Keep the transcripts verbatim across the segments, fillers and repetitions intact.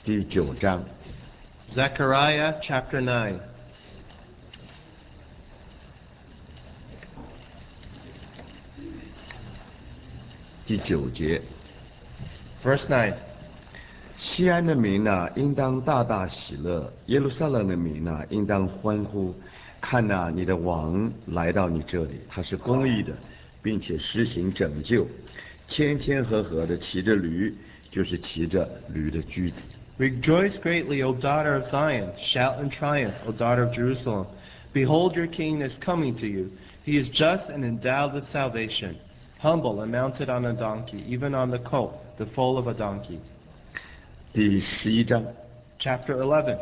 第九章。 Zechariah chapter nine. 第九节。 Verse nine. 西安的民哪，应当大大喜乐；耶路撒冷的民哪，应当欢呼。看哪，你的王来到你这里，他是公义的，并且施行拯救，谦谦和和的骑着驴，就是骑着驴的驹子。 Rejoice greatly, O daughter of Zion. Shout in triumph, O daughter of Jerusalem. Behold, your king is coming to you. He is just and endowed with salvation, humble and mounted on a donkey, even on the colt, the foal of a donkey. 第十一章。 Chapter eleven.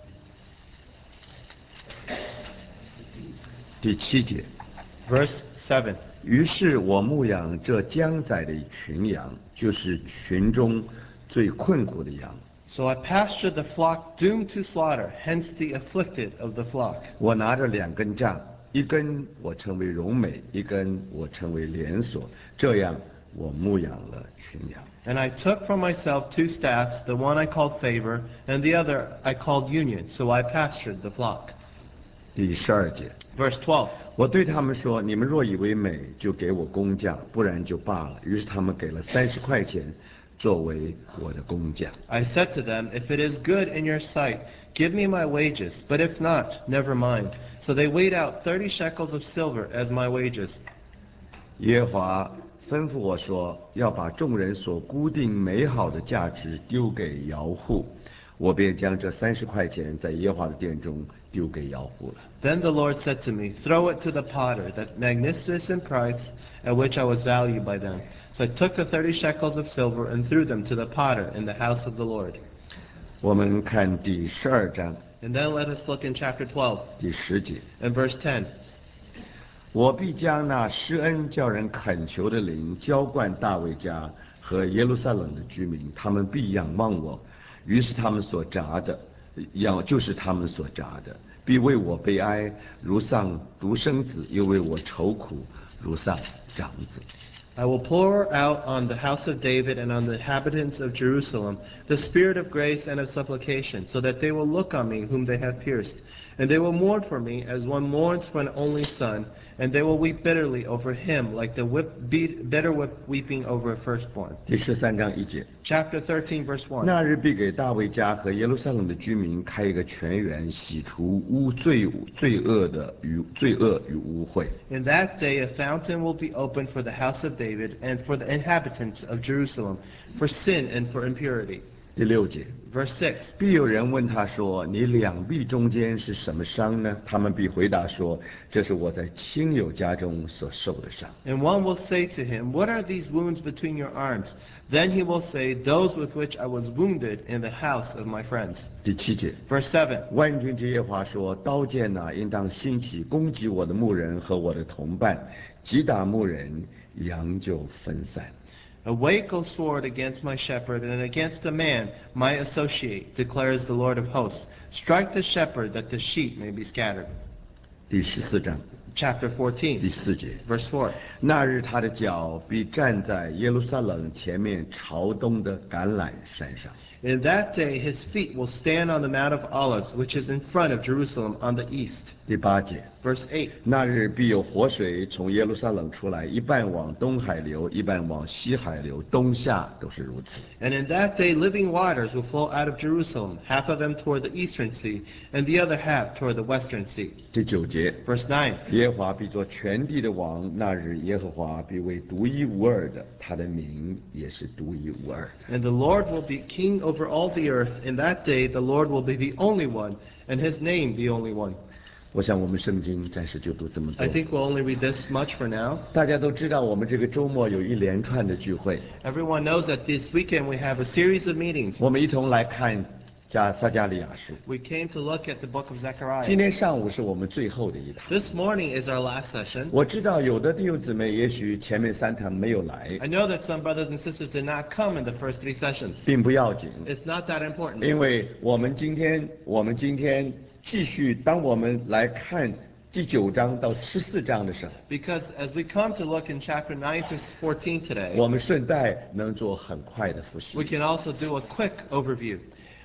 第七节。 Verse seven. 于是我牧养这将宰的群羊，就是群中最困苦的羊。 So I pastured the flock doomed to slaughter, hence the afflicted of the flock. 我拿着两根杖，一根我称为荣美，一根我称为连锁，这样我牧养了群羊。 And I took from myself two staffs, the one I called favor, and the other I called union. So I pastured the flock. 第十二节。 Verse twelve. 我对他们说：“你们若以为美，就给我工价；不然就罢了。”于是他们给了三十块钱，作为我的工价。 I said to them, If it is good in your sight, give me my wages, but if not, never mind. So they weighed out thirty shekels of silver as my wages. 耶和华吩咐我说：“要把众人所估定美好的价值丢给窑户。”我便将这三十块钱在耶和华的殿中丢给窑户了。 Then the Lord said to me, Throw it to the potter, that magnificent price at which I was valued by them. So I took the thirty shekels of silver and threw them to the potter in the house of the Lord. 我们看第十二章 And then let us look in chapter twelve 第十节。 and verse ten. 我必将那施恩叫人恳求的灵浇灌大卫家和耶路撒冷的居民，他们必仰望我，于是他们所扎的，仰就是他们所扎的，必为我悲哀，如丧独生子，又为我愁苦，如丧长子。 I will pour out on the house of David and on the inhabitants of Jerusalem the spirit of grace and of supplication, so that they will look on me whom they have pierced. And they will mourn for me as one mourns for an only son, and they will weep bitterly over him like the whip, beat, bitter whip weeping over a firstborn. 第十三章一节。 Chapter thirteen, verse one. 那日必给大卫家和耶路撒冷的居民开一个泉源，洗除污罪罪恶的与罪恶与污秽。 In that day a fountain will be opened for the house of David and for the inhabitants of Jerusalem, for sin and for impurity. 第六节。 Verse six. 必有人问他说：“你两臂中间是什么伤呢？”他们必回答说：“这是我在亲友家中所受的伤。” And one will say to him, What are these wounds between your arms? Then he will say, Those with which I was wounded in the house of my friends. 第七节。 Verse seven. 万军之耶和华说：“刀剑哪，应当兴起，攻击我的牧人和我的同伴，击打牧人，羊就分散。” Awake, O sword, against my shepherd, and against the man, my associate, declares the Lord of hosts. Strike the shepherd, that the sheep may be scattered. 第十四章 Chapter 第 fourteen, 四节。 verse four. 那日他的脚必站在耶路撒冷前面朝东的橄榄山上。 In that day his feet will stand on the Mount of Olives, which is in front of Jerusalem on the east. 第八节。 Verse eight. 那日必有活水从耶路撒冷出来，一半往东海流，一半往西海流，冬夏都是如此。 And in that day living waters will flow out of Jerusalem, half of them toward the eastern sea, and the other half toward the western sea. 第九节。 Verse nine. 耶和华必做全地的王，那日耶和华必为独一无二的，他的名也是独一无二的。 And the Lord will be king over all the earth. In that day the Lord will be the only one, and his name the only one. 我想我们圣经暂时就读这么多 I。think we'll only read this much for now. 大家都知道，我们这个周末有一连串的聚会， Everyone knows that this weekend we have a series of meetings. 我们一同来看加撒加利亚书。 We came to look at the book of 今 Zechariah. 天上午是我们最后的一堂。 This morning is our last session. 我知道有的弟兄姊妹也许前面三堂没有来， I know that some brothers and sisters did not come in the first three sessions. 并不要紧， It's not that important. 因为我们今天我们今天继续，当我们来看第九章到十四章的时候， Because as we come to look in chapter nine to fourteen today, 我们顺带能做很快的复习 we。can also do a quick overview.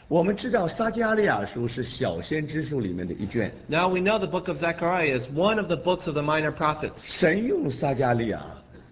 我们知道撒迦利亚书是小先知书里面的一卷， Now we know the book of Zechariah is one of the books of the minor prophets. 神用撒迦利亚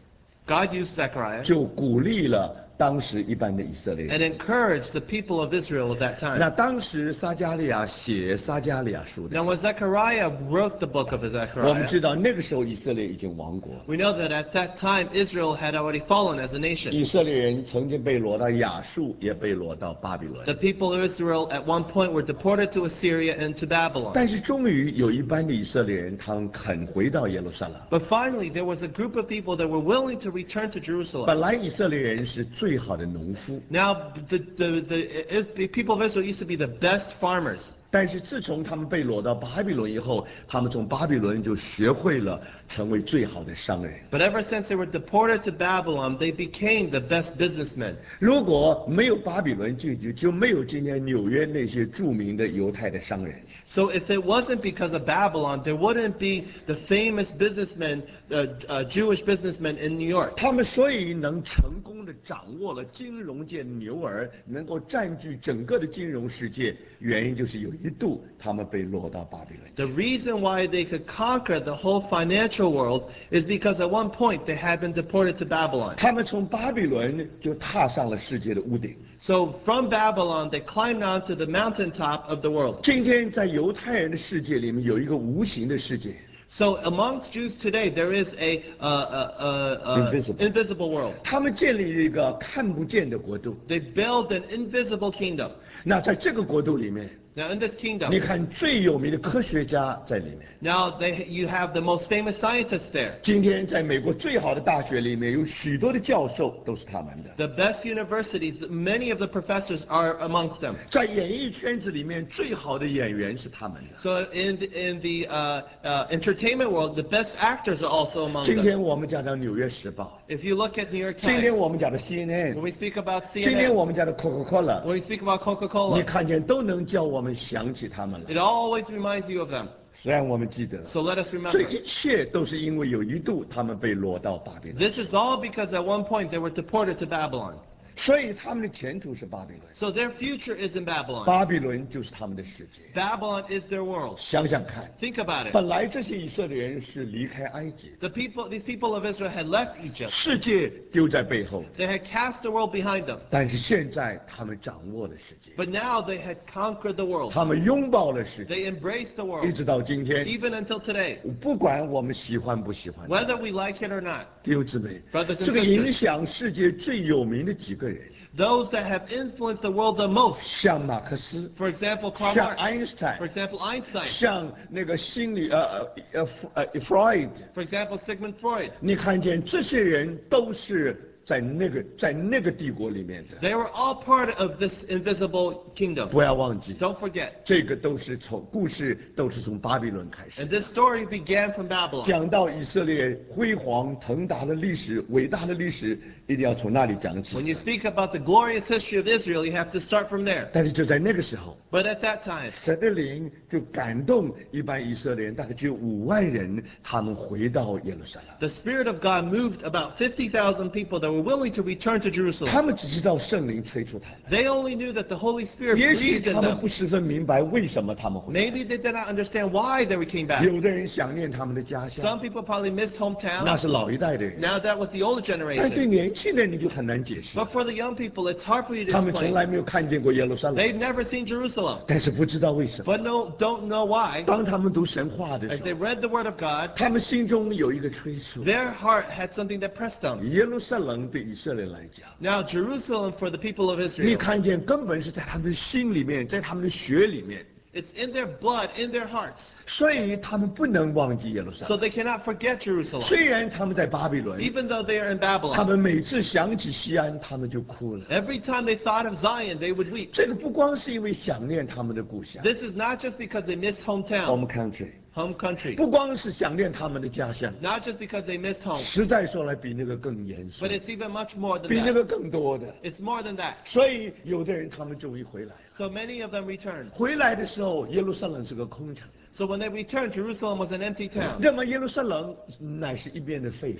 God used Zechariah 就鼓励了当时一般的以色列 and 人。 encouraged the people of Israel of that 那 time. 当时撒迦利亚写撒迦利亚书的时 Now 候， when Zechariah wrote the book of 我们知 Zechariah, 道那个时候以色列已经亡国， we know that at that time Israel had already fallen as a nation. 以色列人曾经被掳到亚述，也被掳到巴比 The 伦。 people of Israel at one point were deported to Assyria and to Babylon. 但是终于有一班的以色列人，他们肯回到耶路撒冷。 But finally, there was a group of people that were willing to return to 本 Jerusalem. 来以色列人是最好的农夫， Now, the, the, the, the people of Israel used to be the best farmers. 但是自从他们被掳到巴比伦以后，他们从巴比伦就学会了成为最好的商人。 But ever since they were deported to Babylon, they became the best businessmen. 如果没有巴比伦进去，就没有今天纽约那些著名的犹太的商人。 So if it wasn't because of Babylon, there wouldn't be the famous businessmen, uh, uh, Jewish businessmen in New York. 他们所以能成功的掌握了金融界牛耳，能够占据整个的金融世界，原因就是有一度他们被掳到巴比伦。 The reason why they could conquer the whole financial world is because at one point they had been deported to Babylon. 他们从巴比伦就踏上了世界的屋顶。 So from Babylon, they climbed onto the mountaintop of the world. 今天在犹太人的世界里面有一个无形的世界， So amongst Jews today, there is a uh, uh, uh, uh, Invisible. invisible world. 他们建立了一个看不见的国度。 They build an invisible kingdom. 那在这个国度里面， Now in this 你 kingdom, 看最有名的科学家在里面。 now they, you have the most famous scientists there. 今天在美国最好的大学里面，有许多的教授都是他们的。 The best universities, many of the professors are amongst them. 在演艺圈子里面，最好的演员是他们的。 So in the, in the uh, uh, entertainment world, the best actors are also among 今 them. 天我们讲到《纽约时报 If you look at New York》， 今天 Times, 我们讲的 C N when N， we speak about 今天 C N N, 我们讲的 Coca-Cola， when we speak about 你 Coca-Cola, 看见都能叫我们想起他们 it 来， always reminds you of them. 让我们记得。 So let us 所 remember. 以一切都是因为有一度他们被掳到巴比伦， This is all because at one point they were deported to Babylon. 所以他们的前途是巴比伦。 So their future is in Babylon. 巴比伦就是他们的世界。 Babylon is their world. 想想看， Think about it. 本来这些以色列人是离开埃及， The people, these people of Israel had left Egypt. 世界丢在背后， They had cast the world behind them. 但是现在他们掌握了世界， But now they had conquered the world. 他们拥抱了世界， They embraced the 一 world. 直到今天， Even until today. 不管我们喜欢不喜欢， Whether we like it or not. 弟兄姊妹 Brothers and， 这个 sisters 影响世界最有名的几个人， Those that have influenced the world the most. 像马克思， For example, Karl 像 Marx. 爱因斯坦 For，example, Einstein. 像那个心理呃呃呃呃 Freud， For example, Sigmund Freud. 你看见这些人都是在那个在那个帝国里面的， They were all part of this invisible kingdom. 不要忘记， Don't forget. 这个都是从故事都是从巴比伦开始 And。this story began from Babylon. 讲到以色列辉煌腾达的历史、伟大的历史，一定要从那里讲 When 起。 you speak about the glorious history of Israel, you have to start from there. 但是就在那个时候， But at that time, 神的灵就感动一般以色列人，大概只有五万人，他们回到耶路撒冷。 the Spirit of God moved about fifty thousand people that were willing to return to 他 Jerusalem. 们只知道圣灵催促他们， They only knew that the Holy Spirit 也许 breathed in 他们不 them. 十分明白为什么他们回来。 Maybe they did not understand why they came back. 有的人想念他们的家乡， Some people probably missed 那 hometown. 是老一代的人。 Now that was the older 但对 generation. 年轻人你就很难解释， But for the young people, it's hard for you to 他们从 explain. 来没有看见过耶路撒冷， They've never seen Jerusalem, 但是不知道为什么。 but no, don't know why. 当他们读神话的 As 时 they 候， read the Word of God, 他们心中有一个催促。 their heart had something that pressed them. 耶路撒冷对以色列来讲， Now, Jerusalem for the people of 你 Israel, 看见根本是在他们的心里面，在他们的血里面， it's in their blood, in their hearts. 所以他们不能忘记耶路撒 So 冷。 they cannot forget Jerusalem. 虽然他们在巴比伦， Even though they are in 他 Babylon, 们每次想起西安，他们就哭了。 every time they thought of Zion, they would weep. 这个不光是因为想念他们的故乡 This is not just because they missed ，home hometown, country， home country. 不光是想念他们的家乡， Not just because they missed home, 实在说来比那个更严肃 but，it's even much more than 比那 that. 个更多的。 It's more than that. 所以有的人他们终于回来了。 So many of them returned. 回来的时候，耶路撒冷是个空城， So when they returned, Jerusalem was an empty town. 那么耶路撒冷乃是一边的废墟。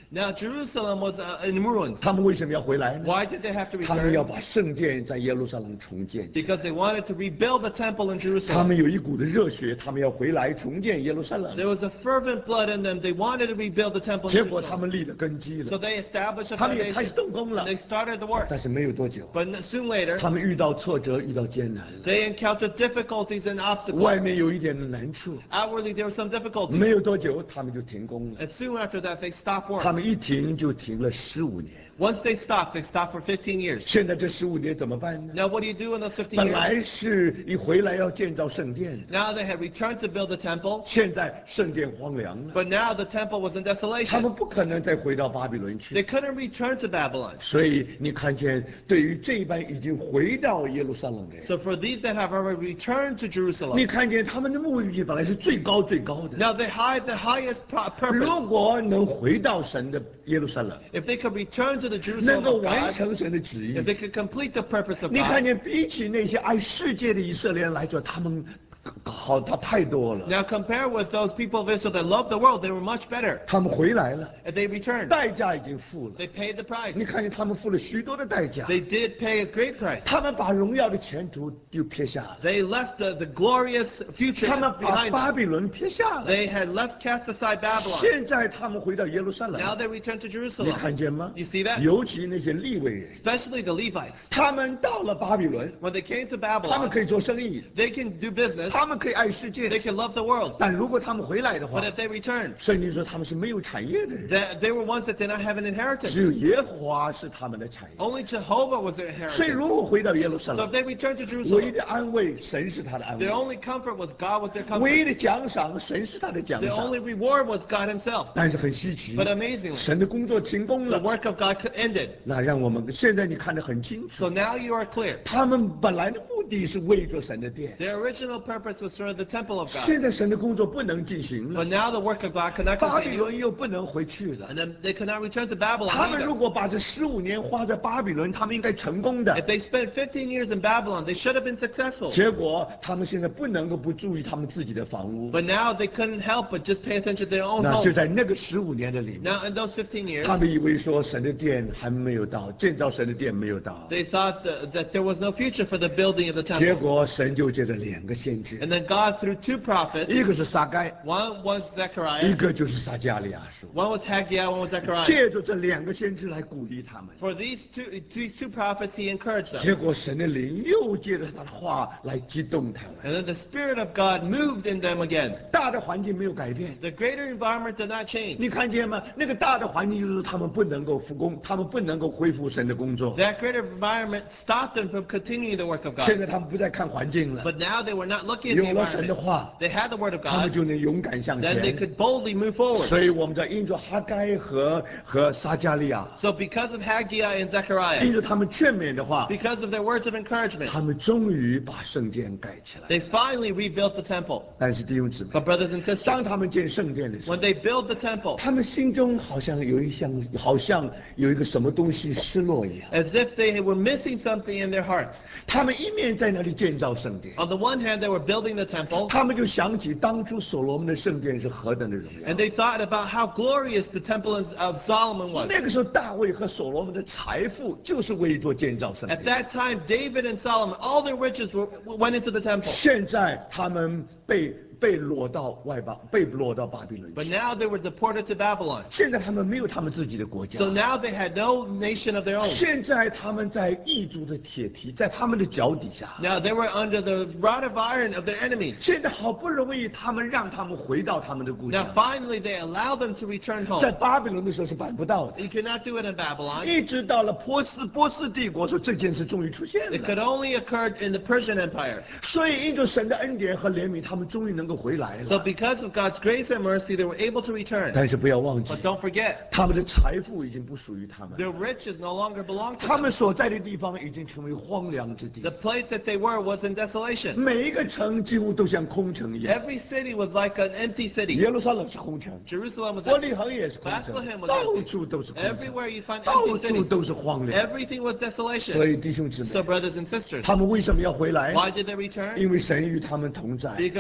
Now Jerusalem was uh, in ruins. 他们为什么要回来呢？ Why did they have to 他们要 return? 把圣殿在耶路撒冷重建。 Because they wanted to rebuild the temple in 他们 Jerusalem. 有一股的热血，他们要回来重建耶路撒冷。 There was a fervent blood in them. They wanted to rebuild the temple in 结果他 Jerusalem. 们立了根基 So 了， they established a 他们也开始 foundation. 动工了 And。they started the work. 但是没有多久， But soon later, 他们遇到挫折，遇到艰难了。 they encountered difficulties and 外 obstacles. 面有一点的难处， Outwardly, there were some 没 difficulties. 有多久他们就停工了。 And soon after that, they stopped 他 work. 们一停就停了十五年。 Once they stopped, they stopped for fifteen years. 现在这十五年怎么办呢？ Now, what do you do in those fifteen 本 years? 来是一回来要建造圣殿， Now they had returned to build the temple, 现在圣殿荒凉了， but now the temple was in 他 desolation. 们不可能再回到巴比伦 They 去。 couldn't return to Babylon. 所以你看见，对于这一班已经回到耶路撒冷的人， So for these that have already returned to 你 Jerusalem, 看见他们的目的本来是最高最高的。 now they hide the highest pro- 如 purpose. 果能回到神的耶路撒冷， If they could return to the 能 Jerusalem 够 of 完 God, 成神的旨意 if，they could complete the purpose of 你看 God, 见比起那些爱世界的以色列人来说，他们好他太多了。 now compare with those people of Israel that loved the world, they were much better. 他们回来了， And they returned. 代价已经付了。 They paid the price. 你看见他们付了许多的代价， They did pay a great price. 他们把荣耀的前途就撇下了， They left the, the glorious future 他们把 behind 巴 them. 比伦撇下了。 They had left, cast aside Babylon. 现在他们回到耶路撒 Now 冷， they return to 你 Jerusalem. 看见吗？ You see that? 尤其那些利未人， Especially the Levites. 他们到了巴比伦， When they came to 他们可 Babylon, 以做生意， they can do business. 他们可以爱世 They 界， can love the world. 但如果他们回来的话 But，if they returned, 圣经说他们是没有产业的人， that they were ones that did not have an 只 inheritance. 有耶和华是他们的产业。 Only Jehovah was their 所以 inheritance. 如果回到耶路撒 So 冷 if，they returned to 唯一 Jerusalem, 的安慰，神是他的安 their 慰； only comfort was God was their 唯一 comfort. 的奖赏，神是他的奖 The 赏。 only reward was God himself. 但是很稀奇， But amazingly, 神的工作停工 the 了， work of God ended. 那让我们现在你看得很清楚 So，now you are clear. 他们本来的目的是为着神的殿， Their original purpose was for the temple of God. 现在神的工作不能进行 But 了， now the work of God could not 巴比 continue. 伦又不能回去了 And。then they could not return to 他 Babylon 们如 either. 果把这十五年花在巴比伦，他们应该成功的 If。they spent fifteen years in Babylon, they should have been successful. 结果他们现在不能够不注意他们自己的房屋， But now they couldn't help but just pay attention to their own 那就 homes. 在那个十五年的里面， Now in those fifteen years, 他们以为说神的殿还没有到，建造神的殿没有到， they thought that, that there was no future for the building of the 结 temple. 果神就借着两个先知， And then God, through two prophets, 一个是撒该， one was 一 Zechariah, 个就是撒加利亚书， one was Haggai, one was Zechariah. 借着这两个先知来鼓励他们。 For these two, these two prophets, he encouraged 结 them. 果神的灵又借着他的话来激动他们。 And then the Spirit of God moved in them again. 大的环境没有改变， The greater environment did not change. 你看见吗？那个大的环境就是他们不能够复工，他们不能够恢复神的工作。 That greater environment stopped them from continuing the work of 现 God. 在他们不再看环境了， But now they were not looking at the 有了神的 environment. 话， They had the Word of 他们 God. 就能勇敢向 Then they 前。 could boldly move forward. 所以我们在因着哈该和和撒加利亚， So because of Haggai and 因 Zechariah, 着他们劝勉的话， because of their words of encouragement, 他们终于把圣殿盖起来。 they finally rebuilt the temple. 但是弟兄姊妹， But brothers and sisters, 当他们建圣殿的时候 when，they build the temple, 他们心中好像有一项，好像有一个什么东西失落一样。 as if they were missing something in their hearts. 他们一面在那里建造圣殿， On the one hand, they were building the temple, 他们就想起当初所罗门的圣殿是何等的荣耀 and。they thought about how glorious the temple of Solomon was. 那个时候，大卫和所罗门的财富就是为做建造圣 At 殿。 that time, David and Solomon, all their riches were, went into the temple. 现在他们被被掳到外邦，被掳到巴比伦 But 去。 now they were deported to Babylon. 现在他们没有他们自己的国家 So，now they had no nation of their own. 现在他们在异族的铁蹄，在他们的脚底下。 Now they were under the rod of iron of their enemies. 现在好不容易，他们让他们回到他们的故 Now 乡。 finally they allow them to return 在 home. 巴比伦的时候是办不到的， You could not do it in Babylon. 一直到了波斯波斯帝国说这件事终于出现 It 了。 could only occur in the Persian Empire. 所以因着神的恩典和怜悯，他们终于能够回来 So 了。 because of God's grace and mercy, they were able to return. 但是不要忘记 But，don't forget, 他们的财富已经不属于他们 their 了， riches no longer belong to 他 them. 们所在的地方已经成为荒凉之地 The，place that they were was in desolation. 每一个城几乎都像空城一样。 Every city was like an empty city. 耶路撒冷是空城， Jerusalem was 伯 empty. 利恒也是空城 Bethlehem，was 到 empty 处都是空城， Everywhere you find 到 empty 处 cities. 都是荒凉。 Everything was 所 desolation. 以弟兄姊 So 妹， brothers and sisters, 他们为什么要回来？ why did they return? 因为神与他们同在， Because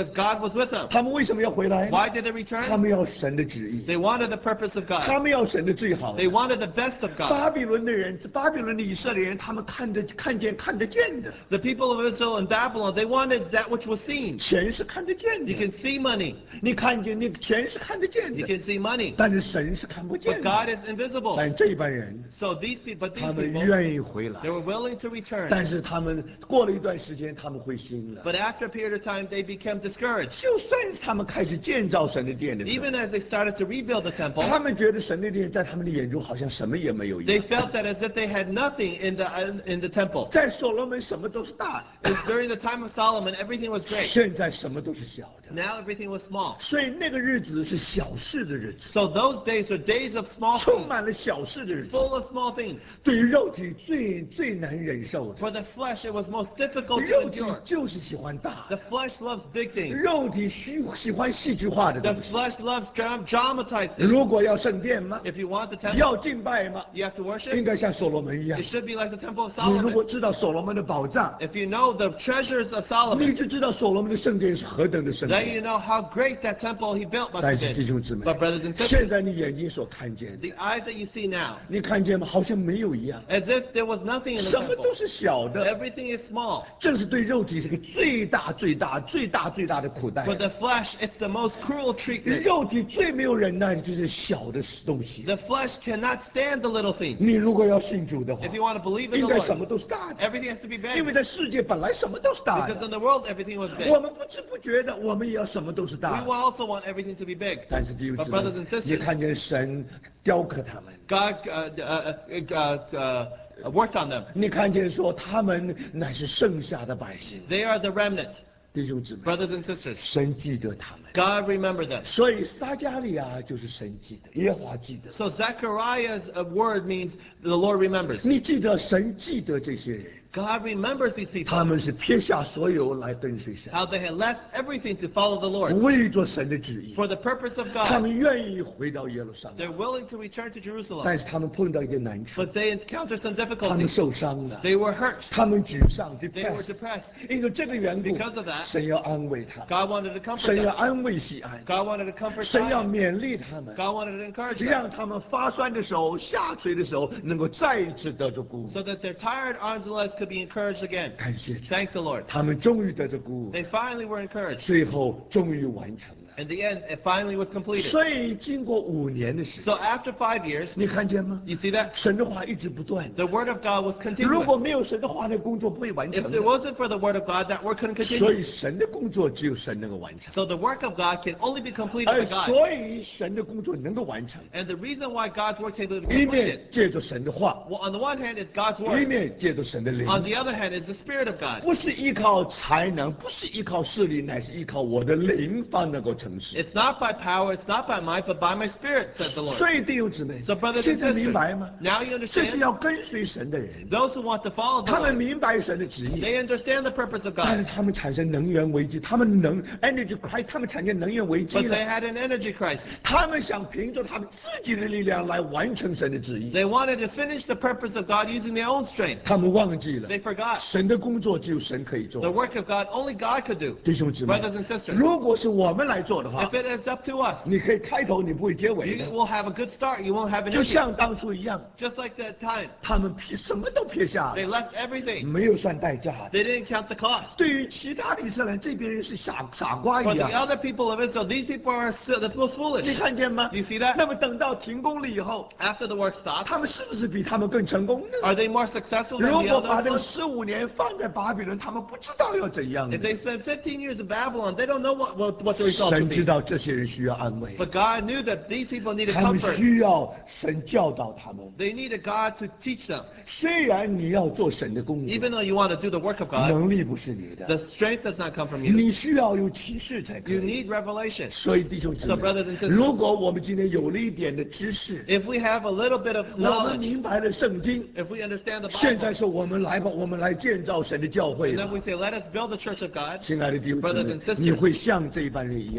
Because God was with them. 他们为什么要回来？ Why did they 他 return? 们要神的旨意， They wanted the purpose of 他 God. 们要神的最好的 They。wanted the best of 巴 God. 比伦的人，巴比伦的以色列人，他们看得看见看得见的， The people of Israel and Babylon, they wanted that which was seen. 钱是看得见 You 的， can see money. 你看见那个钱是看得见 You 的， can see money. 但是神是看不 But 见 God 的。 is invisible. 但这帮人， So these people, but 他 these 们 people, 愿意回来 they，were willing to return. 但是他们过了一段时间，他们灰心了。 But after a period of time, they became discouraged. 就算是他们开始建造神的殿的时候 Even as they started to rebuild the 他 temple, 们觉得神的殿在他们的眼中好像什么也没有一 they 样。 felt that as if they had nothing in the in the temple. 在所罗门什么都是大的， And during the time of Solomon, everything was great. 现在什么都是小的， Now everything was small. 所以那个日子是小事的日子， So those days were days of small 充 things, 满了小事的日子， full of small things. 对于肉体最最难忍受的。 For the flesh, it was most difficult to 肉体 endure. 就是喜欢大 The 的， flesh loves big things. 肉体喜喜欢戏剧化的 The 东西。 flesh loves dram- dramatized things. 如果要圣殿吗？ If you want the temple, 要敬拜吗？ you have to 应 worship. 该像所罗门一样 It。should be like the temple of 你如果 Solomon. 知道所罗门的宝藏， If you know the treasures of 你 Solomon, 就知道所罗门的圣殿是何等的圣 then 殿。 you know how great that temple he built must 但 have 是弟 been. 兄姊妹 But，brothers and 现 sisters, 在你眼睛所看见的， the eyes that you see now, 你看见吗？好像没有一样， as if there was nothing in the 什么 temple. 都是小的。 Everything is small. 这是对肉体是个最大最大最大最大的苦待 For。the flesh, it's the most cruel treatment. 肉体最没有忍耐的就是小的东西。 The flesh cannot stand the little things. 你如果要信主的话 If，you want to believe in 应 the 该什么 Lord, 都是大的， everything has to be 因为 big. 在世界本来什么都是大 Because in 的。 the world, everything was big. 我们不知不觉的，我们也要什么都是 We 大 will 的。 also want everything to be big. 但是弟兄 But 姊 brothers 妹 and， 你 sisters, 看见神雕刻他们， God uh, uh, uh, uh, uh, worked on them. 你看见说他们乃是剩下的百姓。 They are the remnant. 弟兄姊妹， Brothers and sisters, 神记得他们， God remembered them. 所以撒加利亚就是神记得，耶和华记得。 So Zechariah's uh, word means the Lord remembers. 你记得神记得这些人， God remembers these 他 people. 们是撇下所有来跟随神， How they had left everything to follow the Lord 为着神的旨意， for the purpose of 他 God. 们愿意回到耶路撒 They're 冷， willing to return to Jerusalem. 但是他们碰到一个难处， But they encountered some 他们 difficulties. 受伤了， They were hurt. 他们沮丧 They were ，depressed。 depressed. 因为这个缘故 Because of，that， 神要安慰他们， God wanted to comfort 神要 them. 安慰西安， God wanted to comfort 神要 Zion. 勉励他们， God wanted to encourage them. 让他们发酸的时候、下垂的时候，能够再一次得着鼓舞。 So that their tired arms and legs could be encouraged again. 感谢主， Thank the Lord. 他们终于得着鼓舞， They finally were encouraged. 最后终于完成了。 In the end, it finally was completed. 所以经过五年的时 So 间， after five years, 你看见吗？ you see that? 神的话一直不断的。 The word of God was 如果 continuous. 没有神的话，那工作不会完 If 成 it 的。 wasn't for the word of God, that work couldn't 所 continue. 以神的工作只有神能够完成， So the work of God can only be completed 而 by God. 所以神的工作能够完成， And the reason why God's work can be 一 completed, 面借着神的话， well, on the one hand, is God's 一 word. 面借着神的灵。 On the other hand, is the Spirit of God. 不是依靠才能，不是依靠势力，乃是依靠我的灵方能够成事。 It's not by power, it's not by might, but by my Spirit, says the Lord. 所以弟兄姊妹 So brothers， 现 and 在明白 sisters, 吗？ now you 这是 understand? 要跟随神的人， Those who want to follow the 他们 Lord, 明白神的旨意， they understand the purpose of 但是 God. 他们产生能源危机，他们能 energy crisis，他们产生能源危机 But 了 they。had an energy crisis. 他们想凭着他们自己的力量来完成神的旨意， They wanted to finish the purpose of God using their own strength. 他们忘记了 They forgot. 神的工作只有神可以 The 做。 work of God, only God could do. 弟兄姊妹 Brothers and，sisters, 如果是我们来做的话 if，it is up to us, 你可以开头，你不会结尾 you 的， will have a good start, you won't have an 就 ending. 像当初一样， Just like that time, 他们撇什么都撇下 they 了， left everything. 没有算代价的。 They didn't count the cost. 对于其他的以色列人，这边人是傻傻瓜 For 一 the 样， other people of Israel, these people are si- the most 你 foolish. 看见吗 You see that? 那么等到停工了以后， After the work stopped, 他们是不是比他们更成功呢？ are they more successful than 如 the 果把 other 这个 ones? 十五年放在巴比伦，他们不知道要怎样 If 的。 they spend fifteen years in Babylon, they don't know what, what, what the result would 神知 be. 道这些人需要安慰， But God knew that these people needed 他们 comfort. 需要神教导他们。 They needed God to teach them. 虽然你要做神的工作， Even though you want to do the work of God, 能力不是你 the 的， strength does not come from you. 你需要有启示才可 You 以。 need revelation. 所以弟兄姊 So 妹 brothers and sisters， 如果我们今天有了一点的知识， If we have a little bit of 我们 knowledge, 明白了圣经， if we understand the 现在 Bible, 说我们来吧，我们来建造神的教会 and then 吧 we say, let us build the church of God, 亲爱的弟兄姊 Brothers 妹 and，sisters， 你会像这一般人一样，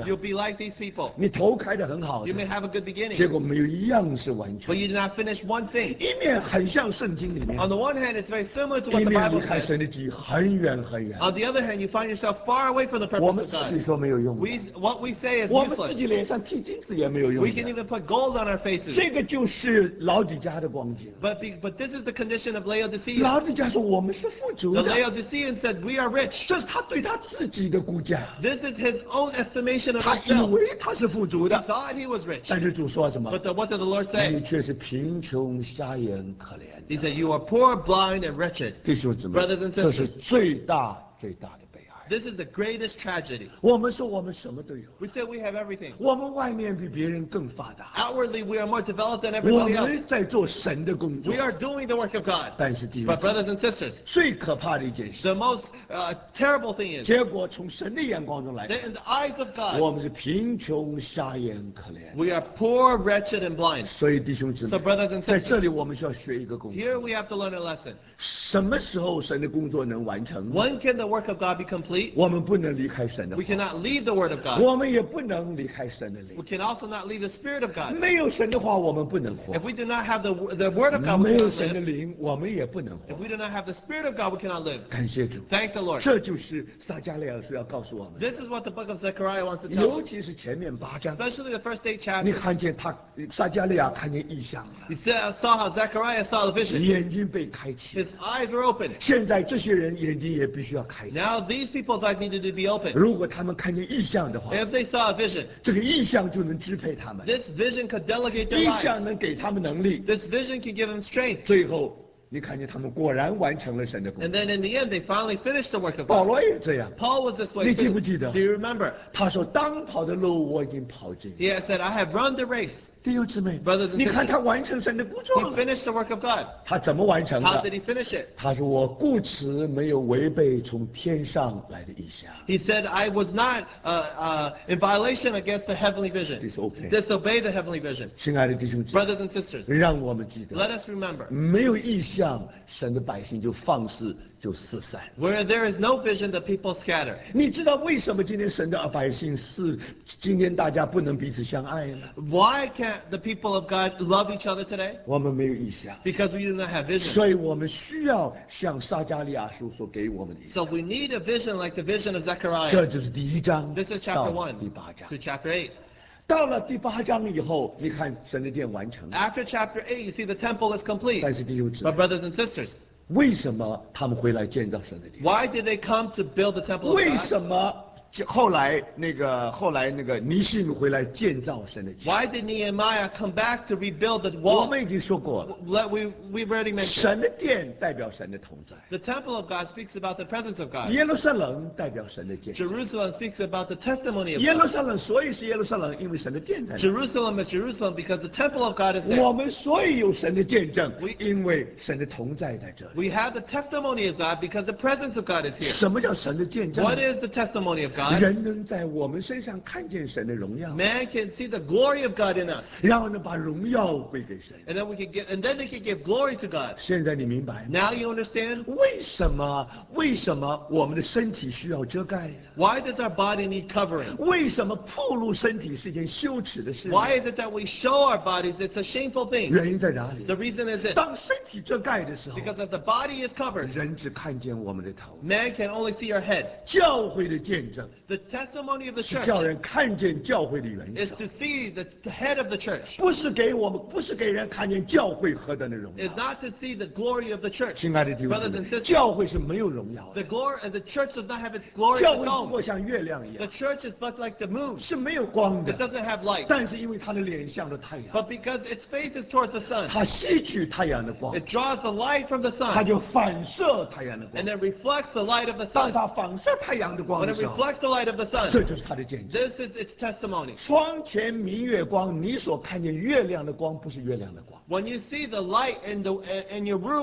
You'll be like these people. 你头开得很好 You 的， may have a good 结 beginning, 果没有一样是完 but 全。 you did not finish one thing. 一面很像圣经里面， On the one hand, it's very similar to what 一 the 面离 Bible 开 says. 神的旨很远很远。 On the other hand, you find yourself far away from the 我 purpose 们 of 自己 God. 说没有用的， We, what we say is 我们自己 useless. 脸上剃金子也没有用 We can 的。 even put gold on our faces. 这个就是老底家的光景。 But, be, but this is the condition of Laodicea. 老底家说我们是富足 The 的， Laodiceans said, we are rich. 这是他对他自己的估价， This is his own estimation of 他以 himself. 为他是富足 He 的， thought he was rich. 但是主说什么？ But the, what did the Lord 你 say? 却是贫穷、瞎眼、可怜 He 的。 said, you are poor, blind, and wretched. 弟兄姊妹 Brothers and， 这是 sisters 最大最大的悲哀。 This is the greatest tragedy. 我们说我们什么都有， We say we have everything. 我们外面比别人更发达， Outwardly, we are more developed than 我 everybody else. 们在做神的工作 We。are doing the work of God. 但是弟兄 But 姊妹 brothers and sisters, 最可怕的一件事， the most uh, terrible thing is 结果从神的眼光中来 that 看， in the eyes of 我 God, 们是贫穷、瞎眼、可怜。 we are poor, wretched, and blind. 所以弟兄姊 So 妹， brothers and 在这 sisters, 里我们需要学一个功课。 here we have to learn a lesson. 什么时候神的工作能完成？ When can the work of God be complete? 我们不能离开神的 We 话， cannot leave the word of God. 我们也不能离开神的 We 灵。 can also not leave the spirit of God. 没有神的话，我们不能活 If；we do not have the, the word of God, we 没有 cannot 神的 live. 灵，我们也不能 If 活。 we do not have the spirit of God, we cannot live. 感谢主， Thank the Lord. 这就是撒迦利亚书要告诉我们， This is what the book of Zechariah wants to tell 尤 us. 其是前面八章， Especially the first eight 你 chapters. 看见他撒迦利亚看见异象了， You saw saw how Zechariah saw the vision. 眼睛被开启 His。eyes were open. 现在这些人眼睛也必须要开启。 Now these people's eyes needed to be open. 如果他们看见异象的话， If they saw a vision, 这个异象就能支配他们， this vision could delegate their 异象 lives. 能给他们能力。 This vision can give them strength. 最后，你看见他们果然完成了神的工 And 作。 then in the end, they finally finished the work of 保 God. 罗也这样， Paul was this way 你记 too. 不记得？ Do you remember? 他说：“当跑的路我已经跑尽。 He had said, I have run the race. ” 弟兄姊妹 Brothers and， 你看 sisters 他完成神的工 He 作了。 finished the work of God. 他怎么完成 How 的 did？he finish it? 他说：“我故此没有违背从天上来的意象。 He said, I was not uh, uh, in violation against the heavenly vision. Disobey. Disobey the heavenly vision. ” 亲爱的弟兄姊妹， Brothers and sisters, 让我们记 let 得， us remember, 没有意象，神的百姓就放肆，就四散。 where there is no vision, the people scatter. 你知道为什么今天神的百姓是今天大家不能彼此相爱呢？ Why can't the people of God love each other today? 我们没有意象， Because we do not have vision. 所以我们需要像撒迦利亚书所给我们的意象。 So we need a vision like the vision of 这 Zechariah. 就是第一章 This is 到 chapter one 第八章 to。chapter eight. 到了第八章以后，你看神的殿完成， After chapter eight, you see the temple is complete. 但是弟兄姊妹 But，brothers and sisters, 为什么他们回来建造神的殿？ why did they come to build the temple of 为 God? 什么后来那个后来那个尼信回来建造神的殿？ Why did Nehemiah come back to rebuild the 我 wall? 们已经说过了， Let- We, we've already mentioned. 神的殿代表神的同在， The temple of God speaks about the presence of God. 耶路撒冷代表神的见证。 Jerusalem speaks about the testimony of 耶路 God. 撒冷所以是耶路撒冷，因为神的殿在那。 Jerusalem is Jerusalem because the temple of God is 我 there. 们所以有神的见证 We-， 因为神的同在在这里。 We have the testimony of God because the presence of God is here. 什么叫神的见证？ What is the testimony of God? 人能在我们身上看见神的荣耀， Man can see the glory of God in us. 然后呢，把荣耀归给神。 And then we can give, and then they can give glory to God. 现在你明白吗？ Now you understand? 为什么？为什么我们的身体需要遮盖呢？ Why does our body need covering? 为什么暴露身体是件羞耻的事呢？ Why is it that we show our bodies? It's a shameful thing. 原因在哪里？ The reason is this. 当身体遮盖的时候， Because as the body is covered, 人只看见我们的头。 man can only see our head. 教会的见证 The testimony of the 是 church 叫人看见教会的元 is 首， to see the, the head of the church. 不是给我们，不是给人看见教会何等的荣 Is 耀。 not to see the glory of the church. 亲爱的弟兄 Brothers 姊 and 妹， sisters, 教会是没有荣耀的 the，glory and the church does not have its glory 教 of 会 its 不过 own. 像月亮一 The 样， church is but like the moon. 是没有光 It 的。 doesn't have light. 但是因为他的脸向着太阳， But because its face is towards the sun, 他吸取太阳的光， it draws the light from the 他 sun 就反射太阳的光 and。then reflects the light of the 当 sun. 他反射太阳的光 When 的 it 时候， reflects the light of the 这 sun, 就是他的见证。 this is its testimony. 窗前明月光，你所看见月亮的光不是月亮的光， When you see the light in the in your room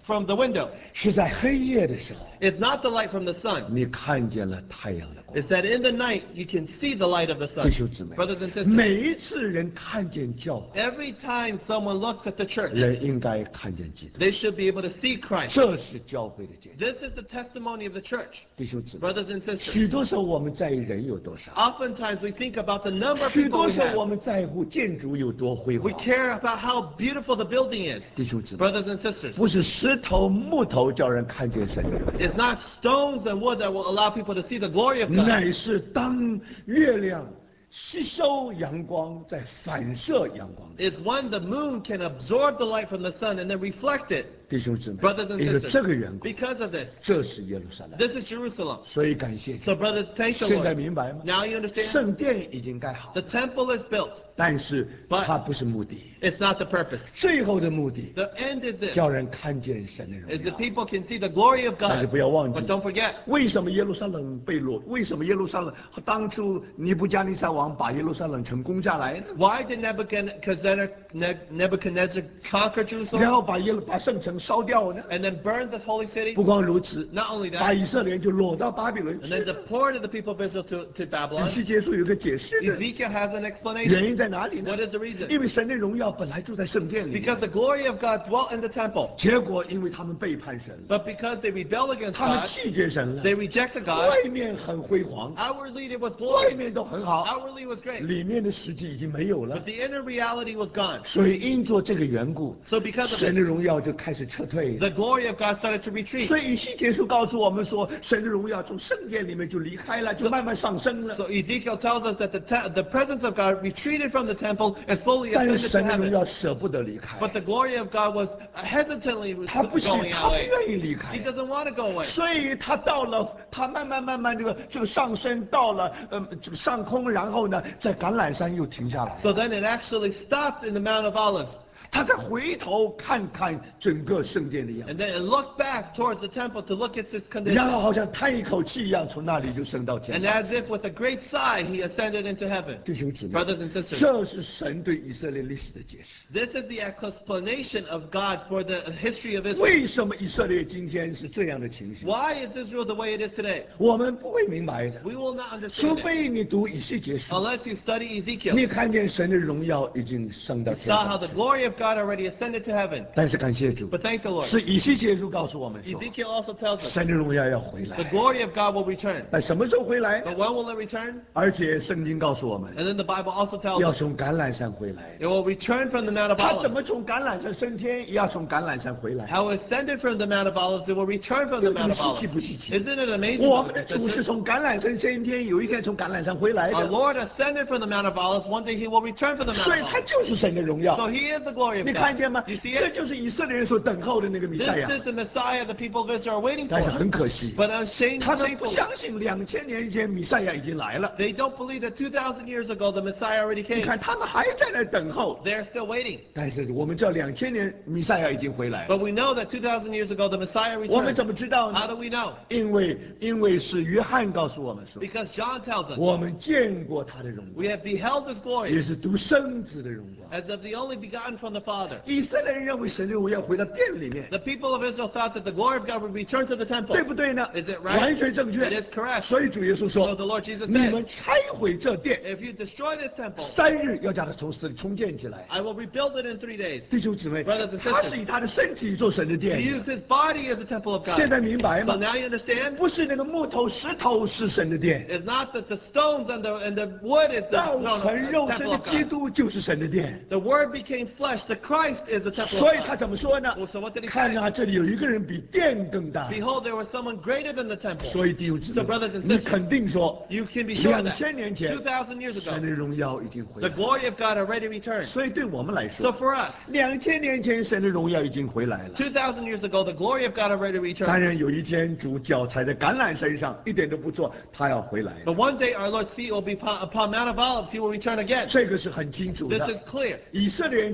from the window. 是在黑夜的时候， It's not the light from the sun. 你看见了太阳的光。 It's that in the night you can see the light of the 弟 sun. 兄姊妹， Brothers and sisters, 每一次人看见教会， every time someone looks at the church, 人应该看见基督， they should be able to see Christ. 这是教会的见证。 This is the testimony of the church. 弟兄姊妹， Brothers and sisters, 许多时候我们在意人有多少， oftentimes we think about the number of 许 people 多 we 时候我 have. 们在乎建筑有多辉 We 煌。 care about how beautiful the building is. 弟兄姊妹， Brothers and sisters, 不是石头木头叫人看见神的荣耀， it's not stones and wood that will allow people to see the glory of God. 乃是当月亮吸收阳光，再反射阳光。 It's when the moon can absorb the light from the sun and then reflect it. 弟兄姊妹 Brothers，and 因为这个 sisters, 缘故， because of this, 这是耶路撒冷。 this is Jerusalem. 所以感谢主 So brothers, thank the 现在 Lord. 明白吗？ Now you understand? 圣殿已经盖好 The，temple is built. 但是 But- 它不是目的， It's not the purpose. 最后的目的 The end is this, 叫人看见神的荣 is that 耀。 people can see the glory of 但是 God. 不要忘记 But，don't forget, 为什么耶路撒冷被掳？为什么耶路撒冷当初尼布加尼撒王把耶路撒冷城攻下来呢？ why did Nebuchadnezzar, Nebuchadnezzar conquer 然 Jerusalem 后把耶路把圣城烧掉呢？ and then burn the holy city? 不光如此， Not only 把 that, 以色列人就掳到巴比伦 and 去 then 了。 deported the people of Israel to, to 以 Babylon. 西结书有个解释的， Ezekiel has an 原 explanation. 因在哪里呢 What？is the reason? 因为神的荣耀本来就在圣殿里面， Because the glory of God dwelt in the temple. 结果因为他们背叛神了， But because they rebelled against 他们 God, 拒绝神了， they rejected God. 外面很辉煌， Outwardly it was 外 glorious. 面都很好， Outwardly it was great. 里面的实际已经没有了 But。the inner reality was gone. 所以因着这个缘故， So because of 神的 this, 荣耀就开始撤退。 the glory of God started to retreat. 所以以西结书告诉我们说，神的荣耀从圣殿里面就离开了，就慢慢上升了。 So Ezekiel tells us that the, te- the presence of God retreated from the temple and slowly 但是 ascended to 神的荣 heaven. 耀舍不得离开， But the glory of God was hesitantly 他不喜， going 他不 away. 愿意离开 He。doesn't want to go away. 所以他到了，他慢慢慢慢这个这个上升到了呃这个上空，然后呢，在橄榄山又停下来， So then it actually stopped in the Mount of Olives. 他再回头看看整个圣殿的样子， And then it looked back towards the temple to look at its 然后 condition. 好像叹一口气一样，从那里就升到天 And 上。 as if with a great sigh, he ascended into heaven. 弟兄姊妹， Brothers and sisters, 这是神对以色列历史的解释。 this is the explanation of God for the history of Israel. 为什么以色列今天是这样的情形？ Why is Israel the way it is today? 我们不会明白的， We will not 除 understand it 非你读以西结书， unless you study 你 Ezekiel. 看见神的荣耀已经升到 You 天 saw how 上 the 去。 glory of God already ascended to heaven. 但是感谢主， But thank the Lord. 是以西结书告诉我们说， Ezekiel also tells us 神的荣耀要回 the 来。 glory of God will return. 但什么时候回来？ But when will it return? 而且圣经告诉我们， And then the Bible also tells 要 us 从橄榄山回来。 it will return from the Mount of 他怎 Olives. 么从橄榄山升天，也要从橄榄山回来。 How it ascended from the Mount of Olives, it will return from the Mount of 这个稀奇不 Olives. 稀奇？ Isn't it amazing? 我 brothers 们的 and 主是 sisters? 从橄榄山升天，有一天从橄榄山回来 Our 的， Lord ascended from the Mount of Olives. One day he will return from the 所 Mount 以 of 他 Olives. 就是神的荣 So 耀。 he is the glory of 你看见吗 God. You？see 这 it? 就是以色列人所等候的那个弥 This 赛亚。 is the Messiah the people of Israel are waiting 但是 for. 很可惜， But unshame- 他们不 shamefully, 相信两千年前弥赛亚已经来了。 they don't believe that two thousand years ago the Messiah already 你 came. 看，他们还在那等候。 They're still waiting. 但是我们知道两千年弥赛亚已经回来了。 But we know that two thousand years ago the Messiah 我们 returned. 怎么知道 How 呢？ do we know? 因为因为是约翰告诉我们说， Because John tells us 我们见过他的荣 we 光， have beheld his 也 glory 是独生子的荣光。 as of the only begotten from the Father. 以色列人认为神的荣耀回到殿里面， The people of Israel thought that the glory of God would return to the temple. 对不对呢？ Is it right? 完全正确。 It is correct. 所以主耶稣 So 说 the Lord Jesus：“ 你们 said, 拆毁这殿， if you destroy this temple, 三日要将它从死里重建起来。 I will rebuild it in three days. ” 弟兄姊妹， Brothers and 他 sisters 是以他的身体做神的 He 殿。 used his body as a temple of 现 God. 在明白 So 吗？ now you understand? 不是那个木头、石头是神的殿， It's not that the stones and the and the wood is the 道 throne 成 of, 肉 uh, 身 temple 的 of 基 God. 督就是神的殿。 The Word became flesh. The Christ is the temple 所以 of 他 God. 怎么说呢 Well, so what did he？ 看 say? 啊，这里有一个人比殿更大。 Behold, there was someone greater than the temple. 所以弟兄姊 So 妹 brothers and， 你 sisters, 肯定说， You can be sure 两 that 千年前 two thousand years 神 ago, 的荣耀已经回 the 来。 glory of God already returned. 所以对我们来 So 说， for us, 两千年前神的荣耀已经回来了。 two thousand years ago, the glory of God already 当 returned. 然有一天主脚踩在橄榄山上，一点都不错，他要回来。 But one day our Lord's feet will be upon, upon Mount of Olives. He will return again. 这个是很清楚 This 的。 is clear. 以色列人只知道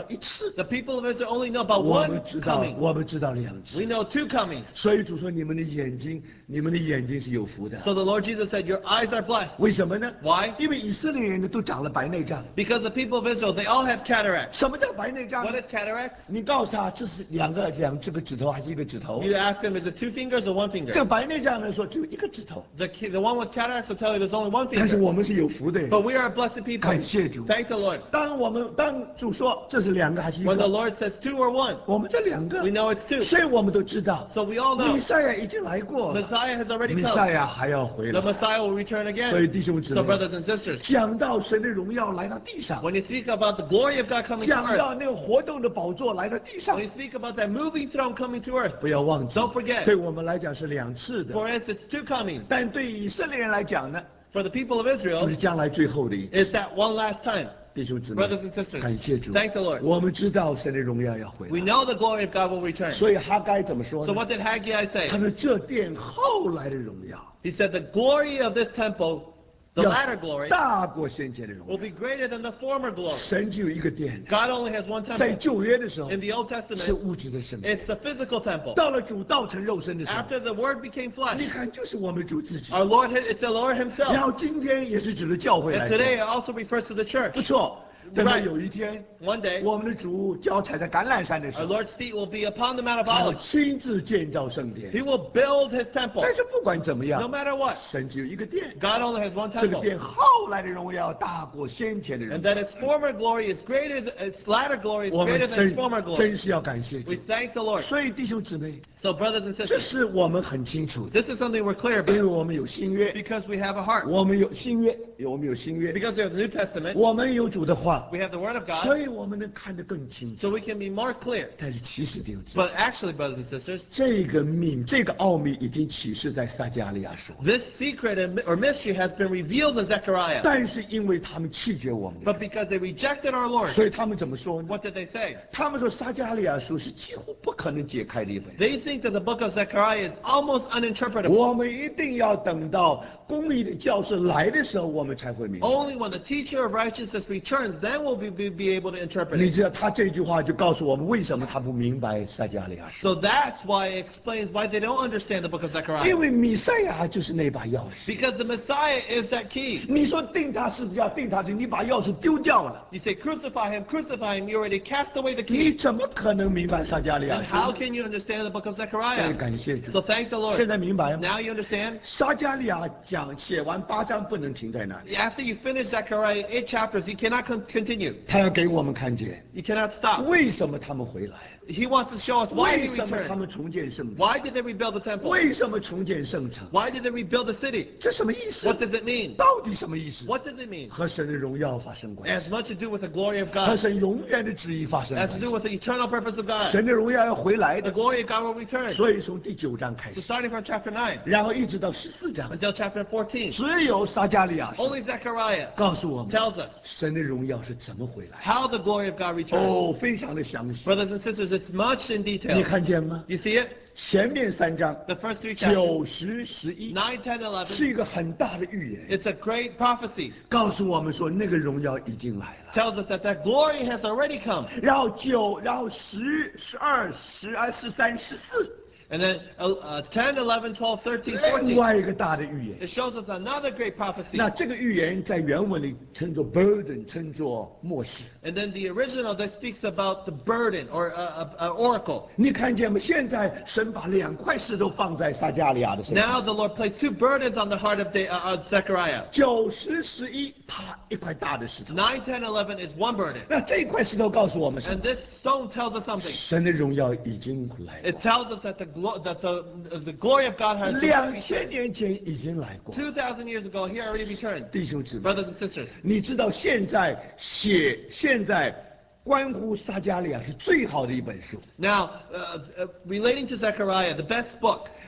一次。 The people of Israel only know about 我 one 们知道， coming. 我们知道两 We 次。 know two comings. 所以主说你们的眼睛，你们的眼睛是有福的。 So the Lord Jesus said, your eyes are blessed. 为什么呢？ Why? 因为以色列人呢都长了白内障。 Because the people of Israel, they all have cataracts. 什么叫白内障 What 呢？ is cataracts? 你告诉他这是两个两这个指头还是一个指头？ You ask them, is it two fingers or one 这 finger? 白内障呢说只有一个指头， The, the one with cataracts will tell you there's only one 但是 finger. 我们是有福的人。 But we are blessed people. 感谢主。 Thank the Lord. 当我们当主说这是两个还是一 When the 个， Lord says two or one, 我们这两个 we，know it's two. 所以我们都知道， So we all 弥 know 赛亚已经来过了， Messiah has already 弥 come. 赛亚还要回 The 来。 Messiah will return 所以 again. 弟兄姊 So 妹， brothers and sisters, 讲到神的荣耀来到地上， when you speak about the glory of God coming to 讲 earth, 到那个活动的宝座来到地上 when，you speak about that moving throne coming to earth, 不要忘记 don't，forget, 对我们来讲是两次的， for us it's two comings. 但对以色列人来讲呢， For the people of 就 Israel, 是将来最后的一次。 it's that one last time. 弟兄姊妹 Brothers and sisters, 感谢主， thank the Lord. 我们知道神的荣耀要回 We 来， know the glory of God will return. 所以哈该怎么说 So 呢？ what did Haggai 他 say? 说这殿后来的荣耀 He said the glory of this temple, the 要 latter glory, 大过先前的荣 will 耀。 be greater than the former glory. 神只有一个殿， God only has one 在 temple. 旧约的时候 In the Old 是 Testament, 物质的圣殿， it's the physical temple. 到了主道成肉身的时候， After the Word became 你 flesh, 看就是我们主自己。 our Lord, it's the Lord 然 Himself. 后今天也是指的教会来 And 说， today it also refers to the 不 church. 错。等到 Right. 有一天， One day, 我们的主脚踩在橄榄山的时 our 候， Lord's feet will be upon the Mount of 他要 Olives. 亲自建造圣殿。 He will build His temple. 但是不管怎么 No 样， matter what, 神只有一个殿， God only has one 这个 temple. 殿后来的荣耀大过先前的荣 And 耀。 that its former glory is greater, th- its latter glory is 我 greater 们 than 真 its former glory. 真是要感谢主 We。thank the Lord. 所以弟兄姊妹， So brothers and 这 sisters, 是我们很清楚的， this is something we're clear 因为 about 我们有新约， because we have a heart. 我们有新约，有我们有新约， Because we have the New Testament, 我们有主的话， we have the Word of 所 God, 以我们能看得更清楚。 so we can be more clear. 但是其实弟兄姊妹， But actually, brothers and sisters, 这个秘这个奥秘已经启示在撒迦利亚书， this secret and- or mystery has been revealed in Zechariah. 但是因为他们弃绝我们的 But because they rejected our Lord, 所以他们怎么说呢？ what did they say? 他们说撒迦利亚书是几乎不可能解开的一本， They think that the book of Zechariah is almost uninterpretable. 我们一定要等到公义的教师来的时候，我们才会明白。 Only when the teacher of righteousness returns, then we'll be, be, be able to interpret 你 it. 知道他这句话就告诉我们为什么他不明白撒迦利亚书， So that's why it explains why they don't understand the book of 因 Zechariah. 为弥赛亚就是那把钥匙。 Because the Messiah is that key. 你说定他十字架，定他是你把钥匙丢掉了， You say, crucify him, crucify him, you already cast away the 你 key. 怎么可能明白撒迦利亚 And 书 how 呢？ can you understand the book of 所以 Zechariah? 感谢主 So，thank the 现 Lord. 在明白吗？ Now you understand? 撒迦利亚讲写完八章不能停在那里， After you finish Zechariah eight chapters, you cannot con- continue. 他要给我们看见 You cannot stop. 为什么他们回来， He wants to show us why 为 he 什么他 returned. 们重建圣殿， Why did they rebuild the temple? 为什么重建圣城， Why did they rebuild the city? 这什么意思？ What does it mean? 到底什么意思？ What does it mean? 和神的荣耀发生关 It 系， has much to do with the glory of 和 God. 神永远的旨意发生 It 关 has to 系 do。with the eternal purpose of God. 神的荣耀要回来 The 的， glory of God will return. 所以从第九章开 So 始， starting from chapter nine 然后一直到十四章， until chapter fourteen, 只有撒迦利亚书 only Zechariah 告诉我们 tells us 神的荣耀是怎么回来。 how the glory of God returns. 哦，非常的详细， Brothers and sisters, it's much in 你 detail. 看见吗？ Do you see it? 前面三章 The first three chapters, 九十十一 nine, ten, 是 eleven, 一个很大的预言， it's a great prophecy. 告诉我们说那个荣耀已经来了。 Tells us that that glory has already come. 然后九，然后十、十二、十二、十三、十四， And then uh, uh, ten, eleven, twelve, thirteen, 另 fourteen. 外一个大的预言。 It shows us another great prophecy. 那这个预言在原文里称作 burden，称作默示。 And then the original that speaks about the burden or uh, uh, uh, oracle. 你看见吗？现在神把两块石头放在撒迦利亚的身上。 Now the Lord placed two burdens on the heart of, De- uh, of Zechariah. 九十十一，它一块大的石头。 nine, ten, eleven is one burden. 那这一块石头告诉我们什 And 么？ this stone tells us something. 神的荣耀已经来 It 过， tells us that the, glo- that the, the glory of God has 两千 returned. 年前已经来过。 two thousand years ago, he already returned. 弟兄姊妹， Brothers and sisters, 你知道现在写现在关乎撒迦利亚是最好的一本书， now, uh, uh, relating to Zechariah, the best book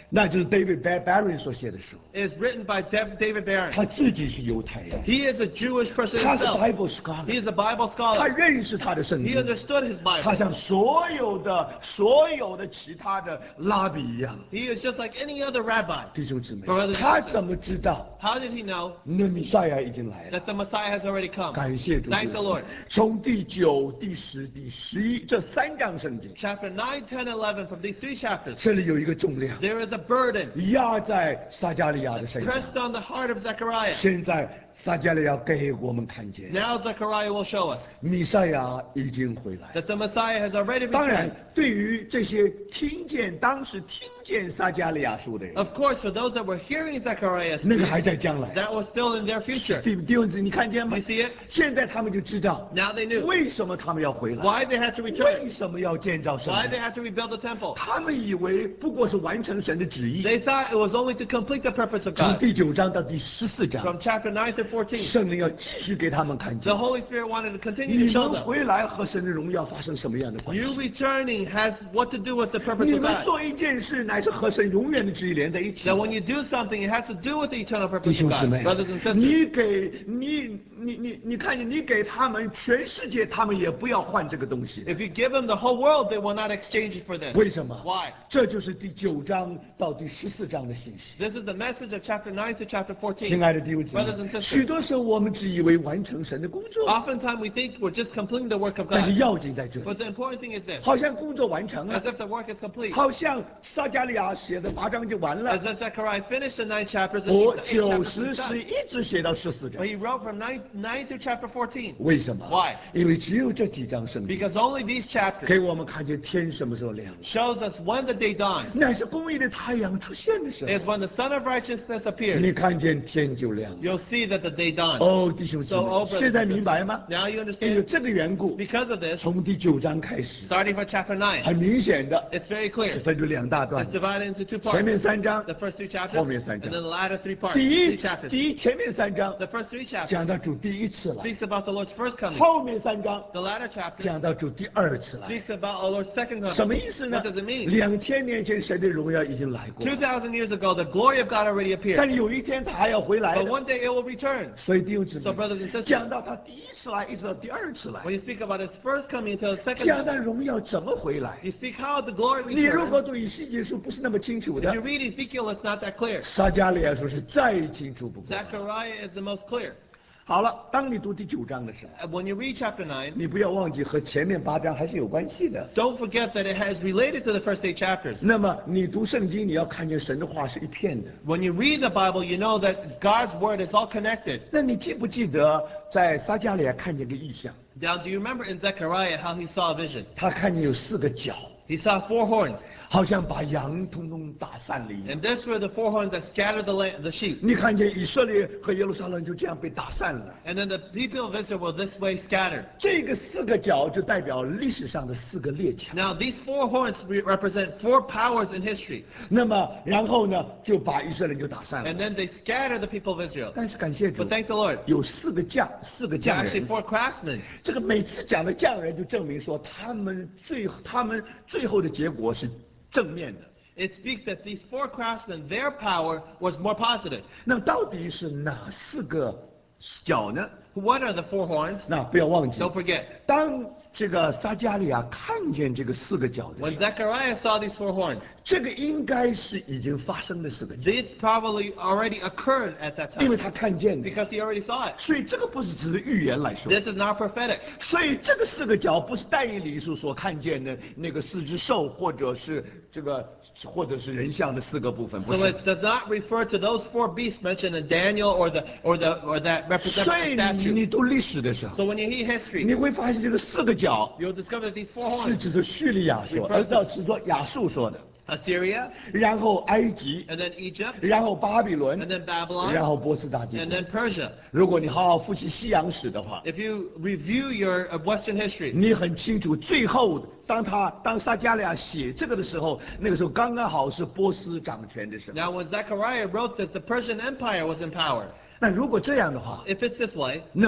那就是 David Barry 所写的书。 is written by David Barron. 他自己是犹太人， He is a Jewish person 他是 himself. Bible He scholar， is a Bible 他 scholar. 认识他的圣 He 经， understood his 他 Bible. 像所有的所有的其他的拉比一样。 He is just like any other rabbi. 弟兄姊妹 Brothers and， 他 sisters 怎么知道 How did he know 那弥赛亚已经来了？ that the Messiah has already come? 感谢主耶 Thank the 稣 Lord. 从第九、第十、第十一这三章圣经， Chapter nine, ten, eleven, from these three chapters, 这里有一个重量 there is a burden 压在撒加利亚的身上。 pressed on the heart of Zechariah. 现在撒加利亚给我们看见， Now Zechariah will show us 弥赛亚已经回来。 that the Messiah has already 当然 returned.， 对于这些听见当时听见撒加利亚书的人， Of course, for those that were hearing Zechariah 那个还 speak, 在将来。 that was still in their future. 弟弟兄姊妹，你看见吗 You see it? 现在他们就知道 Now they knew 为什么他们要回来， why they had to 为 return, 什么要建造圣 why 殿 they。had to rebuild the temple. 他们以为不过是完成神的旨意。 They thought it was only to complete the purpose of 从 God. 第九章到第十四章， From chapter nine to fourteen, 圣灵要继续给他们看 the 见， Holy Spirit wanted to continue 你 to show 们 them. 回来和神的荣耀发生什么样的关 You 系？ returning has what to do with the purpose 你 of 们 God. 做一件事，乃是和神永远的旨意连在一起 That。when you do something, it has to do with the eternal 弟 purpose 兄 of 姊 God. 妹 Brothers and，sisters, 你给你你你你看见你给他们全世界，他们也不要换这个东西。 if you give them the whole world, they will not exchange it for this. 为什么？ Why? 这就是第九章到第十四章的信息。 This is the message of chapter nine to chapter 亲 fourteen. 爱的弟兄姊 Brothers and 妹， sisters 许多时候我们只以为完成神的工作， Oftentimes we think we're just completing the work of 但是 God. 要紧在这里， But the important thing is this. 好像工作完成 As 了， if the work is complete. 好像撒加利亚写的八章就完 As 了。 if Zechariah finished the nine chapters and 我 the eight 九 chapters 十 was 是 done. 一直写到十四 But 章， he wrote from nine, nine to chapter fourteen. 为什么 Why？ 因为只有这几章圣经 Because only these 给 chapters 我们看见天什么时候亮， shows us when the day dawns 乃是公义的太阳出现的时 is 候， when the Son of Righteousness 你 appears. 看见天就亮了。 You'll see that the day dawns. 哦，弟兄姊 So, oh, 妹， brothers 现在 and 明白吗 sisters,？now you 因为 understand? 这个缘故， Because of this, 从第九章开始， starting from chapter nine, 很明显的 it's very 是 clear. 分成两大段 It's，divided into two 前面 parts. 三章 The first three chapters 后面三 and 章 then the latter three parts. 第一 Three chapters. 第一前面三章 The first three chapters 讲到主第一次来， speaks about the Lord's first coming. 后面三章 The latter chapter 讲到主第二次来。 speaks about our Lord's second coming. 什么意思呢 What does it？mean? 两千年前神的荣耀已经来过， Two thousand years ago, the glory of God already 但 appeared. 有一天他还要回来 But 的。 one day it will return. 所以弟兄姊 So 妹 brothers and，sisters, 讲到他第一次来，一直到第二次来 when，you speak about his first coming until his second 讲到 coming, 荣耀怎么回来， you speak how the glory 你如果 returns. 读以西结书不是那么清楚 If 的 you，read Ezekiel, it's not that clear. 撒加利亚书是再清楚不过。 Zechariah is the most clear. 好了，当你读第九章的时候， Uh, When you read chapter nine, 你不要忘记和前面八章还是有关系的。 don't forget that it has related to the first eight chapters. 那么你读圣经，你要看见神的话是一片的。 When you read the Bible, you know that God's word is all connected. 那你记不记得在撒加利亚看见个异象？ Now, do you remember in Zechariah how he saw a vision? 他看见有四个角， He saw four horns, 好像把羊通通打散了一样。 and these were the four horns that scattered the, la- the sheep. 你看见以色列和耶路撒冷就这样被打散了。 And then the people of Israel were this way scattered. 这个四个角就代表历史上的四个列强。 Now, these four horns re- represent four powers in history. 那么然后呢，就把以色列就打散 And 了。 then they scattered the people of Israel. 但是感谢主 But，thank the Lord. 有四个将，四个 There 匠 are actually 人。 four craftsmen. 这个每次讲的匠人，就证明说他们最他们最后的结果是正面的。 It speaks that these four craftsmen, their power was more positive. 那到底是哪四个角呢？ What are the four horns? 那不要忘记， Don't forget. 当这个撒加利亚看见这个四个角的 When 时候， Zechariah saw these four horns, 这个应该是已经发生的四个角， this probably already occurred at that 因为 time 他看见的。 because he already saw it. 所以这个不是只是预言来说， This is not prophetic. 所以这个四个角不是但以理书所看见的那个四只兽，或者是这个或者是人像的四个部分，不 So 是。 it does not refer to those four beasts mentioned in Daniel or the or the or that represent 所 the 以 statue. 你读历史的时候， So when you hear 你 history, 会发现这个四个角 you'll discover that these four 是 horns, 指着叙利亚说，而是指着亚述说的， Assyria, 然后埃及， and then Egypt, 然后巴比伦 and，then 然 Babylon, 后波斯大帝 and 国。 then Persia. 如果你好好复习西洋史的话， If you review your uh, Western history, 你很清楚，最后当他当撒加利亚写这个的时候，那个时候刚刚好是波斯掌权的时候。 now when Zechariah wrote this, the Persian Empire was in power. 那如果这样的话， If it's this way, 那么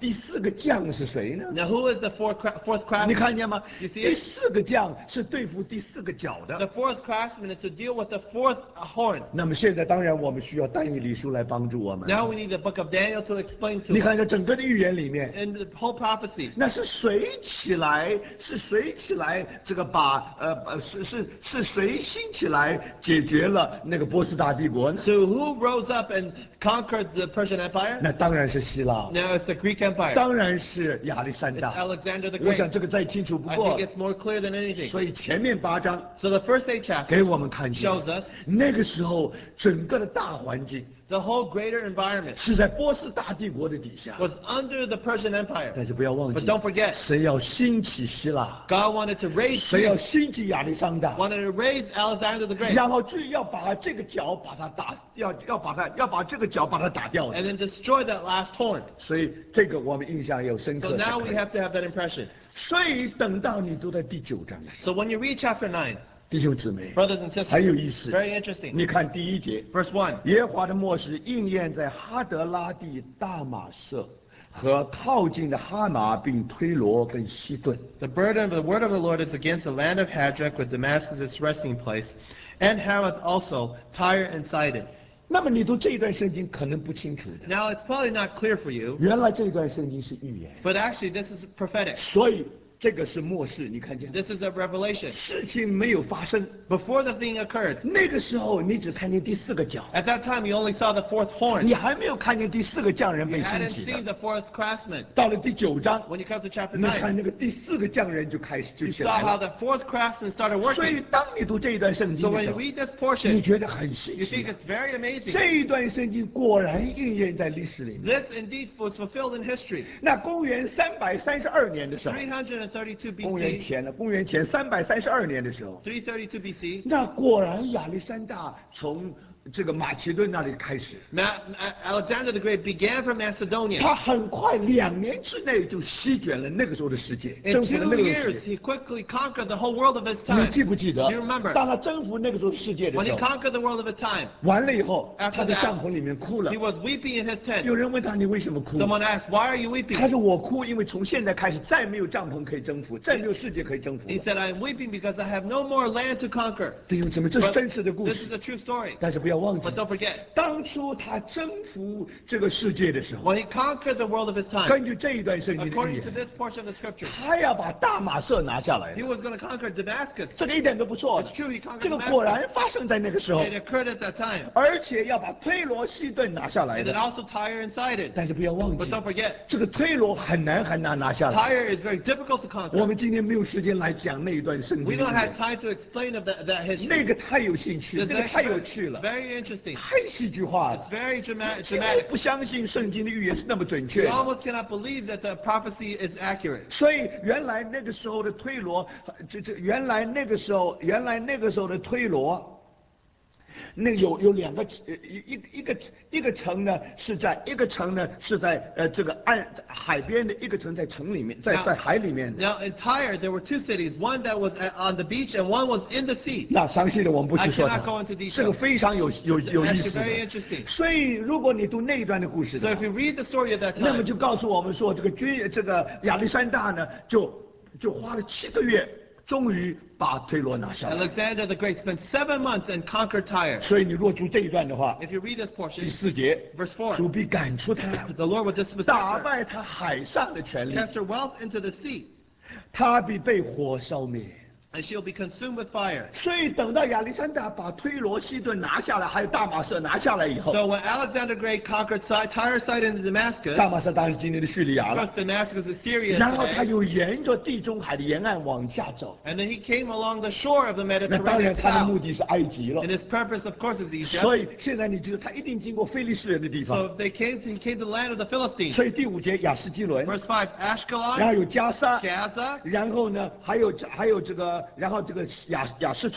第四个将是谁呢？ Now, who is the fourth, cra- fourth 你 craftsman? 看见吗？ You see 第 it? 四个将是对付第四个角 The 的。 fourth craftsman is to deal with the fourth uh, horn. 那么现在当然我们需要但以理书来帮助我们。 Now we need the book of Daniel to explain to 你 us. 看在整个的预言里面， In the whole prophecy, 那是谁起来？是谁起来？这个把呃呃是是是谁兴起来解决了那个波斯大帝国呢？ so who rose up and conquered the Persian Empire? 那当然是希腊， Now it's the Greek Empire. 当然是亚历山 It's 大。 Alexander the 我 Great. 想这个再清楚不 I 过 think。it's more clear than anything. 所以前面八章 So the first eight chapters 给我们看见 shows us 那个时候整个的大环境 the whole greater environment 是在波斯大帝国的底下。 was under the Persian Empire. 但是不要忘 But 记， don't forget, 谁要兴起希腊， God wanted to raise 谁要 Greece, 兴起亚历山大， wanted to raise Alexander the Great, 然后最要把这个角把它打，要要把它要把这个角把它打掉 and 的。 then destroy that last horn. 所以这个我们印象有深 So 刻。 now we have to have that impression. 所以等到你读到第九章的时 So when you read chapter nine, 候，弟兄姊妹， brothers and 很有 sisters, 意思。 very interesting. 你看第一节， Verse one, 耶和华的默示应验在哈德拉地、大马色和靠近的哈马，并推罗跟西顿。 the burden of the word of the Lord is against the land of Hadrach with Damascus its resting place, and Hamath also, Tyre and Sidon. 那么你读这一段圣经可能不清楚的， Now it's probably not clear for you, 原来这段圣经是预言， but actually this is prophetic. 所以这个是末世。你看见 This is a revelation. 事情没有发生， Before the thing occurred, 那个时候你只看见第四个角， at that time you only saw the fourth horn. 你还没有看见第四个匠人 You 被兴 hadn't 起 seen 的。 the fourth craftsman. 到了第九章， When you come to chapter 你看 nine, 那个第四个匠人就开始就 you 起 saw 来 how 了。 the fourth craftsman started 所以 working. 当你读这一段圣 So 经的 when 时 you 候， read this 你 portion, 觉得很神 you 奇 think。it's very amazing. 这一段圣经果然应验在历史里面。 This indeed was fulfilled in history. 那公元三百三十二年的时候， three thirty-two 公元 B C, 前呢，公元前三百三十二年的时候， three thirty-two B C, 那果然亚历山大从这个马其顿那里开始， Ma- Alexander the Great began from Macedonia. 他很快两年之内就席卷了那个时候的世界， In 征服了 two 那个时候 years, 的世界。 he quickly conquered the whole world of his 你 time. 记不记得 Do you remember?？ 当他征服那个时候的世界的 When 时 he 候， conquered the world of his time, 完了以后， After 他在 that, 帐篷里面哭了 he。was weeping in his tent. 有人问他你为什么哭？ Someone asked, "Why are you 他 weeping?" 说我哭，因为从现在开始再没有帐篷可以征服，再没有世界可以征服 He 了。 said, "I'm weeping because I have no more land to conquer." 弟兄姊妹，这是 But 真实的故 this 事 is。a true story. 但是不要忘记 But，don't forget, 当初他征服这个世界的时候， when he conquered the world of his time, 根据这一段圣经的预 according to 言， this portion of the scripture, 他要把大马色拿下来 he。was going to conquer Damascus. 这个一点都不错的 It's true, he conquered 这个果 Damascus. 然发生在那个时候， It occurred at that time. 而且要把推罗西顿拿下来 And it 的。 also Tyre and Sidon. 但是不要忘 But 记， don't forget, 这个推罗很难很难拿下来。 Tyre is very difficult to 我 conquer. 们今天没有时间来讲那一段圣 We 经的 don't 预 have 言， time to explain of that, that 那 history. 个太有兴趣， It's 那个太 actually 有 very, 趣了， very interesting. 太戏剧化 It's 了。 very dramatic. 几乎 dramatic. 不相信圣经的预言是那么准确 You 的。 almost cannot believe that the prophecy is accurate. 所以原来那个时候的推罗，这这原来那个时候，原来那个时候的推罗，那有有两个呃一一一个一个城呢是在一个城呢是在呃这个岸海边的，一个城在城里面，在 Now- 在海里面的。 Now in Tyre, there were two cities. One that was at- on the beach and one was in the sea. 那详细的我们不 I 去说 cannot 它 go into detail. 这个非常有有 It's 有意 actually 思的 very interesting. 所以如果你读那一段的故事 So 的 if 话 you read the story of that 那么 time, 就告诉我们说，这个君这个亚历山大呢，就就花了七个月，终于把推罗拿下来。 Alexander the Great spent seven months and conquered Tyre. 所以你若读这一段的话， If you read this 第 portion, 四节， verse four, 主必赶出他， the Lord will dismiss 打 her, 败他海上的权力， cast her wealth into the sea, 他必被火烧灭。 and she will be consumed with fire. 所以等到亚历山大把推罗西顿拿下来，还有大马色拿下来以后， So when Alexander the Great conquered Sy- Tyre, Sidon, and Damascus, 大马色当然是今天的叙利亚 of 了。 course Damascus is Syria 然后他 today, 又沿着地中海的沿岸往下走， and then he came along the shore of the 那当然 Mediterranean 他的目 south. 的是埃及了 And。his purpose, of course, is Egypt. 所以现在你知道他一定经过非利士人的地 So 方。 they came to, he came to the land of the Philistines. 所以第五节亚斯基伦， Verse five, 然后 Ashkelon, 有加沙， Gaza, 然后呢还有还有这个，然后这个雅雅士出，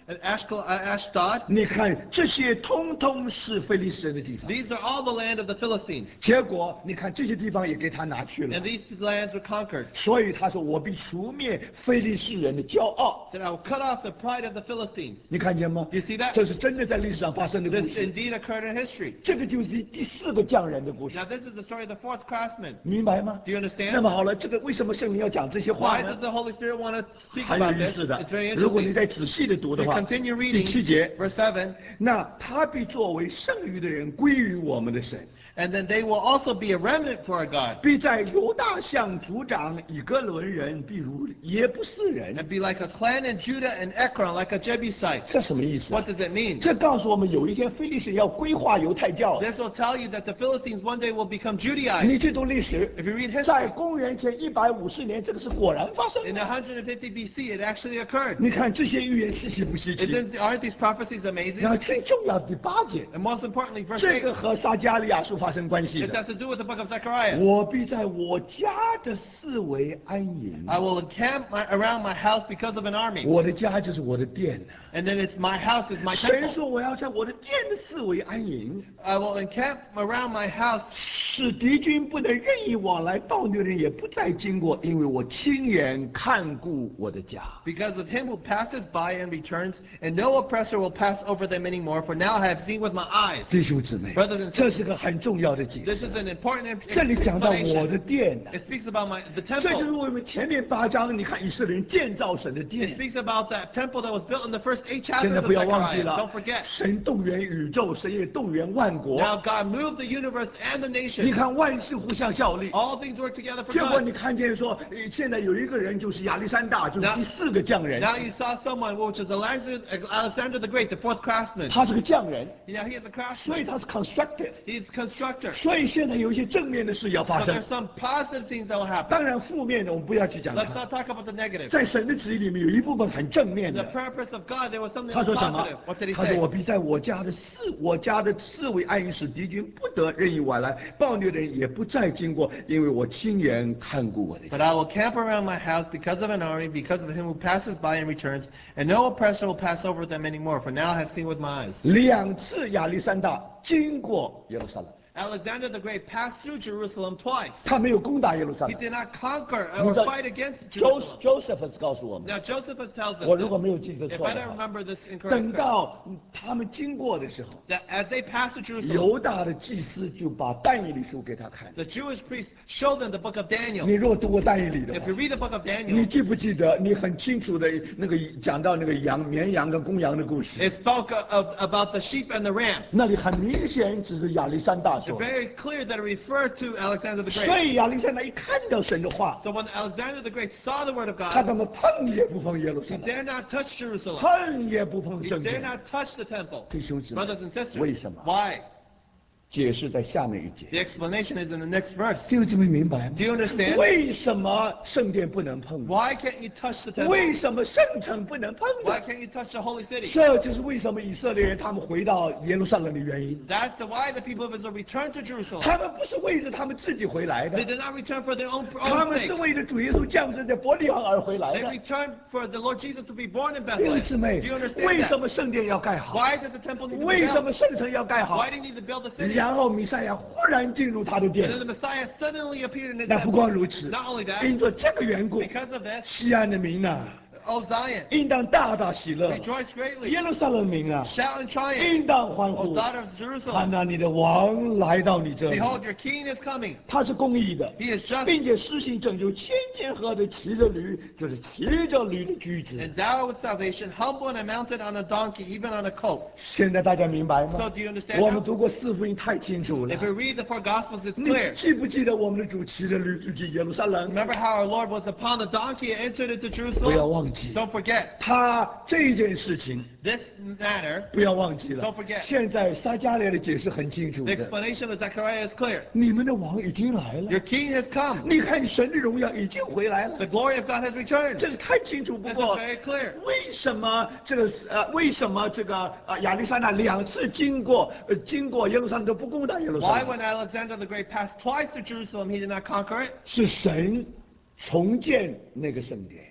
and Ashkel- uh, Ashdod. 你看这些通通是非利士人的地方。 These are all the land of the Philistines. 结果你看这些地方也给他拿去了 And，these lands were conquered. 所以他说我必除灭非利士人的骄傲。 Said, I will cut off the pride of the Philistines. 你看见吗？ Do you see that? 这是真的在历史上发生的故 This 事。 indeed occurred in history. 这个就是第第四个匠人的故事， Now this is the story of the fourth craftsman. 明白吗？ Do you understand? 那么好了，这个为什么圣灵要讲这些话 Why 呢 does？the Holy Spirit want to speak 很有 about 意 this? 思的 It's very。 如果你 interesting. 再仔细的读的 You 话， continue 第 reading 七节， verse seven. 那他必作为剩余的人归于我们的神， And then they will also be a remnant for our God. 必在犹大像族长以哥伦人，必如耶布斯人。 And be like a clan in Judah and Ekron, like a Jebusite. 这什么意思啊？ What does it mean? 这告诉我们，有一天非利士人要归化犹太教。 This will tell you that the Philistines one day will become 你 Judaized. 去读历史， If you read history, 在公元前一百五十年，这个是果然发生 in 的。 one hundred fifty B C, it actually occurred. 你看这些预言稀奇不稀奇？ Isn't, aren't these prophecies amazing? 然后最重要的第八节， And most importantly, verse 这 eight, 个和撒迦利亚书发生关系 it 的。 has to do with the book of Zechariah. 我必在我家的四围安营。 I will encamp my, around my house because of an army. 我的家就是我的殿。 And then it's my house is my 神 temple. 说我要在我的殿的四围安营， I will encamp around my house 使敌军不能任意往来，盗虐人也不再经过，因为我亲眼看顾我的家。 because of him who passes by and returns, and no oppressor will pass over them anymore, for now I have seen with my eyes. 弟兄姊妹 Brothers and sisters， 这是个很重要的解 This 释。 is an important 这里讲到我的 explanation. 殿呢、 It speaks about my the 这就是 temple. 我们前面八章，你看以色列人建造神的 It 殿。 speaks about that temple that was built in the first eight 现 chapters 在 of 不要忘记 Zechariah. 了 Don't，forget. 神动员宇宙，神也动员万国。 Now God moved the universe and the 你 nations. 看万事互相效力。 All things work together for 结果你 God. 看见说，呃现在有一个人就是亚历山大，就是 Now- 第四个匠人， Now you saw someone which is Alexander, Alexander the Great, the fourth craftsman. 他是个匠人， You know, he is a 所以 craftsman. 他是 constructive， He's a constructor. 所以现在有一些正面的事要发 So 生 there's。some positive things that will happen. 当然负面的我们不要去讲 Let's 它， not talk about the negative. 在神的旨意里面有一部分很正面 The 的。 purpose of God, there was something 他 that 说 was 什么 positive. What did he 他说我 say? 必在我家的四我家的四围安营，使敌军不得任意往来，暴虐的人也不再经过，因为我亲眼看顾我的 But 家。 I will camp around my house because of an army, because of him who passes by and returns, and no oppressor will pass over them anymore, for now I have seen with my eyes. 两次亚历山大经过耶路撒冷， Alexander the Great passed through Jerusalem twice. 他没有攻打耶路撒 He 冷。 did not conquer 你 or 知道 fight against Joseph Jerusalem. Joseph 告诉我们， Now Josephus tells us 我如果没 this, 有记得 if 错 I 的 don't 话， remember this 等 incorrectly, 到他们经过的时候， that as they passed through Jerusalem, 犹大的祭司就把但以理书给他看。 the Jewish priests showed them the book of 你 Daniel. 如果读过但以理的 If 话 you，read the book of 你 Daniel, 记不记得？你很清楚的那个讲到那个羊、绵羊跟公羊的故事， it spoke of, about the sheep and the ram. 那里很明显指着亚历山大 It's 说的。 very clear that it referred to Alexander the 所 Great. 以亚历山大一看到神的话， So when Alexander the Great saw the word of 他 God, 怎么碰也不碰耶路撒 he 冷， dare not touch Jerusalem. 碰也不碰 He 圣 dare 殿。 not touch the temple. 弟兄姊妹 Brothers and sisters, 为什么？ why? 解释在下面一节。 The explanation is in the next verse. 弟兄姊妹明白吗 Do you understand? 为什么圣殿不能碰？ Why can't you touch the 为 temple? 什么圣城不能碰 Why 的？ can't you touch the holy city? 这就是为什么以色列人他们回到耶路撒冷的原因。 That's the why the people of Israel returned to Jerusalem. 他们不是为着他们自己回来 They 的， did not return for their own, 他 own 们是 sake. 为着主耶稣降生在伯利恒而回来 They 的。 returned for the Lord Jesus to be born in 弟兄 Bethlehem. 姊妹 Do you，understand 为什 that? 么圣殿要盖好？ Why does the temple need to be 为什么 built? 圣城要盖好 Why？do you need to build the city? 然后弥赛亚忽然进入他的 And 殿 then，the Messiah suddenly appeared in the 那不 temple. 光如此， Not only that, 因着这个缘故， because of this, 西安的民呐， O Zion, 应当大大喜乐； rejoice greatly. 耶路撒冷民啊， Shout and triumph. 应当欢 O 呼。 daughter of 看 Jerusalem, 到你的王来到你这里， behold, your king is coming. 他是公义的， He is just, 并且施行拯救千千和的骑着驴，就是骑着驴的驹子。 endowed with salvation, humble and mounted on a donkey, even on a colt. 现在大家明白 So 吗？ do you understand 我们 now? 读过四福音太清楚了 If。we read the four Gospels, it's 你 clear. 记不记得我们的主骑着驴子进耶路撒冷？ Remember how our Lord was upon the donkey and entered into 不要 Jerusalem? 忘记， Don't forget. 他这件事情 This matter, 不要忘记了 Don't。forget. 现在撒迦利亚的解释很清楚 the 的， explanation of Zechariah is clear. 你们的王已经来 Your 了， king has come. 你看神的荣耀已经回来了 The，glory of God has returned. 这是太清楚不 This is 过。 very clear. 为什么这个是呃？为什么这个啊亚历山大两次经过呃经过耶路撒冷都不攻打耶路撒 Why 冷？ when Alexander the Great passed twice to Jerusalem, he did not conquer it? 是神重建那个圣殿。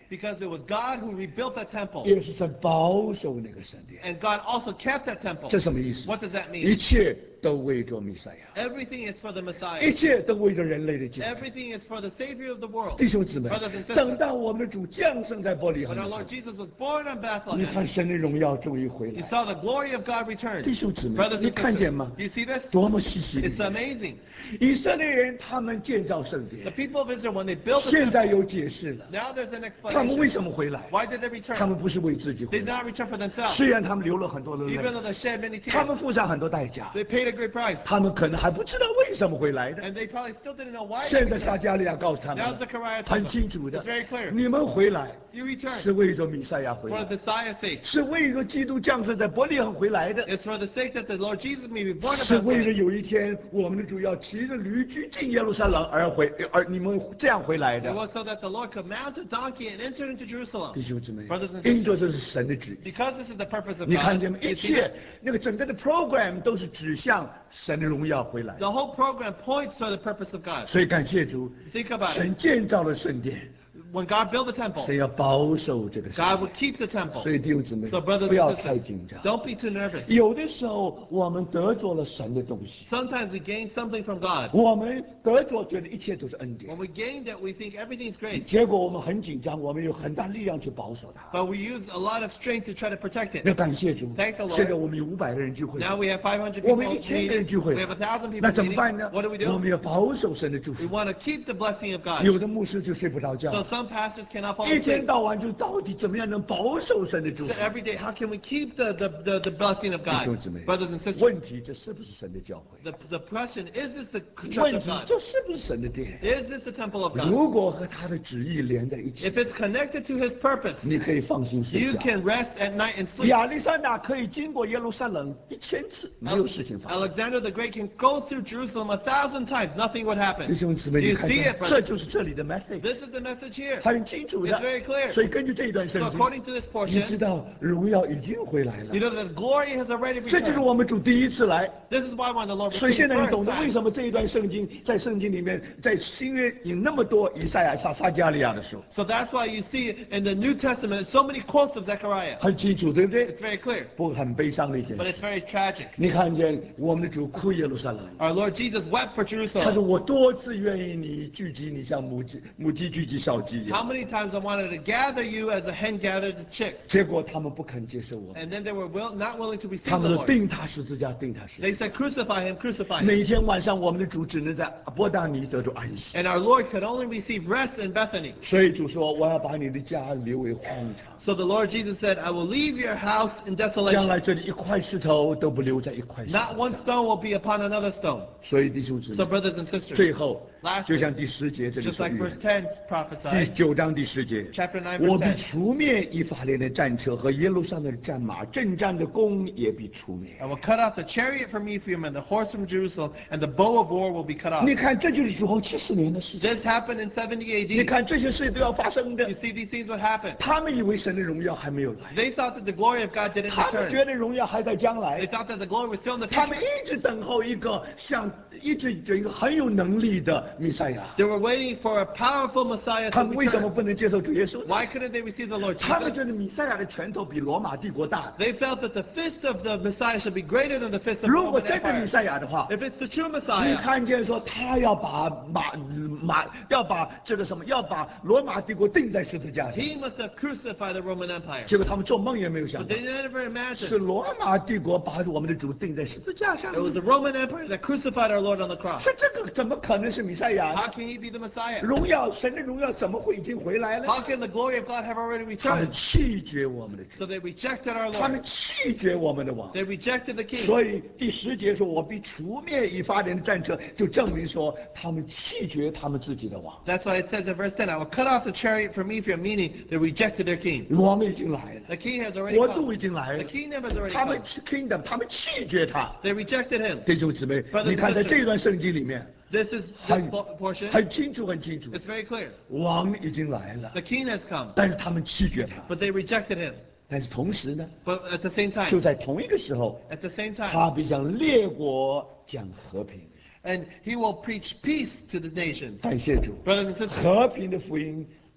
Because it was God who rebuilt that temple. 也是神保守那个圣殿。 And God also kept that temple. 这什么意思？ What does that 一 mean? 切都为着弥赛亚， Everything is for the 一 Messiah. 切都为着人类的救恩。 Everything is for the Savior of the world. 弟兄姊妹 Brothers and， 等 sisters, 到我们的主降生在伯利恒 when 的 our 时候 Lord，Jesus was born in 你 Bethlehem, 看神的荣耀终于回 you 来。 saw the glory of God return. 弟兄姊妹， Brothers 你 and 看见吗 sisters, do you see this? 多么稀奇的 It's amazing. 以色列人他们建造圣 The 殿， people of Israel, when they built the 现在 temple, 有解释了。 now there's an 他们为 explanation. 什么回来？ Why did they 他们 return? 不是为自己 They 回 did 来， not return for themselves. 虽然他们流了很多的 Even 泪， though they shed many 他 tears, 们付上很多代价， they paid a great price. 他们可能还不知道为什么回来的。 And they probably still didn't know why they 现在撒 returned. 加利亚告诉他 Now 们， Zechariah told 很 them, 清楚的 it's very clear. 你们回来 You return 是为着弥赛亚回 for 来， the Messiah's sake. 是为着基督降生在伯利恒回来的， It's for the sake that the Lord Jesus may be born of 是为着 Bethlehem. 有一天我们的主要骑着驴驹进耶路撒冷而回，而你们这样回来 It 的。 was so that the Lord could mount a donkey and enter into 弟 Jerusalem. 兄姊妹 Brothers and， 因着 sisters, 这是神的旨意。 because this is the purpose of 你看 God, 见吗？一 you see 切 that? 那个整个的 program 都是指向神的荣耀回来。 The whole program points to the purpose of God. 所以感谢主， Think about 神 it. 建造了圣殿， When God built the temple, 神要保守这个圣 God 殿 would。keep the temple. 所以弟兄姊妹， So brothers 不要 and 太紧 sisters, 张。 don't be too nervous. 有的时候我们得着了神的东西， Sometimes we gain something from God. 我们得着觉得一切都是恩典 When，we gain that, we think everything's great. 结果我们很紧张，我们有很大力量去保守它。 But we use a lot of strength to try to protect 那 it. 感谢主 Thank the，Lord. 现在我们有五百个人聚会， Now we have five hundred 我 people 们一千个人 meeting. 聚会 We have a thousand people 那怎么办 meeting. 呢？ What do we 我 do? 们要保守神的祝 We 福。 want to keep the blessing of God. 有的牧师就睡不着觉 So，some pastors cannot fall 一天 asleep. 到晚就到底怎么样能保守神的祝 So 福？ every day, how can we keep the, the, the, the blessing of 弟 God? 兄姊妹 Brothers and，sisters, 问题这是不是神的教会？ the, the question, is this the church 问 of 题 God? 这是不是神的殿？ Is this the temple of God? 如果和他的旨意连在一起 If，it's connected to His purpose, 你可以放心睡 you 觉。 can rest at night and sleep. 亚历山大可以经过耶路撒冷一千次，没有事情发生。 Alexander the Great can go through Jerusalem a thousand times, nothing would 弟 happen. 兄姊 Do 妹，你 you 看 see 见 it, 这 brothers? 就是这里的 message， This is the message here. 很清楚 It's 的 very。clear. 所以根据这一段 So 圣经， according to this 你知 portion, 道荣耀已经回来 you 了。 know that glory has already 这就是 returned. 我们主第一次来。 This is why when the Lord 所以 returned 现在你 first 懂得为 time, 什么这一段圣经在圣经里面，在新约有那么多以赛亚、撒撒加利亚的时候， so that's why you see in the New Testament so many quotes of Zechariah. 很清楚，对不对？ It's very clear, 不过很悲伤的一件 but 事， it's very tragic. 你看见我们的主哭耶路撒冷， Our Lord Jesus wept for 他说 Jerusalem. 我多次愿意你聚集你像母鸡母鸡聚集小鸡一 How 样， many times I wanted to gather you as a hen gathers the chicks, 结果他们不肯接受我， and then they were will, not willing to 他 receive 们 the 说 Lord. 钉他十字架，钉他十字 They 架。 said, crucify him, crucify him. 每天晚上我们的主只能在伯大尼得着安息， And our Lord could only receive rest in Bethany. 所以主说我要把你的家留为荒场， So the Lord Jesus said, I will leave your house in 将 desolation. 来这里一块石头都不留在一块石 Not 头 one 上。 stone will be upon another stone. 所以弟兄姊 So 妹， brothers and sisters, 最后 Lastly, 就像第十节这里 just 所 like 预 verse 言， ten 第 prophesied, 九章第十节， chapter nine 我 verse 必 ten, 除灭以法莲的战车和耶路撒冷的战马，征战的弓也必除灭。 I will cut off the chariot from Ephraim and the horse from Jerusalem, and the bow of war will be cut off. 你看，这就是主后七十年的事情。 This happened in seventy 你 A D. 看这些事都要发生的 You，see, these things would happen. 他们以为神的荣耀还没有来， They thought that the glory of God didn't 他们 return. 觉得荣耀还在将 They 来， thought that the glory was still in the 他们 future. 一直等候一个像一直有一个很有能力的弥赛亚。 They were waiting for a powerful Messiah 他 to 们为什么 return. 不能接受主耶稣呢？ Why couldn't they receive the Lord 他们 Jesus? 觉得弥赛亚的拳头比罗马帝国大。 They felt that the fist of the Messiah should be greater than the fist of 如果 Roman 真的弥 Empire. 赛亚的话， If it's the true 你 Messiah, 看见说他要把马马要把这个什么要把罗马帝国钉在十字架上， he must have crucified the Roman Empire. 结果他们做梦也没有想 But 到 they never 是 imagined 罗马帝国把我们的主钉在十字架上 it。was the Roman Empire that crucified our Lord on the cross. 说这个怎么可能是弥赛亚 How 呢？ can he be the Messiah? 荣耀神的荣耀怎么会已经回来了？ How can the glory of God have already 他们 returned? 弃绝我们的主， So they rejected our 他们 Lord. 弃绝我们的王。 They rejected the king. 所以第十节说：“我必除灭以法莲的战车”，就证明说他们弃绝他们自己的王。 That's why it says in verse ten, I will cut off the chariot from Ephraim, meaning they rejected their king. 王已经来了， The king has already 国度已 come. 经来 The 了， kingdom has already 他们 come. kingdom，他们弃绝他。 They rejected him. 弟兄姊妹， Brothers and 你看在 sisters 这段圣经里面， This is this 很 po- portion. 很清楚，很清楚， It's very clear. 王已经来了， The king has come, 但是他们弃绝他。 but they rejected him. 但是同时呢， But at the same 就 time, 在同一个时候， at the same time, 他必向列国讲和平。 and he will preach peace to the nations. 感谢主， Brothers and sisters, 和平的福音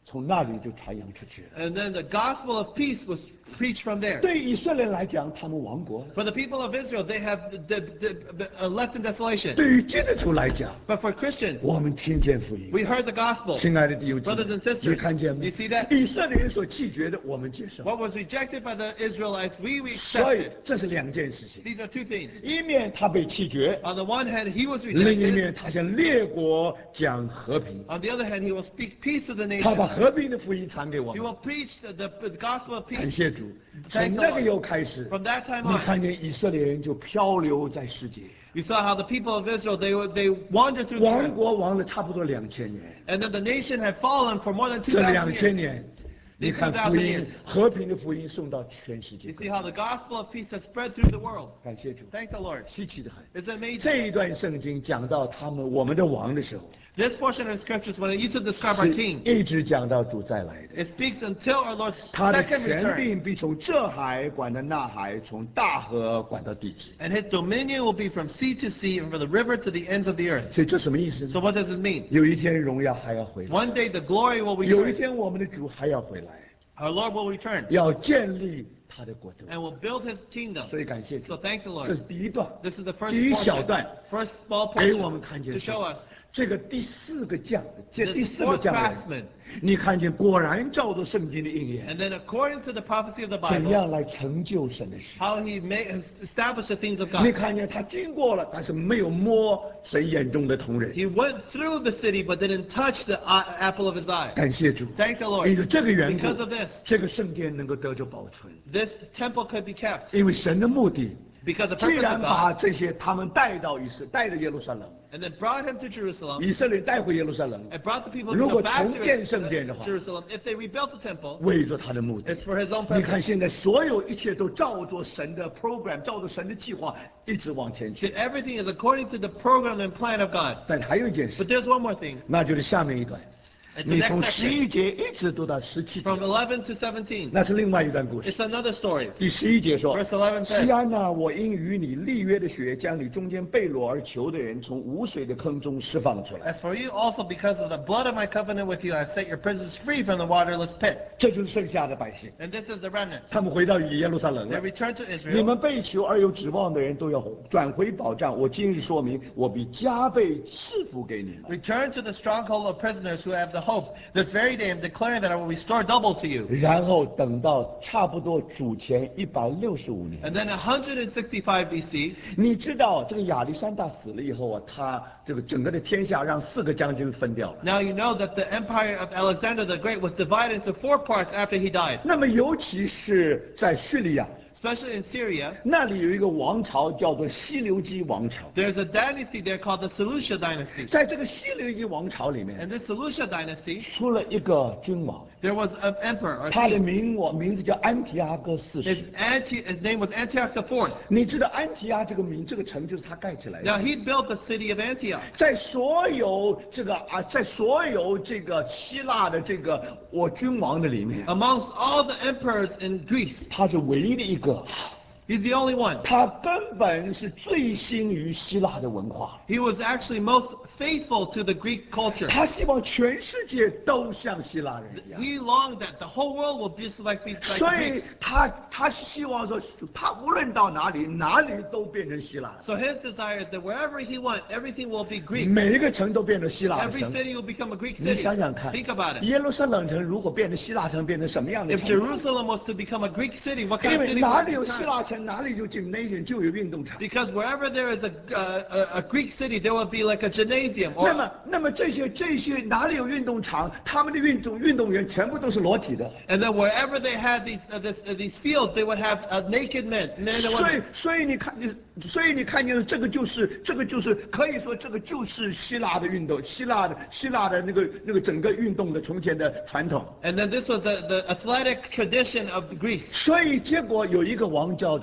从那里就传扬出去了。 And then the gospel of peace was preached from there. 对以色列人来讲，他们亡国了； For the people of Israel, they have the, the, the, uh, left in desolation. 对于基督徒来讲， But for Christians, 我们听见福音。 we heard the gospel. 亲爱的弟兄姊 Brothers 妹 and，sisters, 你看见吗？ you see that? 以色列人所弃绝的，我们接受。 What was rejected by the Israelites, we 所以 accepted. 这是两件事情： These are two things. 一面他被弃绝， On the one hand, he was 另一 rejected. 面他向列国讲和平， On the other hand, he will speak peace to the 他把 nations. 和平的福音传给我 He 们。 will preach the, the, the gospel of 感 peace. 谢主， Thank 从 the 那个 Lord. 又开始， From that time 你 on, 看见以色列人就漂流在世界， you saw how the people of Israel, they, were- they wandered through the 亡 earth. 国亡了差不多两千年。 And then the nation had fallen for more than 这 two 两 thousand 千 years. 年，你 These 看 two 福 thousand 音 years. 和平的福音送到全世界 You 各 see 地。 how the gospel of peace has spread through the world. 感谢主， Thank the Lord. 稀奇的很。 It's amazing. 这一段圣经讲到他们我们的王的时候， This portion of scriptures, when it used to describe our 是 king, 一直讲到主再来的。 it speaks until our Lord's 他的 second 权 return. 柄必从这海管到那海，从大河管到地极。 And his dominion will be from sea to sea and from the river to the ends of the earth. 所以这什么意思 So 呢？ what does this mean? 有一天荣耀还要回来， One day the glory will 有一 return. 天我们的主还要回来， Our Lord will return 要建立他的国度。 and will build his kingdom. 所以感谢主 So，thank the 这是 Lord. 第一段， This is the first 第一小 portion, 段 first small 给我们 portion 看见 to show us 这个第四个将，这 the 第四个 fourth 匠人 craftsman. 你看见果然照着圣经的应验， And then according to the prophecy of the 怎 Bible, 样来成就神的事？ how he may establish the things of 你 God. 看见他经过了，但是没有摸神眼中的同人。 He went through the city but didn't touch the eye- apple of his eye. 感谢主， Thank the 因 Lord. 为这个缘故 Because of this, 这个圣殿能够得着保存。 this temple could be kept. 因为神的目的， Because the 既 purpose 然 of 把 God, 这些他们带到以色，带到耶路撒冷， and then brought him to Jerusalem, 以色列带回耶路撒冷， and brought the people 如 to 果 go back 重 to 建圣殿的 uh, 话， Jerusalem. If they rebuilt the temple, 为着他的目的 it's。for his own 你看 purpose. 现在所有一切都照着神的 program，照着神的计划一直往前 See, 去。 everything is according to the program and plan of God. 但还有一件事 But，there's one more thing. 那就是下面一段， It's the 你从 next 十 section, 一节一直读到十七节， from eleven to seventeen. 那是另外一段故事 It's。another story. 第十一节说 Verse eleven：“ says, 西安呐、我因与你立约的血，将你中间被掳而囚的人从无水的坑中释放出来。 As for you also, because of the blood of my covenant with you, I have set your prisoners free from the waterless pit. ” 这就是剩下的百姓， And this is the remnant. 他们回到耶路撒冷 They 了。 return to 你 Israel. 们被囚而有指望的人都要转回保障。我今日说明，我必加倍赐福给你们。 Return to the stronghold of prisoners who have the hope. This very day I'm declaring that I will restore double to you. 然后等到差不多主前一百六十五年， And then one sixty-five B C, 你知道这个亚历山大死了以后啊，他这个整个的天下让四个将军分掉了。 now you know that the empire of Alexander the Great was divided into four parts after he died. 那么尤其是在叙利亚， Especially in Syria, 那里有一个王朝叫做西流基王朝。 there's a dynasty there called the Seleucid dynasty. 在这个西流基王朝里面， And this Seleucid dynasty, 出了一个君王， there was an emperor, or 他的 king. 名我名字叫安提阿哥四 His, 世。 anti, his name was Antioch the Fourth. 你知道安提阿这个名，这个城就是他盖起来 Now 的。 he built the city of Antioch. 在所有这个啊，在所有这个希腊的这个我君王的里面， Amongst all the emperors in Greece, 他是唯一的一个， he's the only one. 他根本是醉心于希腊的文化。 He was actually most faithful to the Greek culture. 他希望全世界都像希腊人一样。 He longed that the whole world will be just like, be like 所 the 以 Greeks. 他他希望说，他无论到哪里，哪里都变成希腊。 So his desire is that wherever he went, everything will be Greek. 每一个城都变成希腊 Every 城。 city will become a Greek 你 city. 想想看， Think about it. 耶路撒冷城如果变成希腊城，变成什么样的 If 城？ Jerusalem was to become a Greek city, what kind 因 of 为 city 哪 would 里有 it 希 become? 腊城，哪里就 gymnasium 就有运动场。 Because wherever there is a, uh, a, a Greek city, there will be like a gymnasium. 那 Or, 么，那么这些这些哪里有运动场，他们的运动运动员全部都是裸体的。 and then wherever they had these, uh, this, uh, these fields, they would have uh, naked men, men and 所以 women.， 所以你看，你所以你看见这个就是这个就是可以说这个就是希腊的运动，希腊的希腊的那个那个整个运动的从前的传统。 And then this was the, the athletic tradition of Greece. 所以结果有一个王叫做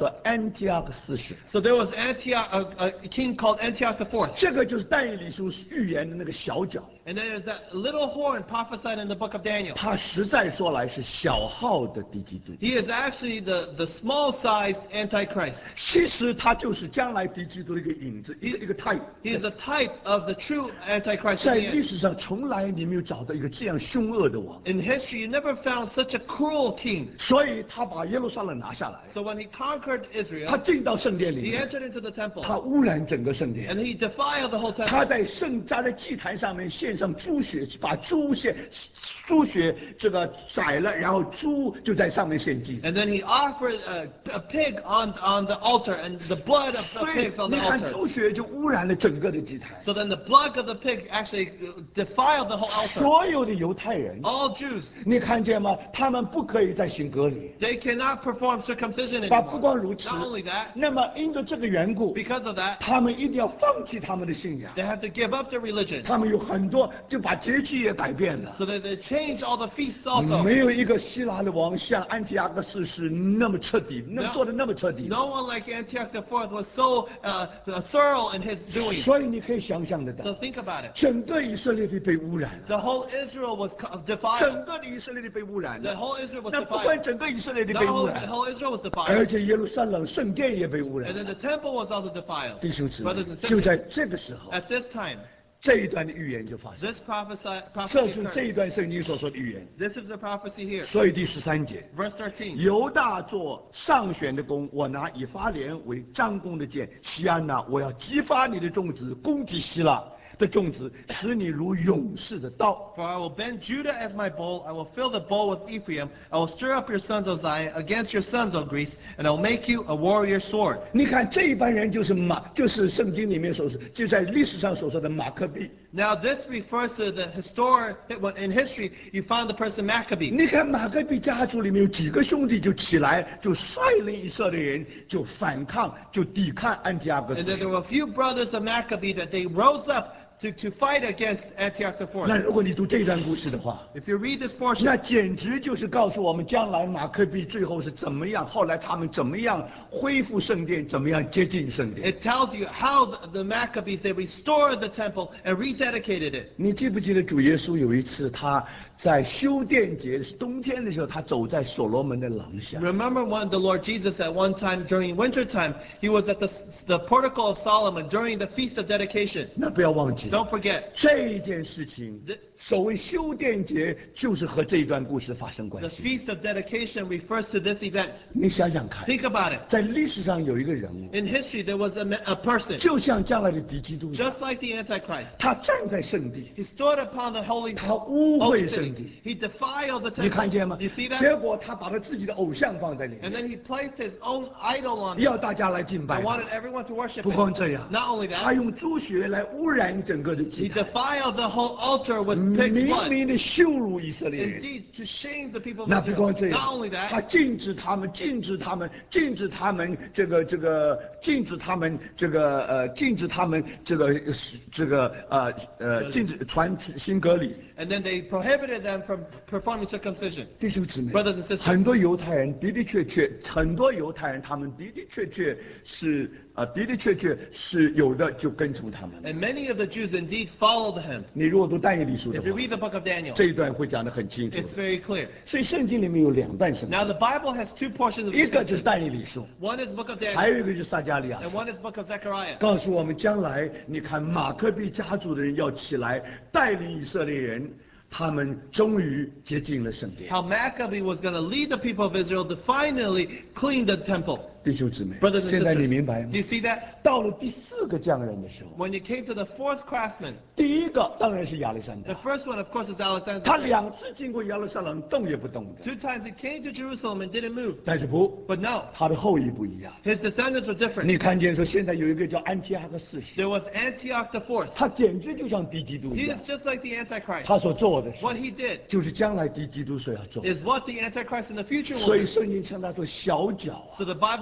个安提阿克四世， So there was Antioch, a, a king called Antioch the Fourth. 这个就是但以理书预言的那个小角。 And then there's that little horn prophesied in the book of Daniel. 他实在说来是小号的敌基督， He is actually the, the small-sized Antichrist. 其实他就是将来敌基督的一个影子，一个一个 type。 He is a type of the true Antichrist. 在 in the 历 end. 史上从来你没有找到一个这样凶恶的王， In history, you never found such a cruel king. 所以他把耶路撒冷拿下来， So when he conquered 他 Israel, 进到圣殿里 he 面， entered into the temple. 他污染整个圣殿。 And he defiled the whole 他 temple. 在圣他在祭坛上面献上猪血，把猪血猪血这个宰了，然后猪就在上面献祭。 And then he offered a, a pig on, on the altar, and the blood of the 所以 pigs on 你 the 看 altar. 猪血就污染了整个的祭坛。 So then the blood of the pig actually defiled the whole altar. 所有的犹太人， All Jews, 你看见吗？他们不可以再行割礼。 they cannot perform circumcision 把不光 anymore. 如此 Not only that, 那么因着这个缘故， because of that, 他们一定要放弃他们的信仰。 they have to give up their religion. 他们有很多就把节期也改变了。 So that they change all the feasts also. 没有一个希腊的王像安提阿克四世那么彻底，那么 No. 做的那么彻底。 No one like Antioch the Fourth was so uh, thorough in his doing. 所以你可以想象得 So 到， think about it. 整个以色列地被污染了， The whole Israel was co- defiled. 整个的以色列地被污染 The 了。 whole Israel was 那不管 defiled. 整个以色列地 Not 被污 only 染 the，whole Israel was 而 defiled, 且耶路撒冷圣殿也被污染 and then 了。 the temple was also defiled. 弟兄姊妹 Brothers and， 就 sisters, 在这个时候， at this time, 这一段的预言就发生。 this prophesy, 这 prophecy 就是这 occurred. 一段圣经所说的预言。 This is the prophecy here. 所以第十三节。 Verse thirteen. 犹大做上选的弓，我拿以法莲为张弓的箭。西安呐，我要激发你的众子，攻击希腊的众子，使你如勇士的刀。 For I will bend Judah as my bow, I will fill the bow with Ephraim, I will stir up your sons, O Zion, against your sons, O Greece, and I will make you a warrior sword. 你看这一班人就是马，就是圣经里面所说，就在历史上所说的马克比。 Now this refers to the historic, in history, you found the person Maccabee. 你看马克比家族里面有几个兄弟就起来，就率领以色列人就反抗，就抵抗安提阿克 And 斯 then there were a few brothers of Maccabee that they rose up to, to fight against Antioch the 那 Fourth. 如果你读这段故事的话， If you read this portion, 那简直就是告诉我们将来马克比最后是怎么样，后来他们怎么样恢复圣殿，怎么样接近圣殿。 it tells you how the, the Maccabees, they restored the temple and rededicated it. 你记不记得主耶稣有一次他在修殿节冬天的时候，他走在所罗门的廊下。 Remember when the Lord Jesus at one time during winter time, he was at the, the portico of Solomon during the feast of dedication. 那不要忘记， Don't forget, 这一件事情，所谓修殿节就是和这一段故事发生关 the 系。 feast of dedication refers to this event. 你想想看， Think about it. 在历史上有一个人物， In history, there was a, ma- a person, 就像将来的敌基督一样， just like the Antichrist. 他站在圣地， He stood upon the holy, 他污 holy 秽圣 city. 地。 He defiled the 你看见 temple. 吗 You see？ 结 that? 果他把他自己的偶像放在里 And 面， then he placed his own idol on it. 要大家来敬拜 I 他。 wanted everyone to worship 不光 him. 这样， Not only 他 that, 用猪血来污染整个的 he 祭坛， defiled the whole altar with pig's 明 blood. 明的羞辱以色列人。 Indeed, to shame the people of 那不光 Israel. 这 Not 样 only， 他 that, 禁止他们，禁止他们，禁止他们这个这个，禁止他们这个呃，禁止他们这个这个呃呃，禁止传新割礼。 and then they prohibited them from performing circumcision. 弟兄姊妹 Brothers and sisters， 很多犹太人的的确确，很多犹太人他们的的确确是呃的的确确是有的就跟从他们。 And many of the Jews indeed followed him. 你如果读但以理书的 If you 话， read the book of Daniel, 这一段会讲得很清楚。 it's very clear. 所以圣经里面有两段圣经 Now，the Bible has two portions of 一个就是 scripture. 但以理书， One is book of 还 Daniel, 有一个就是撒加利亚 and 书。 one is book of Zechariah. 告诉我们将来，你看马克比家族的人要起来带领以色列人，他们终于接近了圣殿。 How Maccabee was going to lead the people of Israel to finally clean the temple. 弟兄姊妹 Brothers，and 现在你 sisters, 明白吗 do？you see that? 到了第四个匠人的时候， When you came to the fourth craftsman, 第一个当然是亚历山 the 大， first one, of course, is Alexander. 他 the Great. 两次经过耶路撒冷，动也不动的。 Two times he came to Jerusalem and didn't move. 但是不， But no, 他的后裔不一样。 his descendants were different. 你看见说现在有一个叫安提阿克四世， There was Antioch the Fourth. 他简直就像敌基督一 He 样 is，just like the Antichrist. 他所做的事 What he did 就是将来敌基督所要做的。 is what the Antichrist in the future will 所以 do. 圣经称他做小脚啊 So，the Bible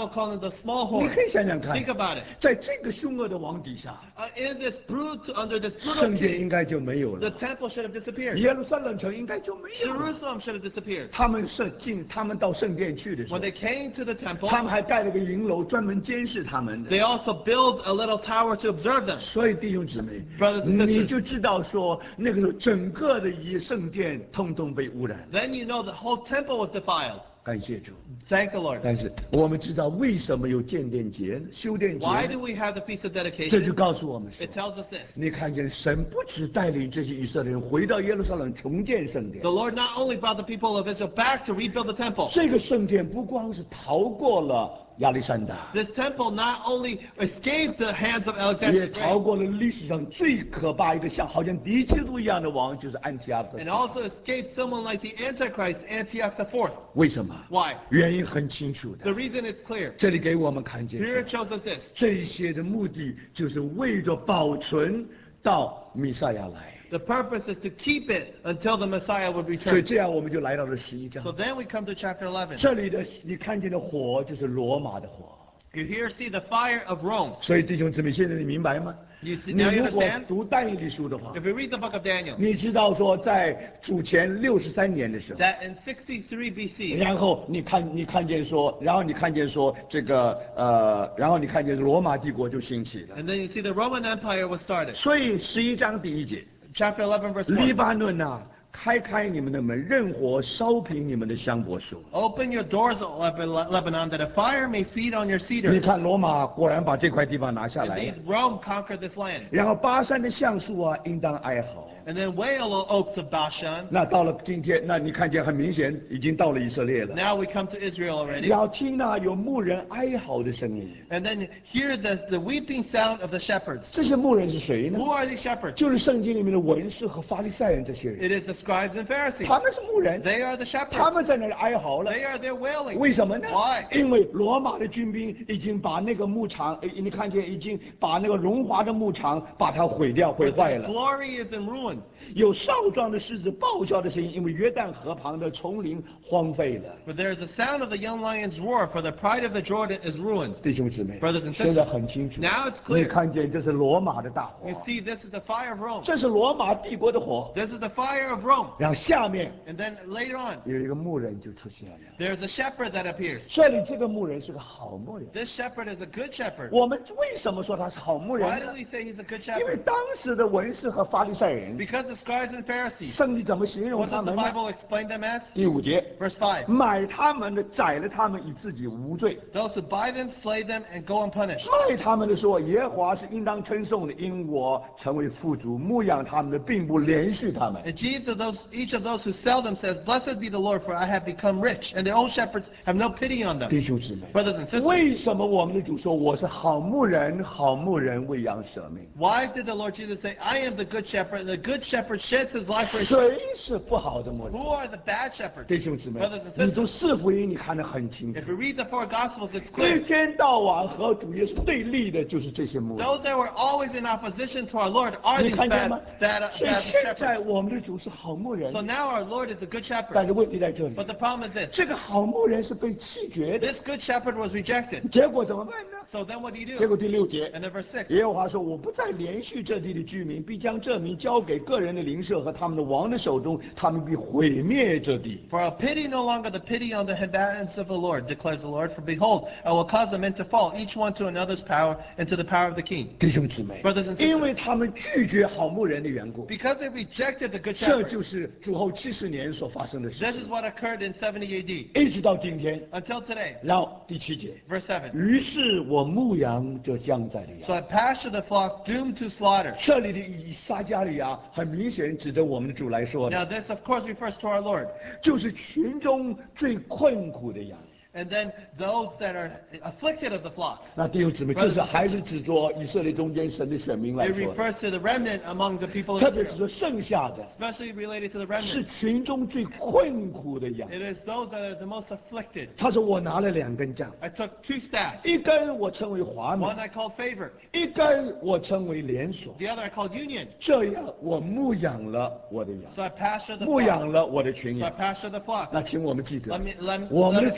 Bible calls them the small 你 horn. 可以想想看 Think，about it. 在这个凶恶的王底下， Uh, in this brute, under this brutal 圣殿应 king, 该就没有 the 了， temple should have disappeared. 耶路撒冷城应该就没有了。 Jerusalem should have disappeared. 他们是进，他们到圣殿去的时 When 候， they came to the temple, 他们还盖了个营楼，专门监视他们的。 they also built a little tower to observe them. 所以弟兄姊妹 Brothers and sisters 你就知道说，那个时候整个的一圣殿通通被污染。 Then you know the whole temple was defiled. 感谢主。 Thank the Lord. 但是我们知道为什么有建殿节呢？修殿节 Why 呢 do we have the Feast of 这就 Dedication? 告诉我们说 It，tells us this. 你看见神不只带领这些以色列人回到耶路撒冷重建圣殿 The，Lord not only brought the people of Israel back to rebuild the temple, 这个圣殿不光是逃过了亚历山大， this temple not only escaped the hands of 也 Alexander the 逃 Great, 过了历史上最可怕一个像好像敌基督一样的王，就是安提阿克斯 and。also escaped someone like the Antichrist, Antioch the Fourth. 为什么？ Why? 原因很清楚 The 的， reason is clear. 这里给我们看见 Here it shows us this. 这一些的目的就是为着保存到弥赛亚来。 The purpose is to keep it until the Messiah would 所以 return. 这样我们就来到了十一章 So，then we come to chapter eleven. 这里的你看见的火就是罗马的火。 You here see the fire of Rome. 所以弟兄姊妹，现在你明白吗？ You see, 你 now you 如果 understand? 读但以理书的话， If you read the book of Daniel, 你知道说在主前六十三年的时候， that in sixty-three B C, 然后你看你看见说，然后你看见说这个呃，然后你看见罗马帝国就兴起了。 and then you see the Roman Empire was started. 所以十一章第一节， Chapter eleven, verse 黎 one. 巴嫩呐、开开你们的门，任火烧平你们的香柏树。 Open your doors, O Leb- Lebanon, that a fire may feed on your 你 cedars. 看罗马果然把这块地方拿下来了 Indeed, Rome conquered this land. 然后巴山的橡树啊，应当哀嚎。 And then wail, O oaks of Bashan. 那到了今天，那你看见很明显已经到了以色列了。 Now we come to Israel already. 然后听那有牧人哀嚎的声音。 And then hear the, the weeping sound of the shepherds. 这些牧人是谁呢？ Who are these shepherds? 就是圣经里面的文士和法利赛人这些人。 It is the scribes and Pharisees. 他们是牧人， They are the 他 shepherds. 们在那里哀嚎了。 They are there wailing. 为什么呢 Why? 因为罗马的军兵已经把那个牧场，诶你看见已经把那个荣华的牧场把它毁掉、毁 But 坏 their 了。 glory is in ruin. 有少壮的狮子爆叫的声音，因为约旦河旁的丛林荒废了。 But there is the sound of the young lion's roar, for the pride of the Jordan is ruined. 弟兄姊妹 Brothers and，sisters 现在很清楚。 Now it's 你 clear. 看见这是罗马的大火 You，see, this is the fire of Rome. 这是罗马帝国的火。 This is the fire of Rome. 然后下面 And then later on, 有一个牧人就出现了。 there's a shepherd that appears. 这里这个牧人是个好牧人。 This shepherd is a good shepherd. 我们为什么说他是好牧人 Why 呢 do？we say he's a good 因为 shepherd? 当时的文士和法利赛人， Because the scribes and Pharisees. 圣经怎么形容 What 他 does the 们呢？ Bible explain them as? 第五节， Verse five. 买他们的宰了他们，以自己无罪； Those who buy them, slay them, and go unpunished. 卖他们的说，耶和华是应当称颂的，因我成为富足，牧养他们的，并不连续他们。 And each of those, each of those who sell them says, Blessed be the Lord, for I have become rich. And their own shepherds have no pity on 弟 them. 兄姊妹， Brothers and sisters. 为什么我们的主说我是好牧人，好牧人为羊舍命？ Why did the Lord Jesus say, I am the good shepherd, and the good shepherd sheds his life for his sheep? 谁是不好的牧人？ Who are the bad shepherds? 弟兄姊妹 Brothers and， 你读 sisters. 四福音，你看得很清楚 If。we read the four gospels, it's 一 clear. 天到晚和主耶稣对立的就是这些牧人。 Those that were always in opposition to our Lord are 你 these 看见 bad, 吗？ bad, uh, 所以 bad 现在 shepherds. 我们的主是好牧人 So，now our Lord is a good 但 shepherd. 是问题在这里 But，the problem is this. 这个好牧人是被弃绝的， This good shepherd was rejected. 结果怎么办呢？ So then what do you 结果 do? 第六节， And then verse six. 耶和华说：“我不再连续这地的居民，必将这民交给个人的邻舍和他们的王的手中，他们必毁灭这地。” For I'll pity no longer the pity on the inhabitants of the Lord, declares the Lord. For behold, I will cause the men to fall, each one to another's power, and to the power of the king. 弟兄姊妹 Brothers and，sisters 因为他们拒绝好牧人的缘故， Because they rejected the good 这 shepherd. 就是主后七十年所发生的事 This 情 is，what occurred in seventy A D. 一直到今天。 Until today. 然后第七节， Verse seven. 于是我牧羊这将宰的 So 羊。 I pastured the flock doomed to slaughter. 这里的以撒加利亚很明显指着我们的主来说的， Now this, of course, refers to our Lord. 就是群中最困苦的羊。 And then those that are afflicted of the flock. 那弟兄姊妹，这是还是指着以色列中间神的选民来 It 说的， refers to the remnant among the people of 特别指 Israel. 着剩下的， Especially related to the 是 remnant. 群中最困苦的羊。 It is those that are the most afflicted. 他说：“我拿了两根杖， I took two staffs. 一根我称为华美 One，I called favor. 一根我称为连锁。 The other I called union. 这样，我牧养了我的羊， So I pastured the 牧养 flock. 了我的群 So I 羊。 pastured the flock. 那请我们记得 Let，me, let, me, 我们 let 的 us 主 remember.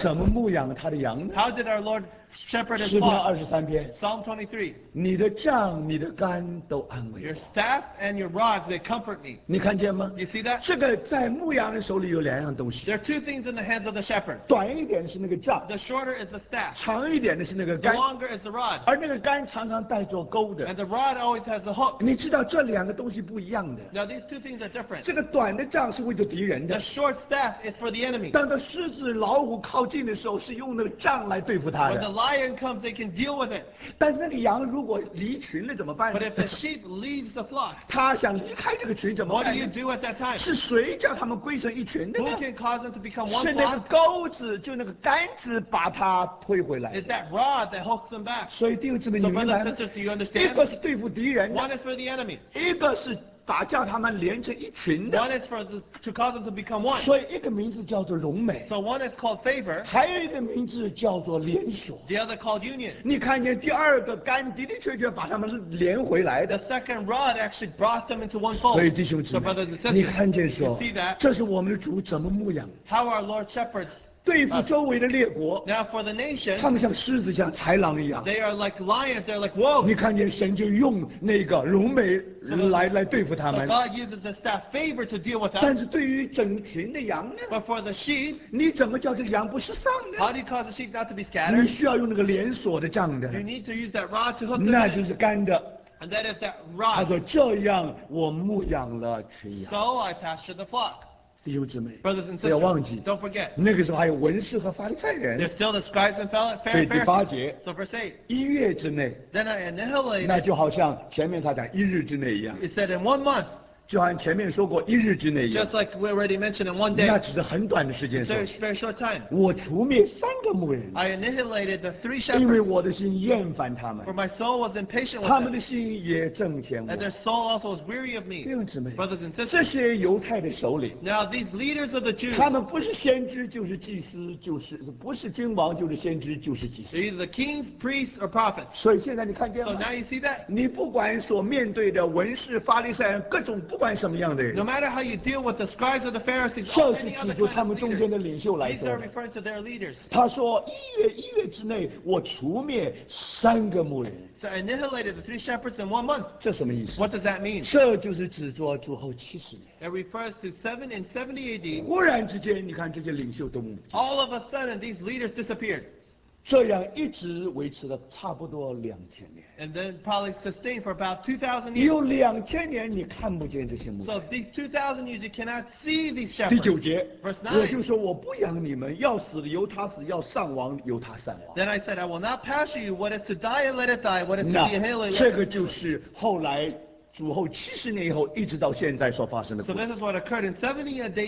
怎么牧养他的羊呢？ How did our Lord shepherd his 诗篇二 flock? 十三篇， Psalm twenty-three. 你的杖、你的竿都安慰 Your 我。 staff and your rod, they comfort me. 你看见吗 Do？you see that? 这个在牧羊人手里有两样东西， There are two things in the hands of the shepherd. 短一点的是那个杖， The shorter is the staff. 长一点的是那个 The 竿， longer is the rod. 而那个竿常常带着钩的。 And the rod always has a hook. 你知道这两个东西不一样的。 Now these two things are different. 这个短的杖是为着敌人 The 的， short staff is for the enemy. 当到狮子、老虎靠近的时候，是用那个杖来对付它 When the 的。 lion comes, they can deal with it. 但是那个羊如果离群了怎么办 But 呢 if？the sheep leaves the flock, 他想离开这个群怎么 what do 办 you 呢？ do at that time? 是谁叫他们归成一群的 Who 呢？ can cause them to become one 是那个 flock? 钩子，就那个杆子把它推回来 It's。that rod that hooks them back. 所以弟兄姊妹， So 你明 brothers 白 and 吗？ sisters, do you 一个是 understand? 对付敌人的， One is for the enemy. 一个是把叫他们连成一群的。 One is for the, to cause them to become one. 所以一个名字叫做荣美， So one is called favor, 还有一个名字叫做连锁。 the other called union. 你看见第二个杆的的确确把他们连回来 The 的。 second rod actually brought them into one fold. 所以弟兄姊 So 妹 brothers and， 你 sisters, 看见 you 说 see，that? 这是我们的主怎么牧养， How our Lord shepherds. 对付周围的列国， Now for the nation, 他们像狮子像豺狼一样。 they are like lions, they're like 你 wolves. 看见神就用那个荣美来来对付他 So 们， God uses the staff favor to deal with 但 them. 是对于整群的羊呢， But for the sheep, 你怎么叫这个羊不失丧 how 呢？ do you cause the sheep not to be 你 scattered? 需要用那个连锁的杖的， You need to use that rod to hook them 那就 in. 是干的。 And that is that 他 rod. 说这样我牧养了群羊。 So I pasture the flock. 弟兄姊妹， Brothers and 不要忘记 sisters, don't forget. 那个时候还有文士和法利赛 There's 人。 still the scribes and Phar- 所以 Phar- 第八节 Pharisees. So verse eight. 一月之内， Then I 那 annihilated. 就好像前面他讲一日之内一样， It said in one month, 就好像前面说过一日之内一样 just，like we already mentioned in one 那 day. 只是很短的时间 It's 说 a。very, very short time. 我除灭三个牧人， I annihilated the three 因为 shepherds, 我的心厌烦他们 for，my soul was impatient 他 with 们的 them, 心也正嫌 and 我 their。soul also was weary of 弟 me. 兄姊妹， Brothers and 这 sisters, 些犹太的首领， now these leaders of the Jews, 他们不是先知就是祭司，就是不是君王就是先知就是祭 they're 司。 either the kings, priests, or prophets. 所以现在你看见 So 吗？ now you see that? 你不管所面对的文士、法利赛人，各种不管什么样的 No 人， matter how you deal with the scribes or the Pharisees, 这 or 是 any 指 other 出 kind 他 of 们中间的 leaders, 领袖来 these 说 are 的。 referring to their leaders. 他说一月一月之内，我除灭三个牧人， So I annihilated the three shepherds in one month. 这什么意思？ What does that mean? 这就是指着主后七十年。 It refers to seven and seventy A D. 忽然之间，你看这些领袖都不见， All of a sudden, these leaders disappeared. 这样一直维持了差不多两千年。 And then probably sustained for about two thousand years. 有两千年你看不见这些牧 So 人。 these two thousand years, you cannot see these 第九 shepherds. 节， Verse 我就 nine. 说我不养你们，要死的由他死，要丧亡由他丧亡。 Then I said, I will not pasture you. What is to die, let it die. What is to 那 be annihilated, 这 let 个 it 就 be. 是后来主后七十年以后一直到现在所发生的 So 故事。 this is what occurred in seventy A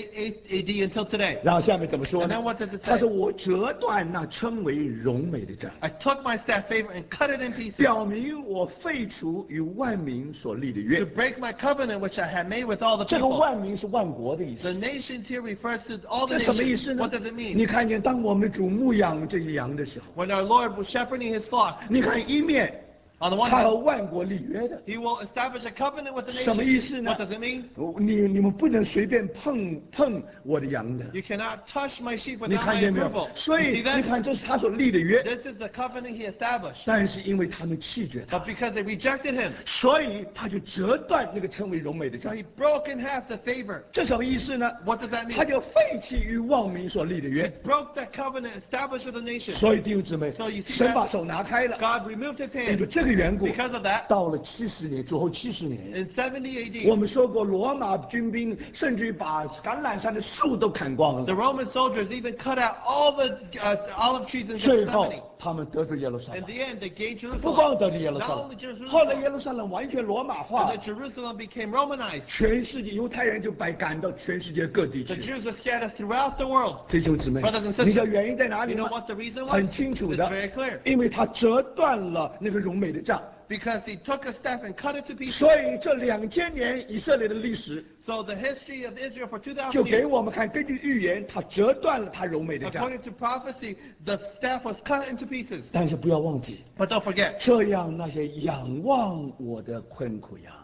D until today. 然后下面怎么说 And 呢 then what does it？ 他 say？ 说我折断那称为荣美的杖， I took my staff favor and cut it in pieces 表明我废除与万民所立的约 to。break my covenant which I had made with all the 这个 people. 万民是万国的意 The 思。 nations here refers to all the 这什么意思 nations. 呢 What does it？ 你 mean? 看见当我们的主牧养这些羊的时候， When our Lord was shepherding his flock, 你看一面 on the one 他和 hand, 万国立约的， he will establish a covenant with the 什么意 nations. 思呢 What does it mean？ 你你们不能随便碰碰我的羊的。 You cannot touch my sheep 你 without 看 my 见没有 approval.？ 所 You 以 see 你 that? 看，这是他所立的约， This is the covenant he established. 但是因为他们弃绝他， But because they rejected him, 所以他就折断那个称为荣美的 so 杖。 he broke in half the favor. 这什么意思呢？ What does that 他 mean? 就废弃与万民所立的 He 约。 broke that covenant established with the nations. 所以弟兄姊妹 So you，see 神 that？ 把手拿开了， God removed his 因为 hand 这个缘故， because of that. 到了七十年主后七十年， In seventy A 我 D, 们说过罗马军兵甚至于把橄榄山的树都砍光 the 了， Roman soldiers even cut out all the uh, olive trees in 最后 Gethsemane. 他们得罪耶路撒 In 冷， the end, they gained 不光 Jerusalem. 得罪耶路撒 Not 冷 only， 后来耶 Jerusalem, 路撒冷完全罗马化 and，then Jerusalem became Romanized. 全世界犹太人就被赶到全世界各地 The 去。 Jews were scattered throughout the world. 弟兄姊妹 Brothers and，sisters， 你知道原因在哪里 You 吗 know？what the reason was? 很清楚 It's 的 very clear.， 因为他折断了那个荣美的杖， Because he took a staff and cut it to pieces. 所以这两千年以色列的历史 So the history of Israel for 就 2,000 给 years, 我们看，根据预言，他折断了他荣美的杖。 according to prophecy, the staff was cut into pieces. 但是不要忘记， But don't forget, 这样那些仰望我的困苦羊，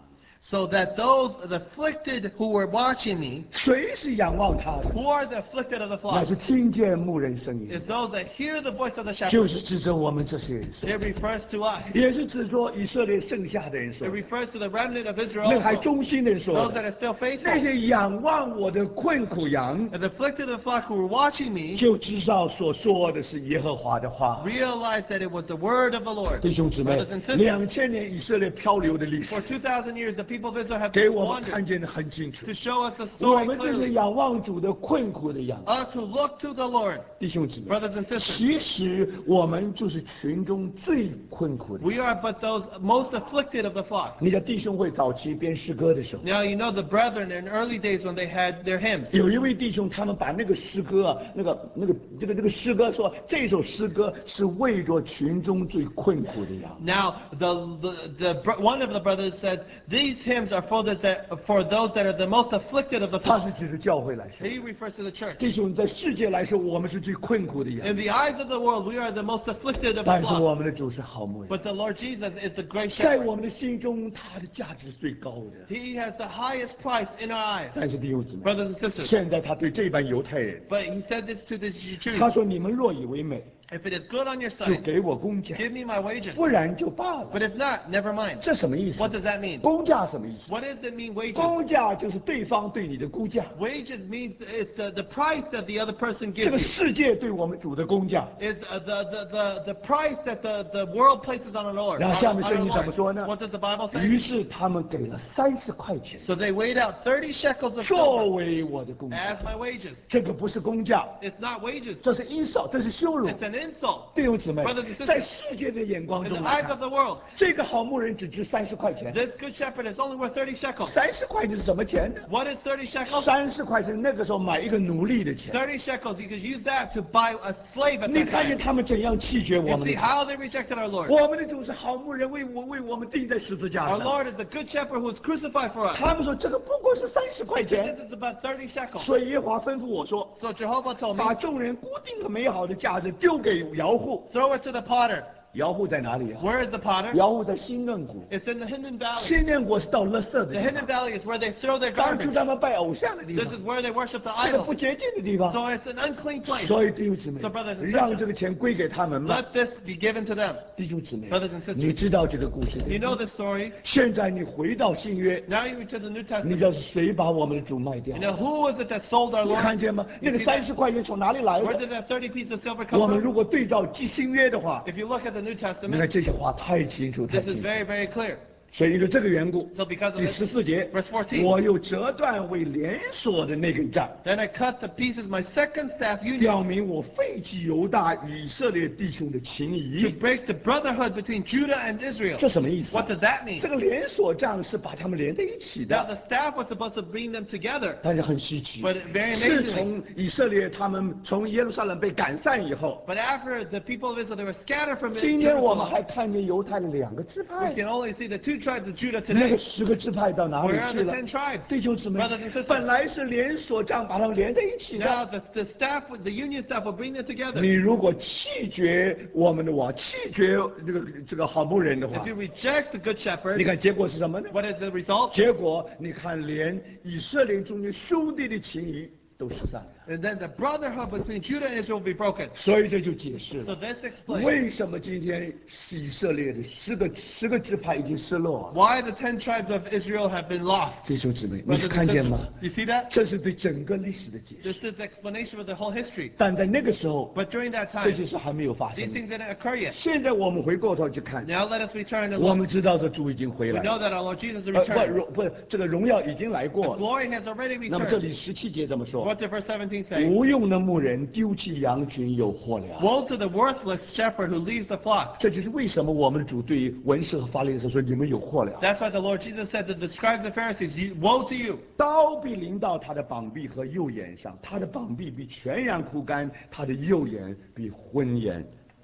so that those the afflicted who were watching me, 谁是仰望他的？ who are the afflicted of the 那 flock, 是听见牧人声音 is，those that hear the voice of the 就 shepherd. 是指着我们这些人说， It refers to us. 也是指着以色列剩下的人说 It，refers to the remnant of Israel 那还 also, 忠心的人说 those 的 that are still 那 faithful. 些仰望我的困苦羊， And the afflicted of the flock who were watching me 就知道所说的是耶和华的话。 realized that it was the word of the Lord. 弟兄姊妹 Brothers and，sisters, 两千年以色列漂流的历史 for，two thousand years the people of Israel have 给 been 我们看 wandered 见的很清楚 to。show us the 我 story 们这些 clearly. 仰望主的困苦的羊， Us who look to the Lord, 弟兄姊妹， brothers and sisters, 其实我们就是群中最困苦的。 we are but those most afflicted of the flock. 你在弟兄会早期编诗歌的时候， Now you know the brethren in early days when they had their hymns. 有一位弟兄，他们把那个诗歌啊，那个那个这个这个诗歌说，这首诗歌是为着群中最困苦的羊。 Now the, the the br- one of the brothers says these hymns are for those that for those that are the most afflicted of the 他 flock. 是指着教会来说， He refers to the church. 弟兄在世界来说，我们是最困苦的羊 In，the eyes of the world, we are the most afflicted of the 但是 flock. 我们的主是好牧人， But the Lord Jesus is the great 在 shepherd. 我们的心中，他的价值最高的。 He has the highest price in our eyes, 但是弟兄姊妹， brothers and sisters. 现在他对这班犹太人， But he said this to the 他 Jews: 说：“你们若以为美， If it is good on your 就 side, 给我工价， give me my wages. 不然就罢了。 But if not, never mind. ” 这什么意思 What does that mean? 工价什么意思？ What does it mean, wages? 工价就是对方对你的估价， Wages means it's the, the price that the other person 这 gives 个 you. 世界对我们主的工价。 Is uh, the, the, the, the price that the, the world places on our Lord. 然后 on- 下面 on 圣 our 经怎么 Lord. 说呢 What does the Bible 于 say? 是他们给了三十块钱 So they weighed out thirty shekels of 作 silver 为我的工价。 as my wages. 这个不是工价， It's not wages. 这是阴少，这是羞辱。 It's an insult. 弟兄姊妹 Brothers and，sisters， 在世界的眼光 In 中 the 来 eyes of 看， the world, 这个好牧人只值三十块钱。 this good shepherd is only worth thirty shekels. 三十块钱是什么钱呢？ What is thirty shekels? 三十块钱那个时候买一个奴隶的钱。 thirty shekels, you could use that to buy a slave at 你 that 看见 time. 他们怎样弃绝我 You 们 see 的？ how they rejected our Lord. 我们的主是好牧人，为我为我们钉在十字架 Our 上。 Lord is the good shepherd who was crucified for us. 他们说这个不过是三十块 This 钱， is about thirty shekels. 所以耶和华吩咐我说， So Jehovah told me, 把众人固定的美好的价值丢给窑户。 throw it to the potter. 窑户在哪里啊？ Where is the potter? 窑户在新嫩谷。 It's in the Hinnon Valley. 新嫩谷是到垃圾的 The 地 Hinnon 方， Valley is where they throw their 当初 garbage. 他们拜偶像的地 This 方 is，where they worship the 这个不 idols. 洁净的地方。 So it's an unclean place. 所以弟兄姊妹 So brothers and，sisters， 让这个钱归给他们吧。 Let this be given to them. 弟兄姊妹 Brothers and sisters， 你知道这个故事 You 对 know 吗？ this story. 现在你回到新约， Now you read to the New 你 Testament. 知道是谁把我们的主卖掉 You？know who was it that sold our 你看 Lord? 见吗？那 You 个 see 三 that? 十块钱从哪里来 Where 的？ did that thirty pieces of silver 我 come 们如 from? 果对照记新约的话， If you look at the New 你看 Testament, 这些话太清楚，太 this 清 is 楚。 very, very clear. 所以因为这个缘故， So because of 第 this, 十四节 verse，fourteen， 我又折断为连锁的那根杖， then I cut to pieces my second staff 表 union 明我废弃犹大与以色列弟兄的情 to 谊。 break the brotherhood between Judah and Israel. 这什么意思啊？ What does that mean? 这个连锁杖是把他们连在一起 Now 的， the staff was supposed to bring them together, 但是很稀奇 but very， 是 amazingly, 从以色列他们从耶路撒冷被赶散以后， but after the people of Israel they were scattered from 今天我们还 Jerusalem, 看见犹太的两个支 we 派， can only see the two tribes of Judah 那个 today. 十个支派到哪里 Where are 去 the 了？ ten tribes? 弟兄姊妹 Brothers and sisters， 本来是连锁杖把他们连在一起 Now 的。 the, the staff, the union staff will bring them 你 together. 如果弃绝我们的王，弃绝这个这个好牧人的话 If，you reject the good 你 shepherd, 看结果是什么呢？ what is the result? 结果你看，连以色列中间兄弟的情谊都失散了。 And then the brotherhood between Judah and Israel will be broken. 所以这就解释 So 了 this explains 为什么今天以色列的十个十个支派已经失落了。 why the ten tribes of Israel have been lost. 弟兄姊妹，你 Brothers 看 and 见吗？ sisters, you see that? 这是对整个历史的解释。 This is the explanation of the whole history. 但在那个时候， But during that 这些 time, 事还没有发 these 生。 things didn't occur yet. 现在我们回过头去看， Now let us return and 我 look. 们知道这主已经回 We 来 know 了， that our Lord Jesus is 呃不 returned. 荣不这个荣耀已经来 The 过了。 glory has already 那么这 returned. 里十七节怎么说？ What did verse seventeen say? 无用的牧人丢弃羊群有祸了。 Woe to the worthless shepherd who leaves the flock. 这就是为什么我们的主对文士和法利赛说你们有祸了。 That's why the Lord Jesus said to the scribes and Pharisees, "You- Woe to you! 刀必临到他的膀臂和右眼上，他的膀臂比全然枯干，他的右眼比昏眼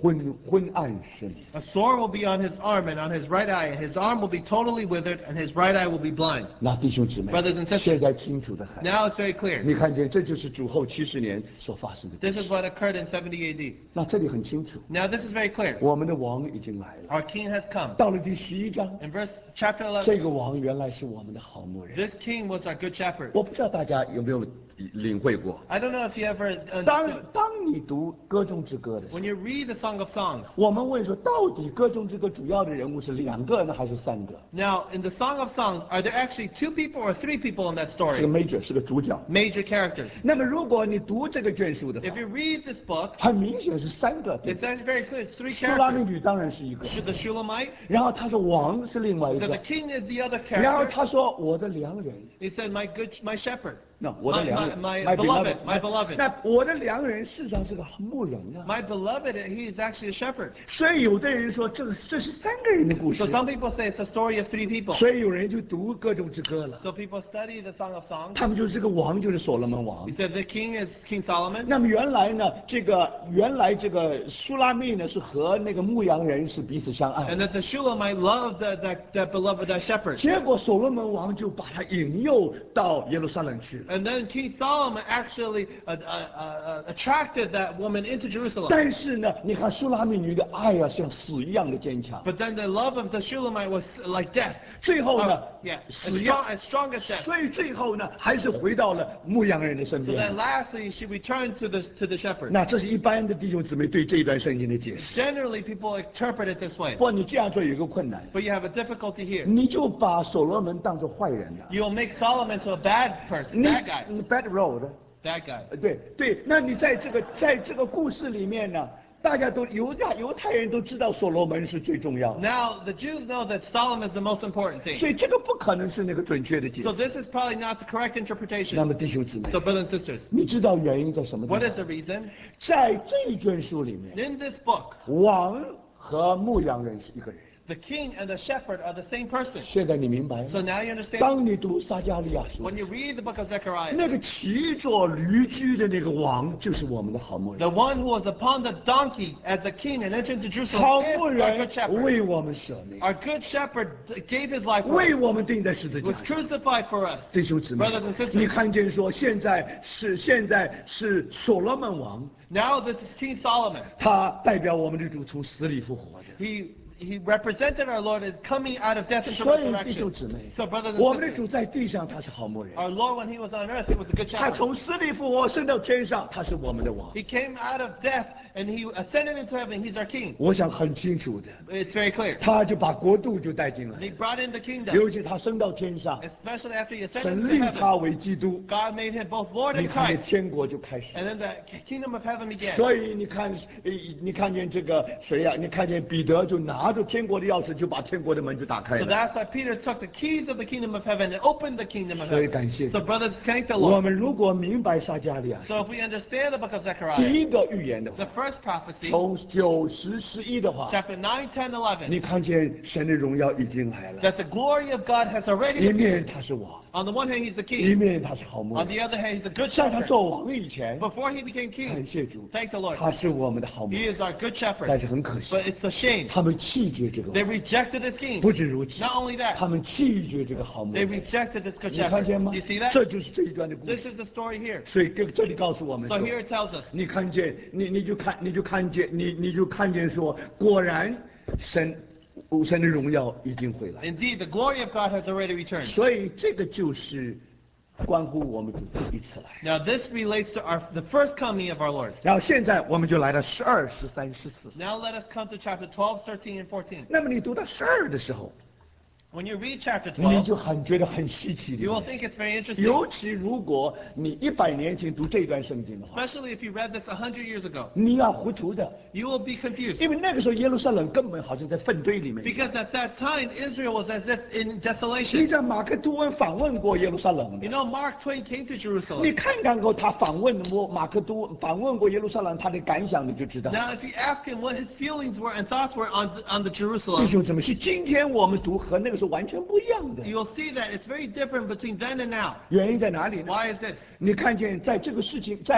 昏昏暗视你。 A sword will be on his arm and on his right eye, and his arm will be totally withered, and his right eye will be blind. 那弟兄姊妹 Brothers and sisters 现在清楚的很。 Now it's very clear. 你看见这就是主后七十年所发生的故 This 事。 is what occurred in seventy A D. 那这里很清楚， Now this is very clear. 我们的王已经来了。 Our king has come. 到了第十一章， In verse chapter 这 eleven, 个王原来是我们的好牧人。 this king was our good shepherd. 我不知道大家有没有领会过。 I don't know if you ever 当 understood. 当你读歌中之歌的时 When 候， you read the Song of Songs, 我们问说，到底歌中之歌主要的人物是两个呢，还是三个？ now in the Song of Songs, are there actually two people or three people in that 是个 story? major，是个主角。 Major characters. 那么如果你读这个卷书的 If 话， you read this book, 很明显是三个。对 it's actually very clear. It's three 苏拉密 characters. 女当然是一个， Sh- The Shulamite. 然后他说王是另外一 So 个 the，king is the other 然后 character. 他说我的良人。 He said, "My good, my shepherd, 那我的 my 良人 my my beloved, my beloved, 那我的良人事实上是个牧人啊。 my beloved. He is actually a shepherd." 所以有的人说这个这是三个人的故事 So，some people say it's a story of three people. 所以有人就读歌中之歌了。 So people study the Song of Songs. 他们就是这个王就是所罗门王 He。said the king is King Solomon. 那么原来呢，这个原来这个苏拉密呢是和那个牧羊人是彼此相爱 And，that the Shulamite loved that, that, that beloved, that shepherd. 结果所罗门王就把他引诱到耶路撒冷去了。 And then King Solomon actually uh, uh, uh, attracted that woman into Jerusalem. 但是呢，你看苏拉密女的爱啊，像死一样的坚强。 But then the love of the Shulamite was like death. 最后呢 Oh，yeah, 死 as 一样 strong, as strong as death. 所以最后呢，还是回到了牧羊人的身 So 边 then。lastly, she returned to the, to the shepherd. 那这是一般的弟兄姊妹对这一段圣经的解释。 Generally, people interpret it this way. 不，你这样做有一个困难， But you have a difficulty here. 你就把所罗门当作坏人了。 You will make Solomon to a bad person, 你 bad guy, 你 bad road。 bad guy. 呃对对，那你在这个在这个故事里面呢，大家都犹太犹太人都知道所罗门是最重要的， Now, the Jews know that Solomon is the most important 所 thing. 以这个不可能是那个准确的解 So 释。 this is probably not the correct 那 interpretation. 么弟兄姊妹， So brothers and sisters, 你知道原因在什么地 what is 方？ the reason? 在这一卷书里面， In this book, 王和牧羊人是一个人。 the king and the shepherd are the same person. 现在你明白 So 吗？ now you understand? 当你读撒迦利亚书 When，you read the book of Zechariah, 那个骑着驴驹的那个王就是我们的好牧人。 the one who was upon the donkey as the king and entered into 好 Jerusalem 牧 is our 人 good shepherd. 为我们舍命， Our good shepherd gave his life for 为 us, 我们钉在十字架 was 上。 crucified for us. 弟兄姊妹 Brothers and，sisters 你看见说现在是现在是所罗门王， Now this is King Solomon. 他代表我们的主从死里复活的。 He he represented our Lord as coming out of death into 所以弟兄 resurrection. 姊妹， So brothers 我 and 们的主 sisters, 在地上他是好牧人， our Lord when he was on earth, he was a good 他 shepherd. 从死里复活升到天上，他是我们的王。 He came out of death and he ascended into heaven. He's our king. 我想很清楚的， It's very clear. 他就把国度就带进来 He，brought in the kingdom, 尤其他升到天上， especially after he ascended 神 into 立他 heaven. 为基督， God made him both Lord 你 and 看见 Christ. 天国就开始。 And then the kingdom of heaven began. 所以你看，呃你看见这个谁呀、你看见彼得就拿着天国的钥匙，就把天国的门就打开 So 了。 that's why Peter took the keys of the kingdom of heaven and opened the kingdom of 所以感谢 heaven. So brothers, thank the 我 Lord. 们如果明白撒迦利亚书 So if we understand the book of 第 Zechariah, 一个预言的 the 话， first prophecy, 从九十十一的话， chapter nine, ten, 你 eleven, 看见神的荣耀已经来了。 that the glory of God has 一 already 面 appeared. 他是王， On the one hand, he's the 一 king. 面他是好牧 On 人。 the other hand, he's a good 在他 shepherd. 做王以前， Before he became 感 king, 谢主， thank the Lord. 他是我们的好牧 He 人。 is our good 但 shepherd. 是很可惜， But it's a shame. 他们弃绝这个 They 王。 rejected this king. 不止如此， Not only 他 that, 们弃绝这个好牧 they 人。 rejected this good 你看 shepherd. 见吗 You see？that? 这就是这一段的故 This 事。 is the story here. 所以这这里告诉我们 So 说， here it tells us, 你看见你你就看你就看见你你就看见说，果然神神的荣耀已经回来。 indeed, the glory of God has already returned. 所以这个就是关乎我们主第一次来。 Now this relates to our the first coming of our Lord. 然后现在我们就来到十二、十三、十四。 Now let us come to chapter twelve, thirteen, and fourteen. 那么你读到十二的时候， When you read chapter 你 twelve, 就很觉得很稀奇 you will 的。 think it's very interesting, 尤其如果你一百年前读这段圣经的话， especially if you read this a hundred years ago. 你要糊涂的， You will be confused 因为那个时候耶路撒冷根本好像在粪堆里面。 because at that time Israel was as if in 你 desolation. 在马克吐温访问过耶路撒冷 You 的， know, Mark Twain came to 你 Jerusalem. 看看过他访问过马克都访问过耶路撒冷，他的感想你就知道。 Now, if you ask him what his feelings were and thoughts were on the, on the 弟 Jerusalem, 兄姊妹，是今天我们读和那个时候完全不一样的。 you'll see that it's very different between then and now. 原因在哪里呢？ Why is this? 你看见在这个事情，在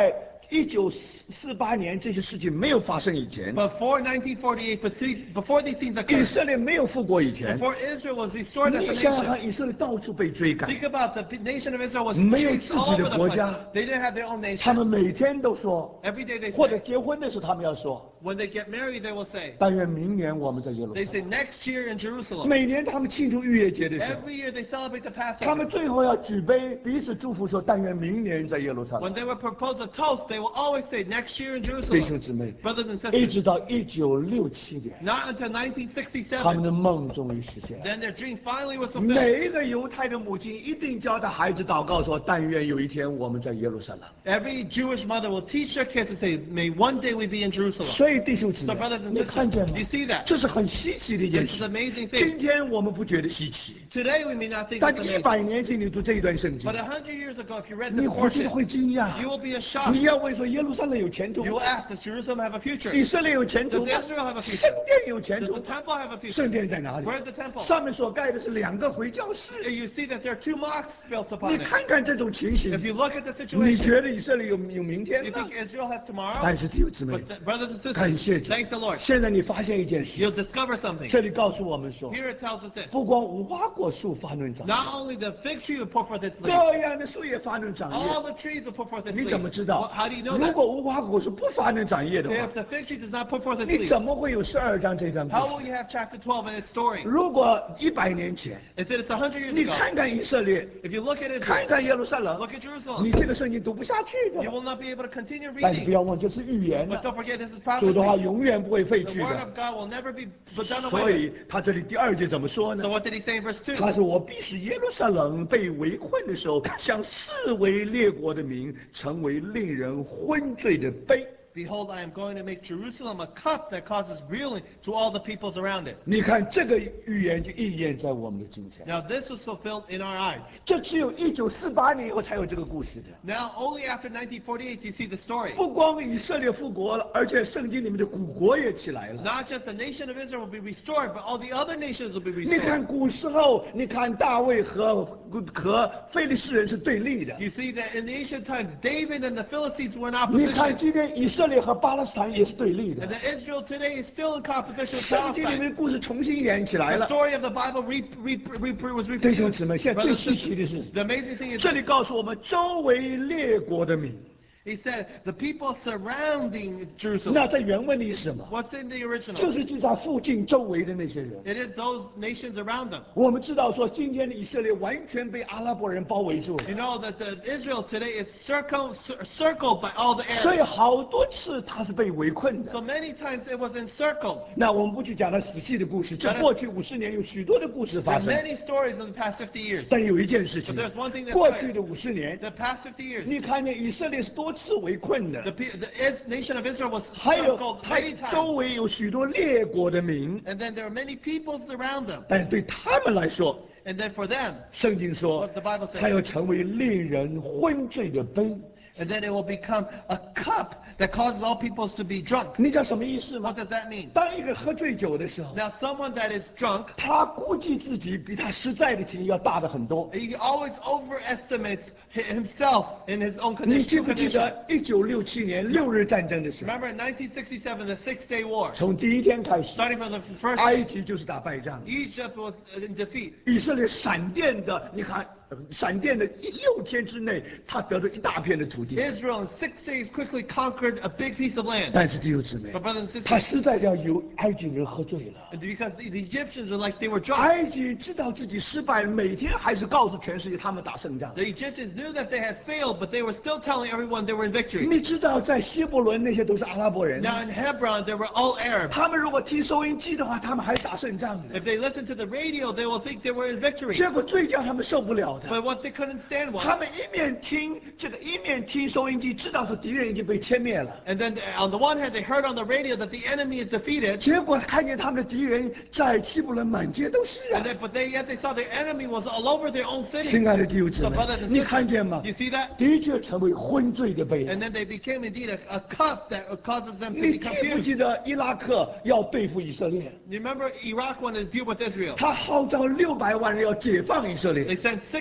一九四八年这些事情没有发生以前， Before nineteen forty-eight, but three, before these things 以 occurred, 色列没有复国以前， before Israel was restored as 你 a 想想看， nation, 以色列到处被追赶， think about the nation of Israel was 没有 chased 自 all 己的 over the 国 place. 家， They didn't have their own 他们 nation. 每天都说， Every day they 或者 say, 结婚的时候他们要说， when they get married, they will say, 但愿明年我们在耶路 they 撒 say 冷。 next year in Jerusalem. 每年他们庆祝逾越节的时候， Every year they celebrate the 他们 Passover. 最后要举杯彼此祝福说，但愿明年在耶路撒 When 冷。 they would propose a toast, they will always say next year in 弟 Jerusalem. 兄姊妹， Brothers and 一 sisters, 直到一九六七年， not until nineteen 他们 sixty-seven, 的梦终于实现。 then their dream finally was fulfilled. 每一个犹太的母亲一定教他孩子祷告说，但愿有一天我们在耶路撒冷。 Every Jewish mother will teach their kids to say, may one day we be in Jerusalem. 所以弟兄姊 So 妹 brothers，and 你看见 sisters, 吗 you see that? 这是很稀奇的一件 This is 事 an。amazing 今 thing. 天我们不觉得稀奇， Today we may not think 但 it's 一 amazing. 百年前你读这一段圣经 But，a hundred years ago, if you read 你 this 回去 portion, 会惊讶 you，will be shocked. 你要问说耶路撒冷有前途 You 吗 will？ask, does Jerusalem have a future? 以色列有前途吗 Does Israel have a future? 圣殿有前 Does 途 the 吗？ temple have a future? 圣殿在哪里？ Where's the temple? 上面所盖的是两个回教室。 You see that there are two mosques built 你 upon it. 看看这种情形 If，you look at the 你 situation, 觉得以色列有有明天 you 吗 think？Israel has tomorrow? 但是弟兄姊妹 But，the- brothers and 感谢 sisters, 主 thank the Lord. 现在你发现一件事， You'll discover something. 这里告诉我们说， Here it tells us this. 不光无花果树发嫩长叶， Not only the fig tree will put forth its leaves, 各样的树也发嫩长 all 叶。 the trees will put forth its 你怎么 leaves. 知道 Well,？how do you know 如 that? 果无花果树不发嫩长叶的话 If，the fig tree does not put forth its 你 leaves, 怎么会有十二章这章故 how 事 will？you have chapter twelve in its story? 如果一百年前， If it's a hundred years 你 ago, 看看以色列， if you look at 看 Israel, 看耶路撒冷， look at 你 Jerusalem, 这个圣经读不下去 you 的。 will not be able to continue 但是不 reading. 要忘，这是预言 But 的， don't forget, this is 主的话 prophecy. 永远不会废 The 去 word 的。 of God will never be done 所 away with. 以他这里第二节怎么说呢 So？what did he say in verse two? 他说：“我必使耶路撒冷被围困的时候，像四围列国的民，成为令人昏醉的杯。” Behold, I am going to make Jerusalem a cup that causes reeling to all the peoples around it. 你看这个预言就应验在我们的今天。 Now this was fulfilled in our eyes. 这只有一九四八年以后才有这个故事的。 Now only after nineteen forty-eight do you see the story. 不光以色列复国了，而且圣经里面的古国也起来了。 Not just the nation of Israel will be restored, but all the other nations will be 你看 restored. 古时候，你看大卫和和非利士人是对立的。 You see that in the ancient times, David and the Philistines were in 你看 opposition. 今天以色列和巴勒斯坦也是对立 And 的。 that Israel today is still in competition with 圣经里面 Palestine. 的故事重新演起来 The 了。 story of the Bible re, re, re, re, was 弟兄 reproduced. 姊妹，现在最 Brothers 稀 and 奇的是 sisters,，the amazing thing is 这里 that 告诉我们，周围列国的民。 he said the people surrounding 那 Jerusalem. 在原文里是什么？ What's in the 就 original? 是就在附近周围的那些人。 It is those nations around them. 我们知道说，今天的以色列完全被阿拉伯人包围住了， You know that the Israel today is circle, cir- circled by all the 所以 Arabs. 好多次他是被围困 So 的。 many times it was encircled. 那我们不去讲它仔细的故事，这过去五十年有许多的故事 There 发 are 生。 many stories in the past fifty years. 但有一件事 But 情 there's one thing，that's 过 clear. 去的五十年， The past fifty years, 你看见以色列是多次围困的， the, pe- the is- nation of Israel was 还有 circled 它 many 周 times. 围有许多列国的民， And then there are many peoples around them. 但对他们来说， And then for them, 圣经说 What the Bible says. 它要成为令人昏醉的杯。 and then it will become a cup that causes all peoples to be drunk. 你知道什么意思吗 What？does that mean? 当一个喝醉酒的时候， Now, someone that is drunk, 他估计自己比他实在的情要大的很多。 he always overestimates hi- himself in his own 你 condition. 记不记 condition. 得一九六七年六日战争的时候， Remember in nineteen sixty-seven, the Six-Day War. 从第一天开始， Starting from the first 埃 day, 及就是打败仗， Egypt was in defeat. 以色列闪电的，你看，呃闪电的一六天之内，他得了一大片的土地。 Israel in six days quickly conquered a big piece of land. 但是弟兄姊妹 But，brothers and 他 sisters, 实在要有埃及人喝醉了。 and because the, the Egyptians are like they were drunk. 埃及知道自己失败，每天还是告诉全世界他们打胜仗 The。Egyptians knew that they had failed, but they were still telling everyone they were in victory. 你知道，在希伯伦那些都是阿拉伯人， Now in Hebron, they were all Arabs. 他们如果听收音机的话，他们还打胜仗的。 If they listened to the radio, they will think they were in victory. 结果最叫他们受不了的。 But what they couldn't stand 他 was, 们一面听这个，一面听收音机，知道说敌人已经被歼灭了。 and then on the one hand, they heard on the radio that the enemy is defeated, 结果看见他们的敌人在希伯伦满街都是啊 and！then, but they yet they saw their enemy was all over their own city. 亲爱的弟兄姊 So 妹 brothers，and 你看见吗 sisters,？you see that? 的确成为昏醉的杯。 And then they became indeed a, a cup that causes them to 你 be 记不 confused. 记得伊拉克要对付以色列？ You remember Iraq wanted to deal with Israel. 他号召六百万人要解放以色 They 列， sent six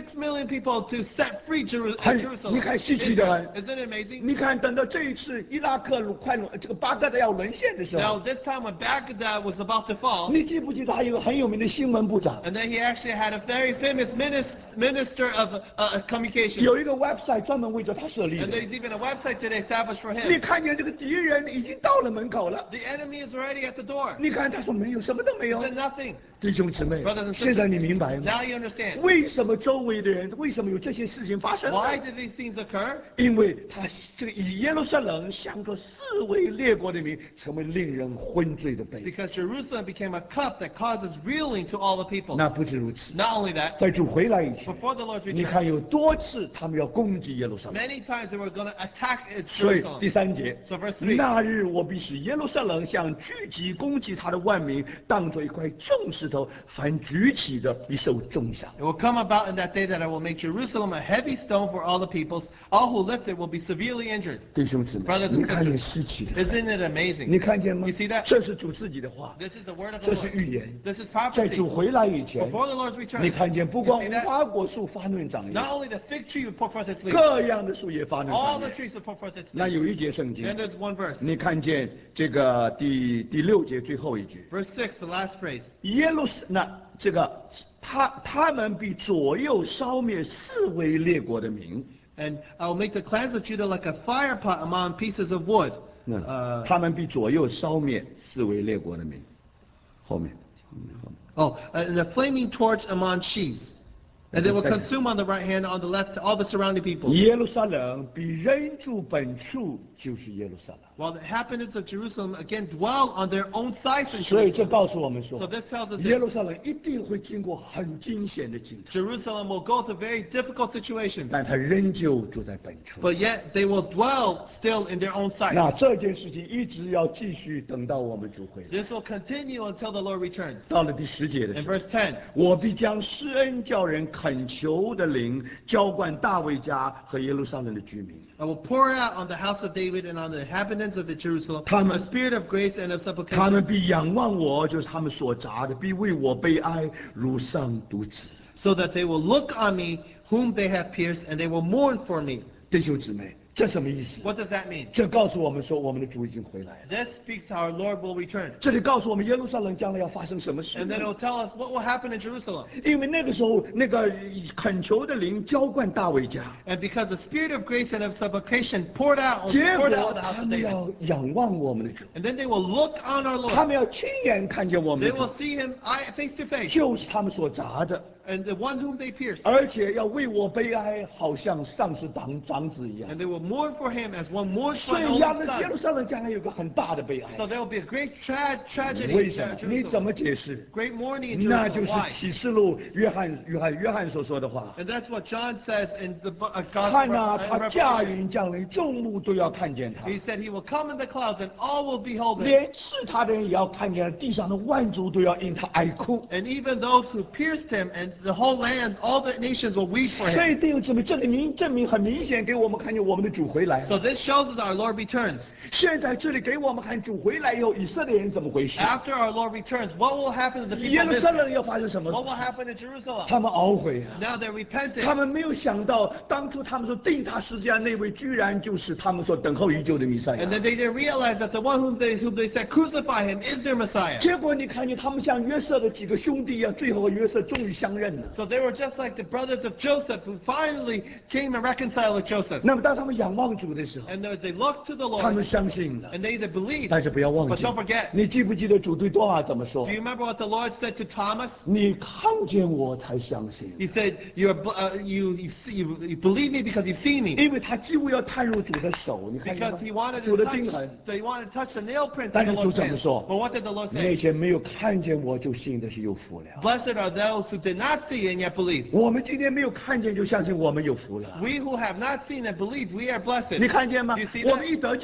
six million people to set free Jeru- 很 Jerusalem. 你看稀奇的很 Isn't it amazing? 你看，等到这一次伊拉克快沦这个巴格达要沦陷的时 Now 候， this time when Baghdad was about to fall, 你记不记得还有个很有名的新闻部长， and then he actually had a very famous minis- minister of uh, communication. 有一个 website 专门为着他设立 And 的。 there's even a website today established for 你 him. 看见这个敌人已经到了门口了， The enemy is already at the door. 你看他说没有，什么都没 He 有。 said nothing. 弟兄姊妹 Brothers and， 现在 sisters, 你明白吗？ now you understand. 为什么周围的人为什么有这些事情发生呢？ Why did these things occur? 因为他这个以耶路撒冷向着四围列国的民，成为令人昏醉的杯。 Because Jerusalem became a cup that causes reeling to all the people. 那不止如此， Not only that, 在主回来以前， before the Lord's 你 return, 看有多次他们要攻击耶路撒冷。 many times they were going to attack 所以 Jerusalem. 第三节 So verse three. 那日我必使耶路撒冷像聚集攻击他的万民，当作一块重石头，凡举起的必受重伤。 It will come about in that day that I will make Jerusalem a heavy stone for all the peoples. All who lift it will be severely injured. 弟兄姊妹 Brothers，and 你看见 sisters 稀奇的， Isn't it 你 amazing? 看见吗 You see that？ 这是主自己的话， This is the word of 这 the 是 Lord. 预言。 This is 在 prophecy. 主回来以前， Before the Lord's return, 你看见不 you 光 see 无 that? 花果树发嫩长叶， Not only the fig tree would pour forth its leaves, 各样的树也发嫩 all 长 the 叶。 trees would pour forth its 那 leaves. 有一节圣经 Then，there's one verse. 你看见这个第第六节最后一句， Verse six, the last phrase. 耶路撒那这个他他们必左右烧灭四围列国的民。 And I will make the clans of Judah like a fire pot among pieces of wood. 那 Uh, 他们必左右烧灭四围列国的民。后面，后面后面 oh, and a flaming torch among sheaves. And they will That's- consume on the right hand, on the left, all the surrounding people. 耶路撒冷必人住本处，就是耶路撒冷。 While the inhabitants of Jerusalem again dwell on their own sites in 所以这 Jerusalem. 告诉我们说 So，this tells us 耶 that 路撒冷一定会经过很惊险的境头， Jerusalem will go through very difficult situations. 但他仍旧住在本处。 But yet they will dwell still in their own 那 sites. 这件事情一直要继续等到我们主回来。 This will continue until the Lord returns. 到了第十节的 In 时候， verse ten, 我必将施恩叫人恳求的灵浇灌大卫家和耶路撒冷的居民。 I will pour out on the house of David and on the inhabitants of Jerusalem 他们- a spirit of grace and of 他们 supplication, 必仰望我，就是他们所扎的，必为我悲哀，如丧独子。 so that they will look on me whom they have pierced, and they will mourn for me. 弟兄姊妹，这什么意思？ What does that mean? 这告诉我们说，我们的主已经回来了。 This speaks how our Lord will return. 这里告诉我们耶路撒冷将来要发生什么事 And then it will tell us what will happen in Jerusalem. 因为那个时候，那个恳求的灵浇灌大卫家， And because the spirit of grace and of supplication poured out, 结 poured 果 out on the house 他 of 们 David. 要仰望我们的主， And then they will look on our 他 Lord. 们要亲眼看见我们 They 的 will 主， see him eye, face to face. 就是他们所扎的， And the one whom they pierced. 而且要为我悲哀，好像丧失长长子一样 And。they will mourn for him as one mourns 所 for an 以亚 only 耶耶路 son. 撒冷将来有个很大的悲哀。 So there will be a great tra- tragedy 为 in 什么？ uh, 你怎 Jerusalem. 么解释？ Great mourning in 那就 Jerusalem. 是 Why? 启示录约翰约翰约翰所说的话。 And that's what John says in the book of God's 看呐、 Re- 他 uh, 驾 Revelation. 云降临，众目都要看见他， He said he will come in the clouds and all will behold him. 连刺他的人也要看见，地上的万族都要因他哀哭。 And even those who pierced him and the whole land, all the nations will weep for 所 him. 以弟兄姊妹，这里明证明很明显，给我们看见我们的主回来 So 了。 this shows us our Lord returns. 现在这里给我们看主回来以后，以色列人怎么回事？ After our Lord returns, what will happen to the 耶 people 路 of 撒 Israel? 冷要发生什 What 么？ will happen in Jerusalem? 他们懊悔啊！ Now they're repenting. 他们没有想到，当初他们说定他十字架那位，居然就是他们所等候已久的弥赛 And 亚 then。they didn't realize that the one whom they, whom they said crucify him is their Messiah. 结果你看见他们像约瑟的几个兄弟一样，最后约瑟终于相认了。 So they were just like the brothers of Joseph who finally came and reconciled with Joseph. 那么当他们仰望主的时候， And as they looked to the 他们 Lord, 相信了。 and they either believed, 但是不要忘 but 记 don't，forget. 你记不记得主对多马怎么说 Do？you remember what the Lord said to Thomas? 你看见我才相信， He said, You're, uh, you, you, see, you, you believe me because you've seen me. 因为他几乎要探入主的手，你看见 Because 吗 he wanted 主 to 的钉 touch, 痕。 he wanted to touch the nail prints 但 of 是 the 主 Lord's 怎么 hand. 说？ But what did the Lord 那 say? 些没有看见我就信的是有福了。 Blessed are those who did not see and yet believe. 我们今天没有看见就相信我们有福了。 We who have not seen and believed, we are 你 blessed. 看见吗 Do you see？ 我们 that? 一得救，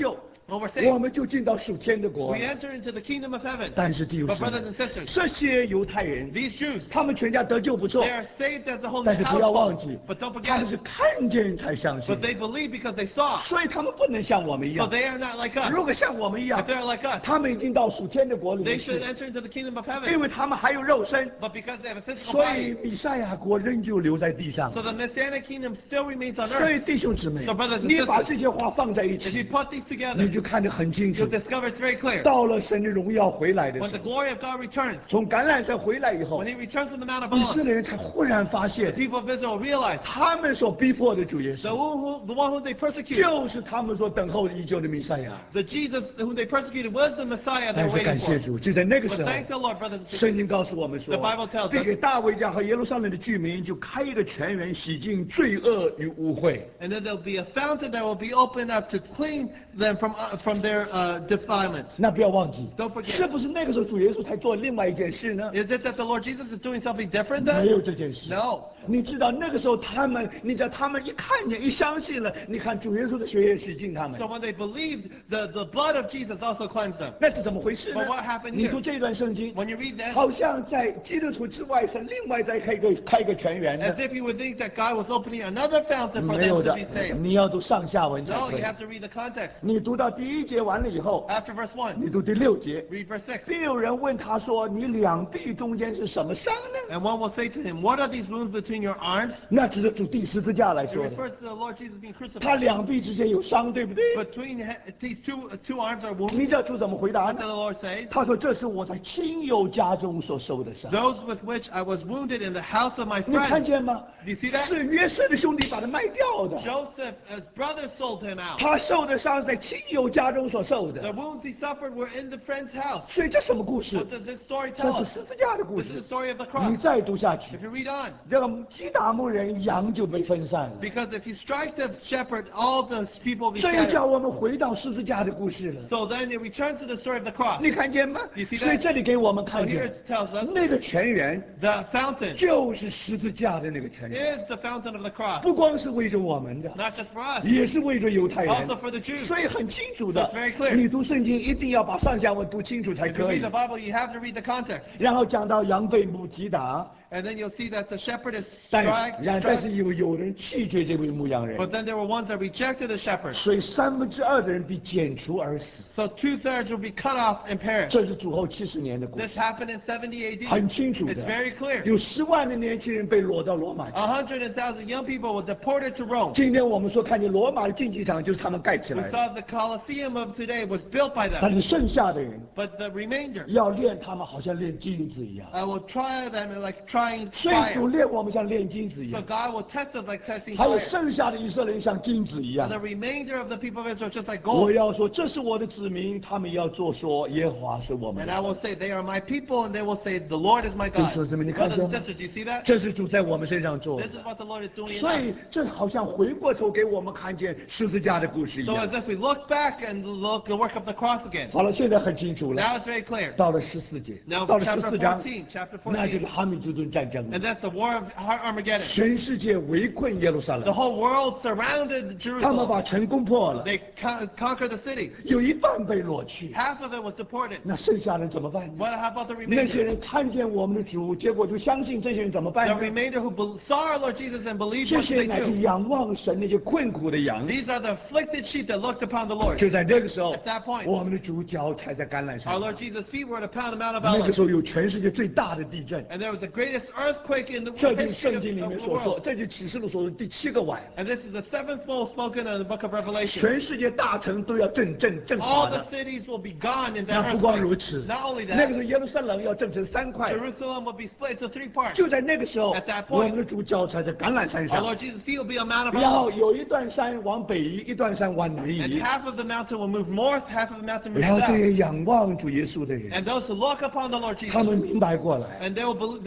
When we're saved, 我们就进到属天的国 we。enter into the kingdom of heaven. 但是弟兄 But 姊 brothers 妹 and sisters, 这些犹太人， these Jews, 他们全家得救不错 they，are saved as a holy 但是不要忘 household. 记， But don't 他们 forget, 是看见才相信 but，they believe because they saw. 所以他们不能像我们一 So 样。 they are not like us. 如果像我们一样 If，they're like us, 他们已经到属天的国里 they 面去 should 了， enter into the kingdom of 因 heaven. 为他们还有肉身， But because they have a physical 所以 body, 弥赛亚国仍旧留在地上 so。the Messianic kingdom still remains on 所以 earth. 弟兄姊妹 So brothers，and 你把 sisters， 这些话放在一 If you 起， put these 你 together, 就看得很清楚 you'll。discover it's very clear. 到了神的荣耀回来的 When 时 the 候， glory of God returns, 从橄榄山回来以后 when，he returns from the Mount of 以色 Olives, 列人才忽然发 the 现， people of Israel realize 他们所逼迫的主耶 the 稣， one who, the one whom they persecuted, 就是他们所等候已久的弥赛亚。 the Jesus whom they persecuted was the Messiah they 但 were 是感 waiting 谢 for. 主，就在那个 But 时候， thank the Lord, brothers and sisters. 圣经告诉我们说 The Bible tells，us 必给大卫家和耶路撒冷的居民就开一个泉源，洗净罪恶与污秽。 And then there'll be a fountain that will be opened up to clean them from uh, from their uh, defilement. 那不要忘记 Don't forget 是不是那个时候主耶稣才做另外一件事呢？ Is it that the Lord Jesus is doing something different 没 then? 有这件事。 No. 你知道那个时候他们，你知道他们一看见一相信了，你看主耶稣的血液洗净他们 So，when they believed, the, the blood of Jesus also cleansed them. 那是怎么回事呢 But what happened？ 你 here？ 读这段圣经， When you read that, 好像在基督徒之外是另外再开一个开一个泉源 as 的， if you would think that God was opening another fountain for 没有 them to 的 be saved. 你要读上下文才 No, 可 you 以。 have to read the context. 你读到第一节完了以后， After verse 你 one, 读第六节， read verse six. 必有人问他说：“你两臂中间是什么伤呢 And one will say to him, what are these wounds between your arms?？” 那指的主第十字架来 It 说的。 refers to the Lord Jesus being 他 crucified. 两臂之间有伤，对不对？ Between he- these two, uh, two arms are wounds. 你知道主怎么回答 What did 呢？ the Lord say? 他说：“这是我在亲友家中所受的伤。” Those with which I was wounded in the house of my 你看 friends. 见吗？ Do you see that? 是约瑟的兄弟把他卖掉的。 Joseph, his brother, sold him out. 他受的伤是在亲友家中所受 The 的。 wounds he suffered were in the friend's house. 所以这什么故事 What？does this story 这 tell 是 us? 十字架的故 This 事 is。the story of the 你 cross. 再读下去 If，you read on, 这个击打牧人羊就被分散了。 because if you strike the shepherd, all the people will be 这又叫 scattered. 我们回到十字架的故事了。 So then it returns to the story of the cross. 你看见吗 You see？that？ 所以这里给我们 So 看 here 见 it tells us 那个泉源 the fountain 就是十字架的那个泉源， is the fountain of the cross. 不光是为着我们的， Not just for us, 也是为着犹太人 also。for the Jews. 所以很清楚的 So it's very clear.， 你读圣经一定要把上下文读清楚才 If you 可 read 以 the。Bible, you have to read the context. 然后讲到羊被母击打， And then you'll see that the shepherd is 但 strike, 然但 struck, 是有有人弃绝这位牧羊人， but then there were ones that rejected the shepherd. 所以三分之二的人被剪除而死。 So two thirds will be cut off and perish. 这是主后七十年的故 This 事， happened in seventy A D. 很清楚 It's 的。 very clear. 有十万的年轻人被掳到罗马去。 A hundred thousand young people were deported to Rome. 今天我们说看见罗马的竞技场就是他们盖起 We 来的， saw the Colosseum of today was built by 但 them. 是剩下的人 But the remainder, 要练他们好像练金子一样， I will try them like trying 所以主 fire. 练我们像练金子一 So 样， God will test us like testing 还有 fire. 剩下的以色列人像金子一样 And。the remainder of the people of Israel just like 我 gold. 要说，这是我的子民，他们要做说耶和华是我们 And 的 I 神。 will say, they are my people, and they will say, the Lord is my 弟 God. 兄姊妹，你看 Brothers 见 and 吗？ sisters, do you see that? 这是主在我们身上做 This 的 is，what the Lord is doing in 所 us. 以这好像回过头给我们看见十字架的故事一 So 样 as。if we look back and look the work of the cross again. 好了，现在很清楚了。 Now it's very clear. 到了十四节， Now 到了十 chapter 四章， fourteen, chapter 那就是 fourteen. 哈密之顿战争了 And。that's the war of Har- Armageddon. 全世界围困耶路撒 The 冷， whole world surrounded 他们把 Jerusalem. 城攻破了， They con- conquered the city. 有一半被掳去， Half of it was deported. 那剩下人怎么办呢？ What how about the 那些 remainder? 人看见我们的主，结果就相信，这些人怎么办 The 呢？ remainder who be- saw our Lord Jesus and believed, 这 what 些 did 人乃是 they do? 仰望神那些困苦的羊。 These are the afflicted sheep that looked upon the Lord. 就在那个时候 At that point 我们的主脚踩在橄榄 Our 上， Lord Jesus' feet were upon the Mount of 那个 Olives. 时候有全世界最大的地震。 And there was the greatest earthquake in the 这就是 history 圣经里 of, 面 of the 所说， world. 这就是启示录所说的第七个碗， And this is the seventh bowl spoken in the book of Revelation. 全世界大城都要震震震 All 垮 the 的。 cities will be gone in 那 that 不光 earthquake. 如此， Not only 那个时 that, 候耶路撒冷要震成三块。 Jerusalem will be split into three parts. 就在那个时候 At that，point， 我们的主脚踩在橄榄山 Our 上， Lord Jesus' feet will be on Mount of 然后 Olives. 有一段山往北移，一段山往南 And 移， half of the mountain will move north, half of the mountain move 然后这 south. 些仰望主耶稣的人， And those who look upon the Lord 他们 Jesus, 明白过来， and they will, bel- they will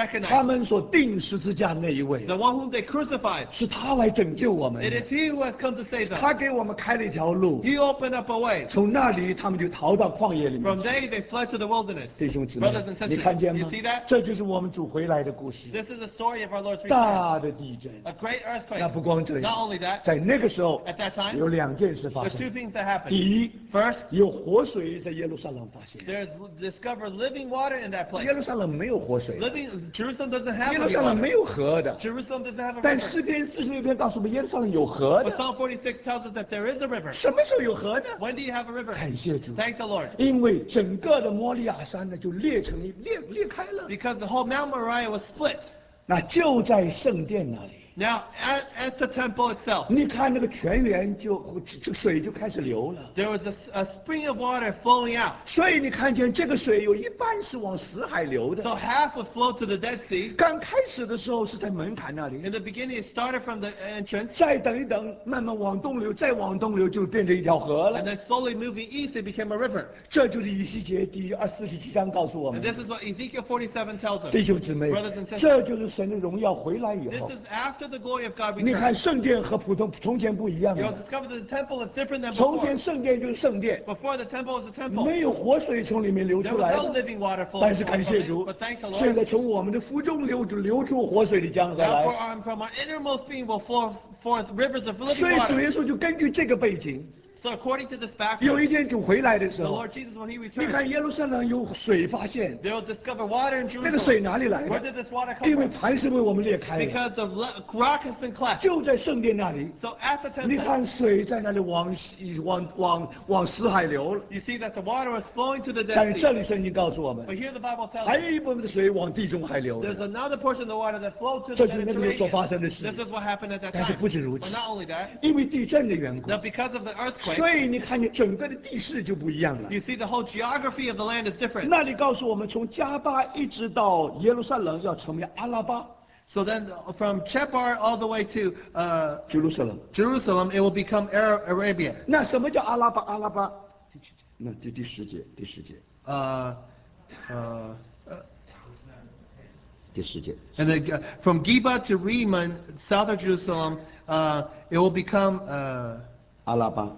他 recognize. 们所钉十字架那一位， The one whom they crucified. 是他来拯救我们 It，is he who has come to save them. 他给我们开了一条路， He opened up a way. 从那里他们就逃到旷野里面 From 去。 there they fled to the wilderness. 弟兄姊妹 Brothers and， 你看 sisters, 见 you 吗 see that?？ 这就是我们主回来的故事。 This is the story of our Lord's return. 大的地震， A great earthquake. 那不光这 Not 样， only that, 在那个时候 at that time, 有两件事发 there's two 生。 things that happened. 第一， First, 有活水在耶路撒冷发现。 there's discovered living water in that place. 耶路撒冷没有活水， Living Jerusalem doesn't have 耶路 living 撒冷 water. 没有河的。 Jerusalem doesn't have a 但 river. 诗篇四十六篇告诉我们，耶路撒冷有河 But 的。 Psalm forty-six tells us that there is a river. 什么时候有河呢？ When do you have a river? 感谢主， Thank the Lord. 因为整个的摩利亚山呢就裂成一裂裂开了。 Because the whole Mount Moriah was split. 那就在圣殿那里， Now, at, at the temple itself, 你看那个泉源就这水就开始流了。 there was a, a spring of water flowing out. 所以你看见这个水有一半是往死海流的。 So half would flow to the Dead Sea. 刚开始的时候是在门槛那里， In the beginning, it started from the entrance, 再等一等，慢慢往东流，再往东流就变成一条河 and 了。 then slowly moving east, it became a river. 这就是以西结第二四十七章告诉我 And 们， this is what Ezekiel forty-seven tells us. 弟兄姊妹 Brothers and，sisters. 这就是神的荣耀回来以 This 后。 is after the glory of God 你看 returned. 圣殿和普通从前不一样 You'll 了， discover that the temple is different than 从前 before. 圣殿就是圣殿， Before, the temple was a temple. 没有活水从里面流 There 出 was 来 no 的。 living water flowing 但是 from 感谢 it. 主 But thank the， 现在 Lord. 从我们的腹中流出流出活水的江河 Now, for 来。 our, from our innermost being will flow forth rivers of 所 living 以主耶 water. 稣就根据这个背景， So according to this 有一 background, 天主回来的时 the 候， Lord Jesus, when he 你 returns, 看耶路撒冷有水发现， they will discover water in 那个水 Jerusalem. 哪里来 Where 的？ did this water come 因为 from? 磐石为我们裂开了， Because the le- rock has been cleft. 就在圣殿那里。 So at the 你 temple, 看水在那里往西往往往死海流了， you see that the water was flowing to the 但 Dead 是这 Sea. 里圣经告诉我们， But here the Bible tells 还 us 有一部分的水往地中海流 there's 了。 another portion of the water that flowed to 这 the 是那个时候所发生的 Mediterranean. 事 This is what happened at that 但是 time. 不止如此 But not only that, 因为地震的缘故 now，because of the earthquake, 所以你看见整个的地势就不一样了。 you see the whole geography of the land is different. 那里告诉我们，从加巴一直到耶路撒冷要成为阿拉巴， So then uh, from Chebar all the way to uh, 耶路撒冷。 Jerusalem, it will become Arab, Arabia. 那什么叫阿拉巴？阿拉巴，那第第十节，第十节， Uh, uh, uh, 第十节。 and then uh, from Geba to Rimmon, south of Jerusalem, uh, it will become uh, 阿拉巴。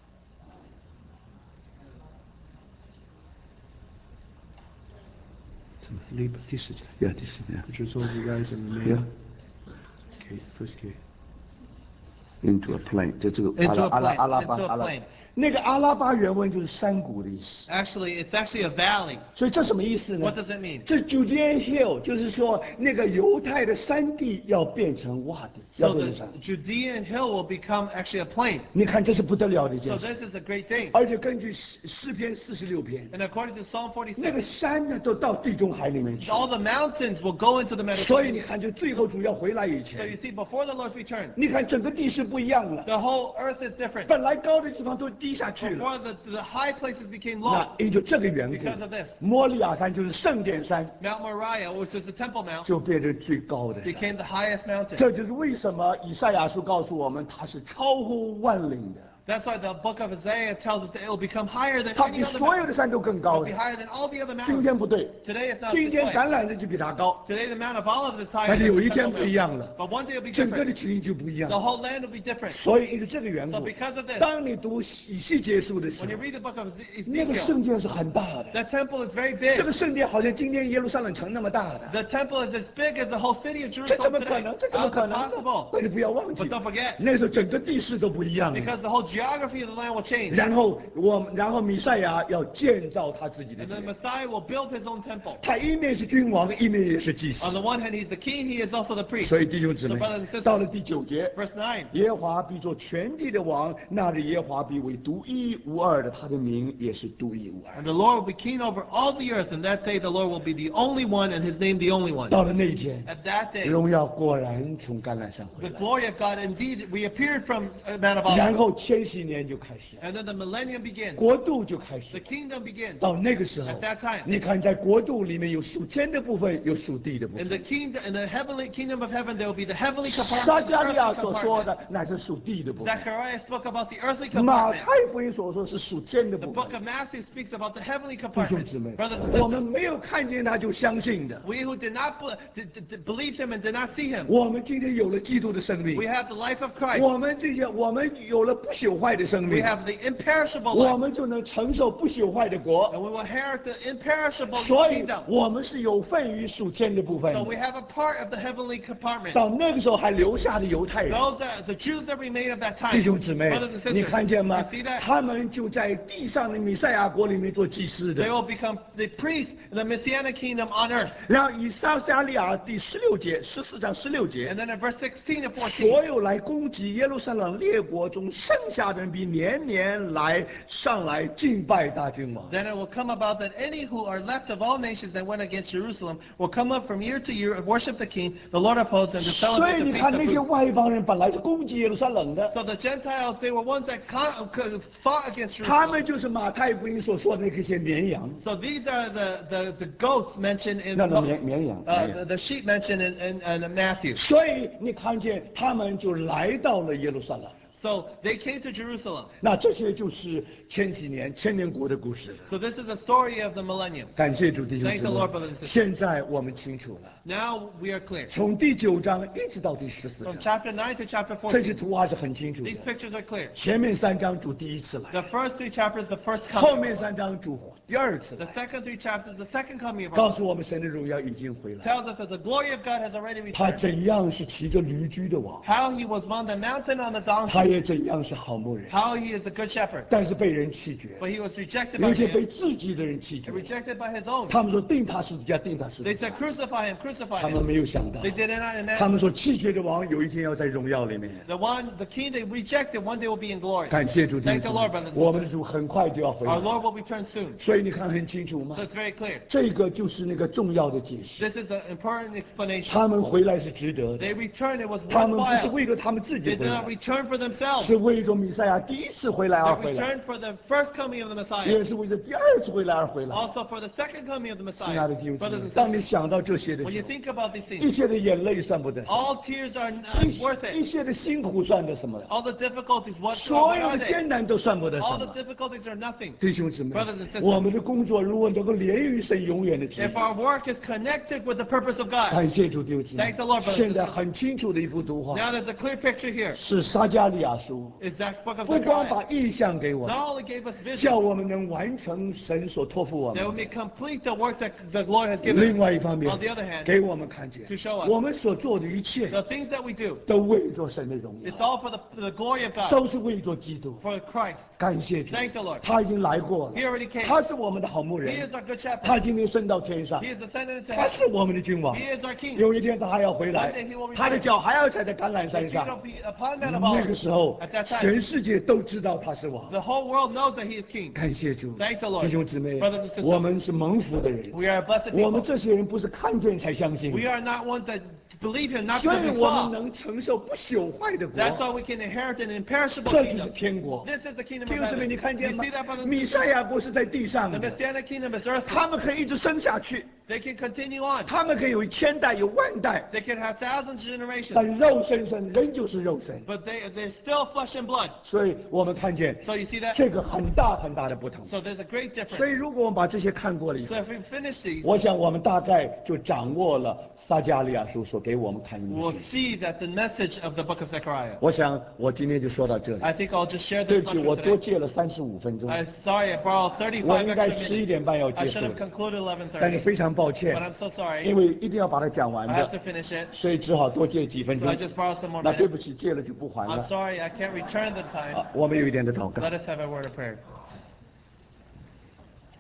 第十节，呀，第十节。 which is what you guys in the Yeah. K, first K. Into a plain，这这个 Into a 阿拉 plain, 阿拉巴 into a 阿拉 plain.， 那个阿拉巴原文就是山谷的意思。 Actually, it's actually a valley. 所以这什么意思呢 What does it mean? 这 Judean Hill 就是说那个犹太的山地要变成洼地，要 So 变 the 成山。 Judean hill will become actually a plain. 你看这是不得了的一 So 件事， this is a great thing. 而且根据诗诗篇四十六篇， And according to Psalm 那个 forty-six, 山呢都到地中海里面去。 all the mountains will go into the 所以你 Mediterranean. 看，就最后主要回来以 So you 前， see, before the Lord's return, 你看整个地势不一样了， the whole earth is different. 本来高的地方都低下去了。 Before the, the high places became 那 low. 因就这个缘 Because 故 of，this, 摩利亚山就是圣殿山， Mount Moriah, which is the Temple Mount, 就变成最高的山。 became the highest mountain. 这就是为什么以赛亚书告诉我们，它是超乎万岭的， That's why the book of Isaiah tells us that it will become higher than 它 any 比 other 所有 mountain. 的山都更 It 高 will be 的。 higher than all the other 今天 mountains. 不对， Today it's not 今 this 天 way. 橄榄枝就比它高， Today the Mount of Olives is 但 higher 是 than 有 the 一天 Temple 不一 Mount. 样了， But one day it will be 整个的 different. 情形就不一样 The 了。 whole land will be different. 所以因为这个缘 So 故， because of this, 当你读以西结书的时 when 候 you，read the book of 那个 Ezekiel, 圣殿是很大的， that temple is very 这 big. 个圣殿好像今天耶路撒冷城那么大的， The temple is as big as the whole city of 这怎么 Jerusalem 可 today. 能？这怎么 How is 可 it 能呢？ possible? 但是不要忘记 But，don't forget, 那时候整个地势都不一样了。 because the whole geography of the land will change. 然后我，然后弥赛亚要建造他自己的 And 殿 the，Messiah will build his own temple. 他一面是君王，一面也是祭司 On。the one hand, he's the king, he is also the priest. 所以弟兄姊妹 So brothers and，sisters， 到了第九节， Verse nine, 耶和华必做全地的王，那日耶和华必为独一无二的，他的名也是独一无二 and。the Lord will be king over all the earth, and that day the Lord will be the only one, and his name the only one. 到了那一天， At that day, 荣耀果然从橄榄山回 the 来， glory of God indeed reappeared from uh, Mount of 然 Olives. 后千千禧年就开始， And then the millennium begins. 国度就开 The 始。 kingdom begins. 到那个时候 At that time. 你看在国度里面有属天的部分，有属地的部 In the 分。 kingdom, in the heavenly kingdom of heaven, there will be the heavenly 撒 compartment, and 加 the 利亚 earthly 所说 compartment. 的乃是属地的部分， Zechariah spoke about the earthly 马 compartment. 太福音所说是属天的 The 部 book 分。 of Matthew speaks about the heavenly 弟兄 compartment. 姊妹 Brothers and， 我们 sisters, 没有看见他就相信的。 we who did not be- did- did- did believe him and did not see him, 我们今天有了基督的生命 we，have the life of Christ. 我们这些我们有了不朽坏的生 We 命， have the imperishable 我 life, 们就能承受不朽坏的 and 国。 we will inherit the imperishable 所以 kingdom. 我们是有份于属天的部分 So。we have a part of the heavenly compartment. 到那个时候还留下的犹太人， Those are the Jews that remain of that 弟 time. 兄姊妹 Brothers and， 你 sisters, 看见吗 you see？that? 他们就在地上的弥赛亚国里面做祭司 They 的。 will become the priests in the Messianic kingdom on earth. 然后以撒加利亚第十六节，十四章十六节 And，then in verse sixteen and 所 fourteen, 有来攻击耶路撒冷列国中剩下的人，必年年来上来敬拜大君王。 then it will come about that any who are left of all nations that went against Jerusalem will come up from year to year and worship the King, the Lord of hosts, and to 所 celebrate 以 the 你 feast 看 of 那些 booths. 外邦人本来是攻击耶路撒冷的， So the Gentiles, they were ones that con- fought against 他 Jerusalem. 们就是马太福音所说的那些绵羊， So these are the, the, the goats mentioned in 那个绵绵羊。 uh, 绵 the, 羊 the sheep mentioned in, in, in Matthew. 所以你看见他们就来到了耶路撒冷。 So they came to Jerusalem. 那这些就是千禧年千年国的故事了。 So this is the story of the millennium. 感谢主弟兄姊 Thank the 妹 Lord, brothers and sisters. 现在我们清楚了， Now we are clear. 从第九章一直到第十四 From 章， chapter nine to chapter 这些 fourteen, 图画是很清楚 these 的。 pictures are clear. 前面三章主第一次来， The first three chapters, the first 后 coming. 面三章主第二次 The 来， second three chapters, the second coming of our 告 Lord, 诉我们神的荣耀已经回来。 tells us that the glory of God has already 他 returned. 怎样是骑着驴驹的王， How he was on the mountain on the 他 donkey. 也怎样是好牧人， How he is the good shepherd. 但是被人弃绝， But he was rejected 有 by 些被 man, 自己的人弃绝 and。rejected by his own. 他们说定他十字架，定他十字 They 架 said, crucify him, crucify 他们 him. 没有想到， They did not 他们 imagine. 说弃绝的王有一天要在荣耀里面。 The one, the king they rejected, one day will be in glory. 感谢主弟 Thank 兄 the Lord, 姊 brothers 妹 and 我们的 sisters. 主很快就要回 Our 来， Lord will return soon. 所以你看很清楚吗 So？it's very clear. 这个就是那个重要的解释。 This is the important explanation. 他们回来是值得的， They returned, it was 他们不是 worthwhile. 为了他们自己 They 回 did 来 not，return for themselves. 是为着弥赛亚第一次回来而 They 回来， returned for the first coming of the 也 Messiah. 是为着第二次回来而回来。 Also for the second coming of the 亲爱的 Messiah. 弟兄姊 Brothers 妹 and， 当你 sisters, 想到这些的 when you 时候， think about these 一 things, 切的眼泪算不得什么， all tears are not 一 worth 一 it. 切的辛苦算得什么？ All the difficulties, what, 所 what 有 are 的 they? 艰难都算不得什 All 么 the。difficulties are nothing. 弟兄姊妹 Brothers and sisters， 我们的工作如果能够连于神永远的旨意 If，our work is connected with the purpose of God, 感谢主弟兄姊妹 Thank the Lord, brothers and sisters 现在很清楚的一幅图画 now there's a clear picture here. 是撒加利亚书， Is that book of 不光 Zechariah. 把意象给我们， Not only gave us 叫 vision, 我们能完成神所托付我 that 们 we 的。 may complete the work that the Lord has given 另 us. 外一方面 On the other hand， 给我们看见 to show us 我们所做的一切 The things that we do, 都为着神的荣 it's 耀， all for the, the glory of God, 都是为着基督。 for Christ. 感谢主 Thank the Lord. 他已经来过了 He already came. 他是我们的好牧 He 人 is，our good 他 shepherd. 今天升到天上 He，is ascended into 他 heaven. 是我们的君王。 He is our king. 有一天他还要回来 One day he will，return. 他的脚还要踩在橄榄 His 山 feet 上 will。be upon Mount of 那个时候 Olives. At that， 全 time, 世界都知道他是王。 the whole world knows that he is king. 感谢主， Thank the Lord. 弟兄姊妹 Brothers and，sisters， 我们是蒙福的人， We are blessed 我们 people. 这些人不是看见才相信， We are not ones that believe him, not 所 because 以 we 我们 saw. 能承受不朽坏的国。 That's why we can inherit an imperishable 这就是 kingdom. 天国。 This is the kingdom 弟 of 兄姊妹， heaven. 你 You 看见吗 see that, brothers？and 弥赛 sisters? 亚国是在地上 The 的， Messianic kingdom is earthly. 他们可以一直生下去， They can continue on. 他们可以有千代有万代， They can have thousands of generations. 但肉身身人就是肉身。 But they, they're still flesh and blood. 所以我们看见 So you see that? 这个很大很大的不同。 So there's a great 所以 difference. 如果我们把这些看过了以 So 后， if we finish these, 我想我们大概就掌握了撒加利亚书所给我们看的 we'll 信息。 see that the message of the book of Zechariah. 我想我今天就说到这里。 I think I'll just share 对 this 不起， much 我 for 多 today. 借了三十五分钟， I'm sorry, I borrowed 我 thirty-five 应该 extra 十一 minutes. 点半要 I 结束 should have 的， concluded eleven 但是 thirty. 非常抱歉 But，I'm so sorry. 因为一定要把它讲完 I have 的 to，finish it. 所以只好多借几分 So 钟 I。just borrowed some more 那对 minutes. 不起，借了就不还 I'm 了。 sorry, I can't return the time. 啊，我们有一点的祷告 Let。us have a word of prayer.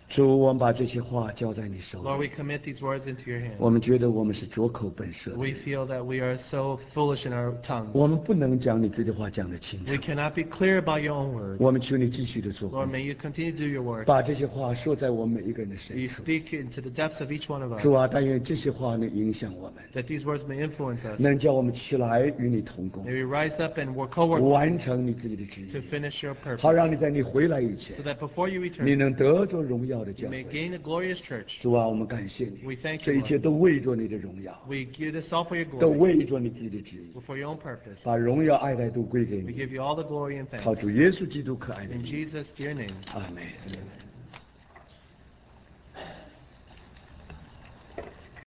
主，我们把这些话交在你手 Lord, we 里。 commit these words into your 我 hands. 们觉得我们是拙口笨舌的 We 人， feel that we are so foolish in our 我 tongues. 们不能将你自己的话讲得清 We 楚。 cannot be clear about your own word. 我们求你继续的做 Lord, 工， may you continue to do your work. 把这些话说在我们每一个人的深 You 处。 speak into the depths of each one of 主 us. 啊，但愿这些话能影响我们， That these words may influence us. 能叫我们起来与你同工， May we rise up and work, co-work 完成你自己的旨 to 意， finish your 好让你 purpose. 在你回来以前 So，that before you 你 return, 能得着荣耀的 you 教 may 会。 gain a glorious church. 主啊，我们感谢你 We thank，you, 这一切 Lord. 都为着你的荣耀， We give this all for your 都 glory, 为着你自己的旨意， for your own purpose. 把荣耀爱戴都归给 We 你， give you all the glory and 靠 thanks. 主耶稣基督可爱的 In 名， Jesus' dear name. 阿门。 Amen.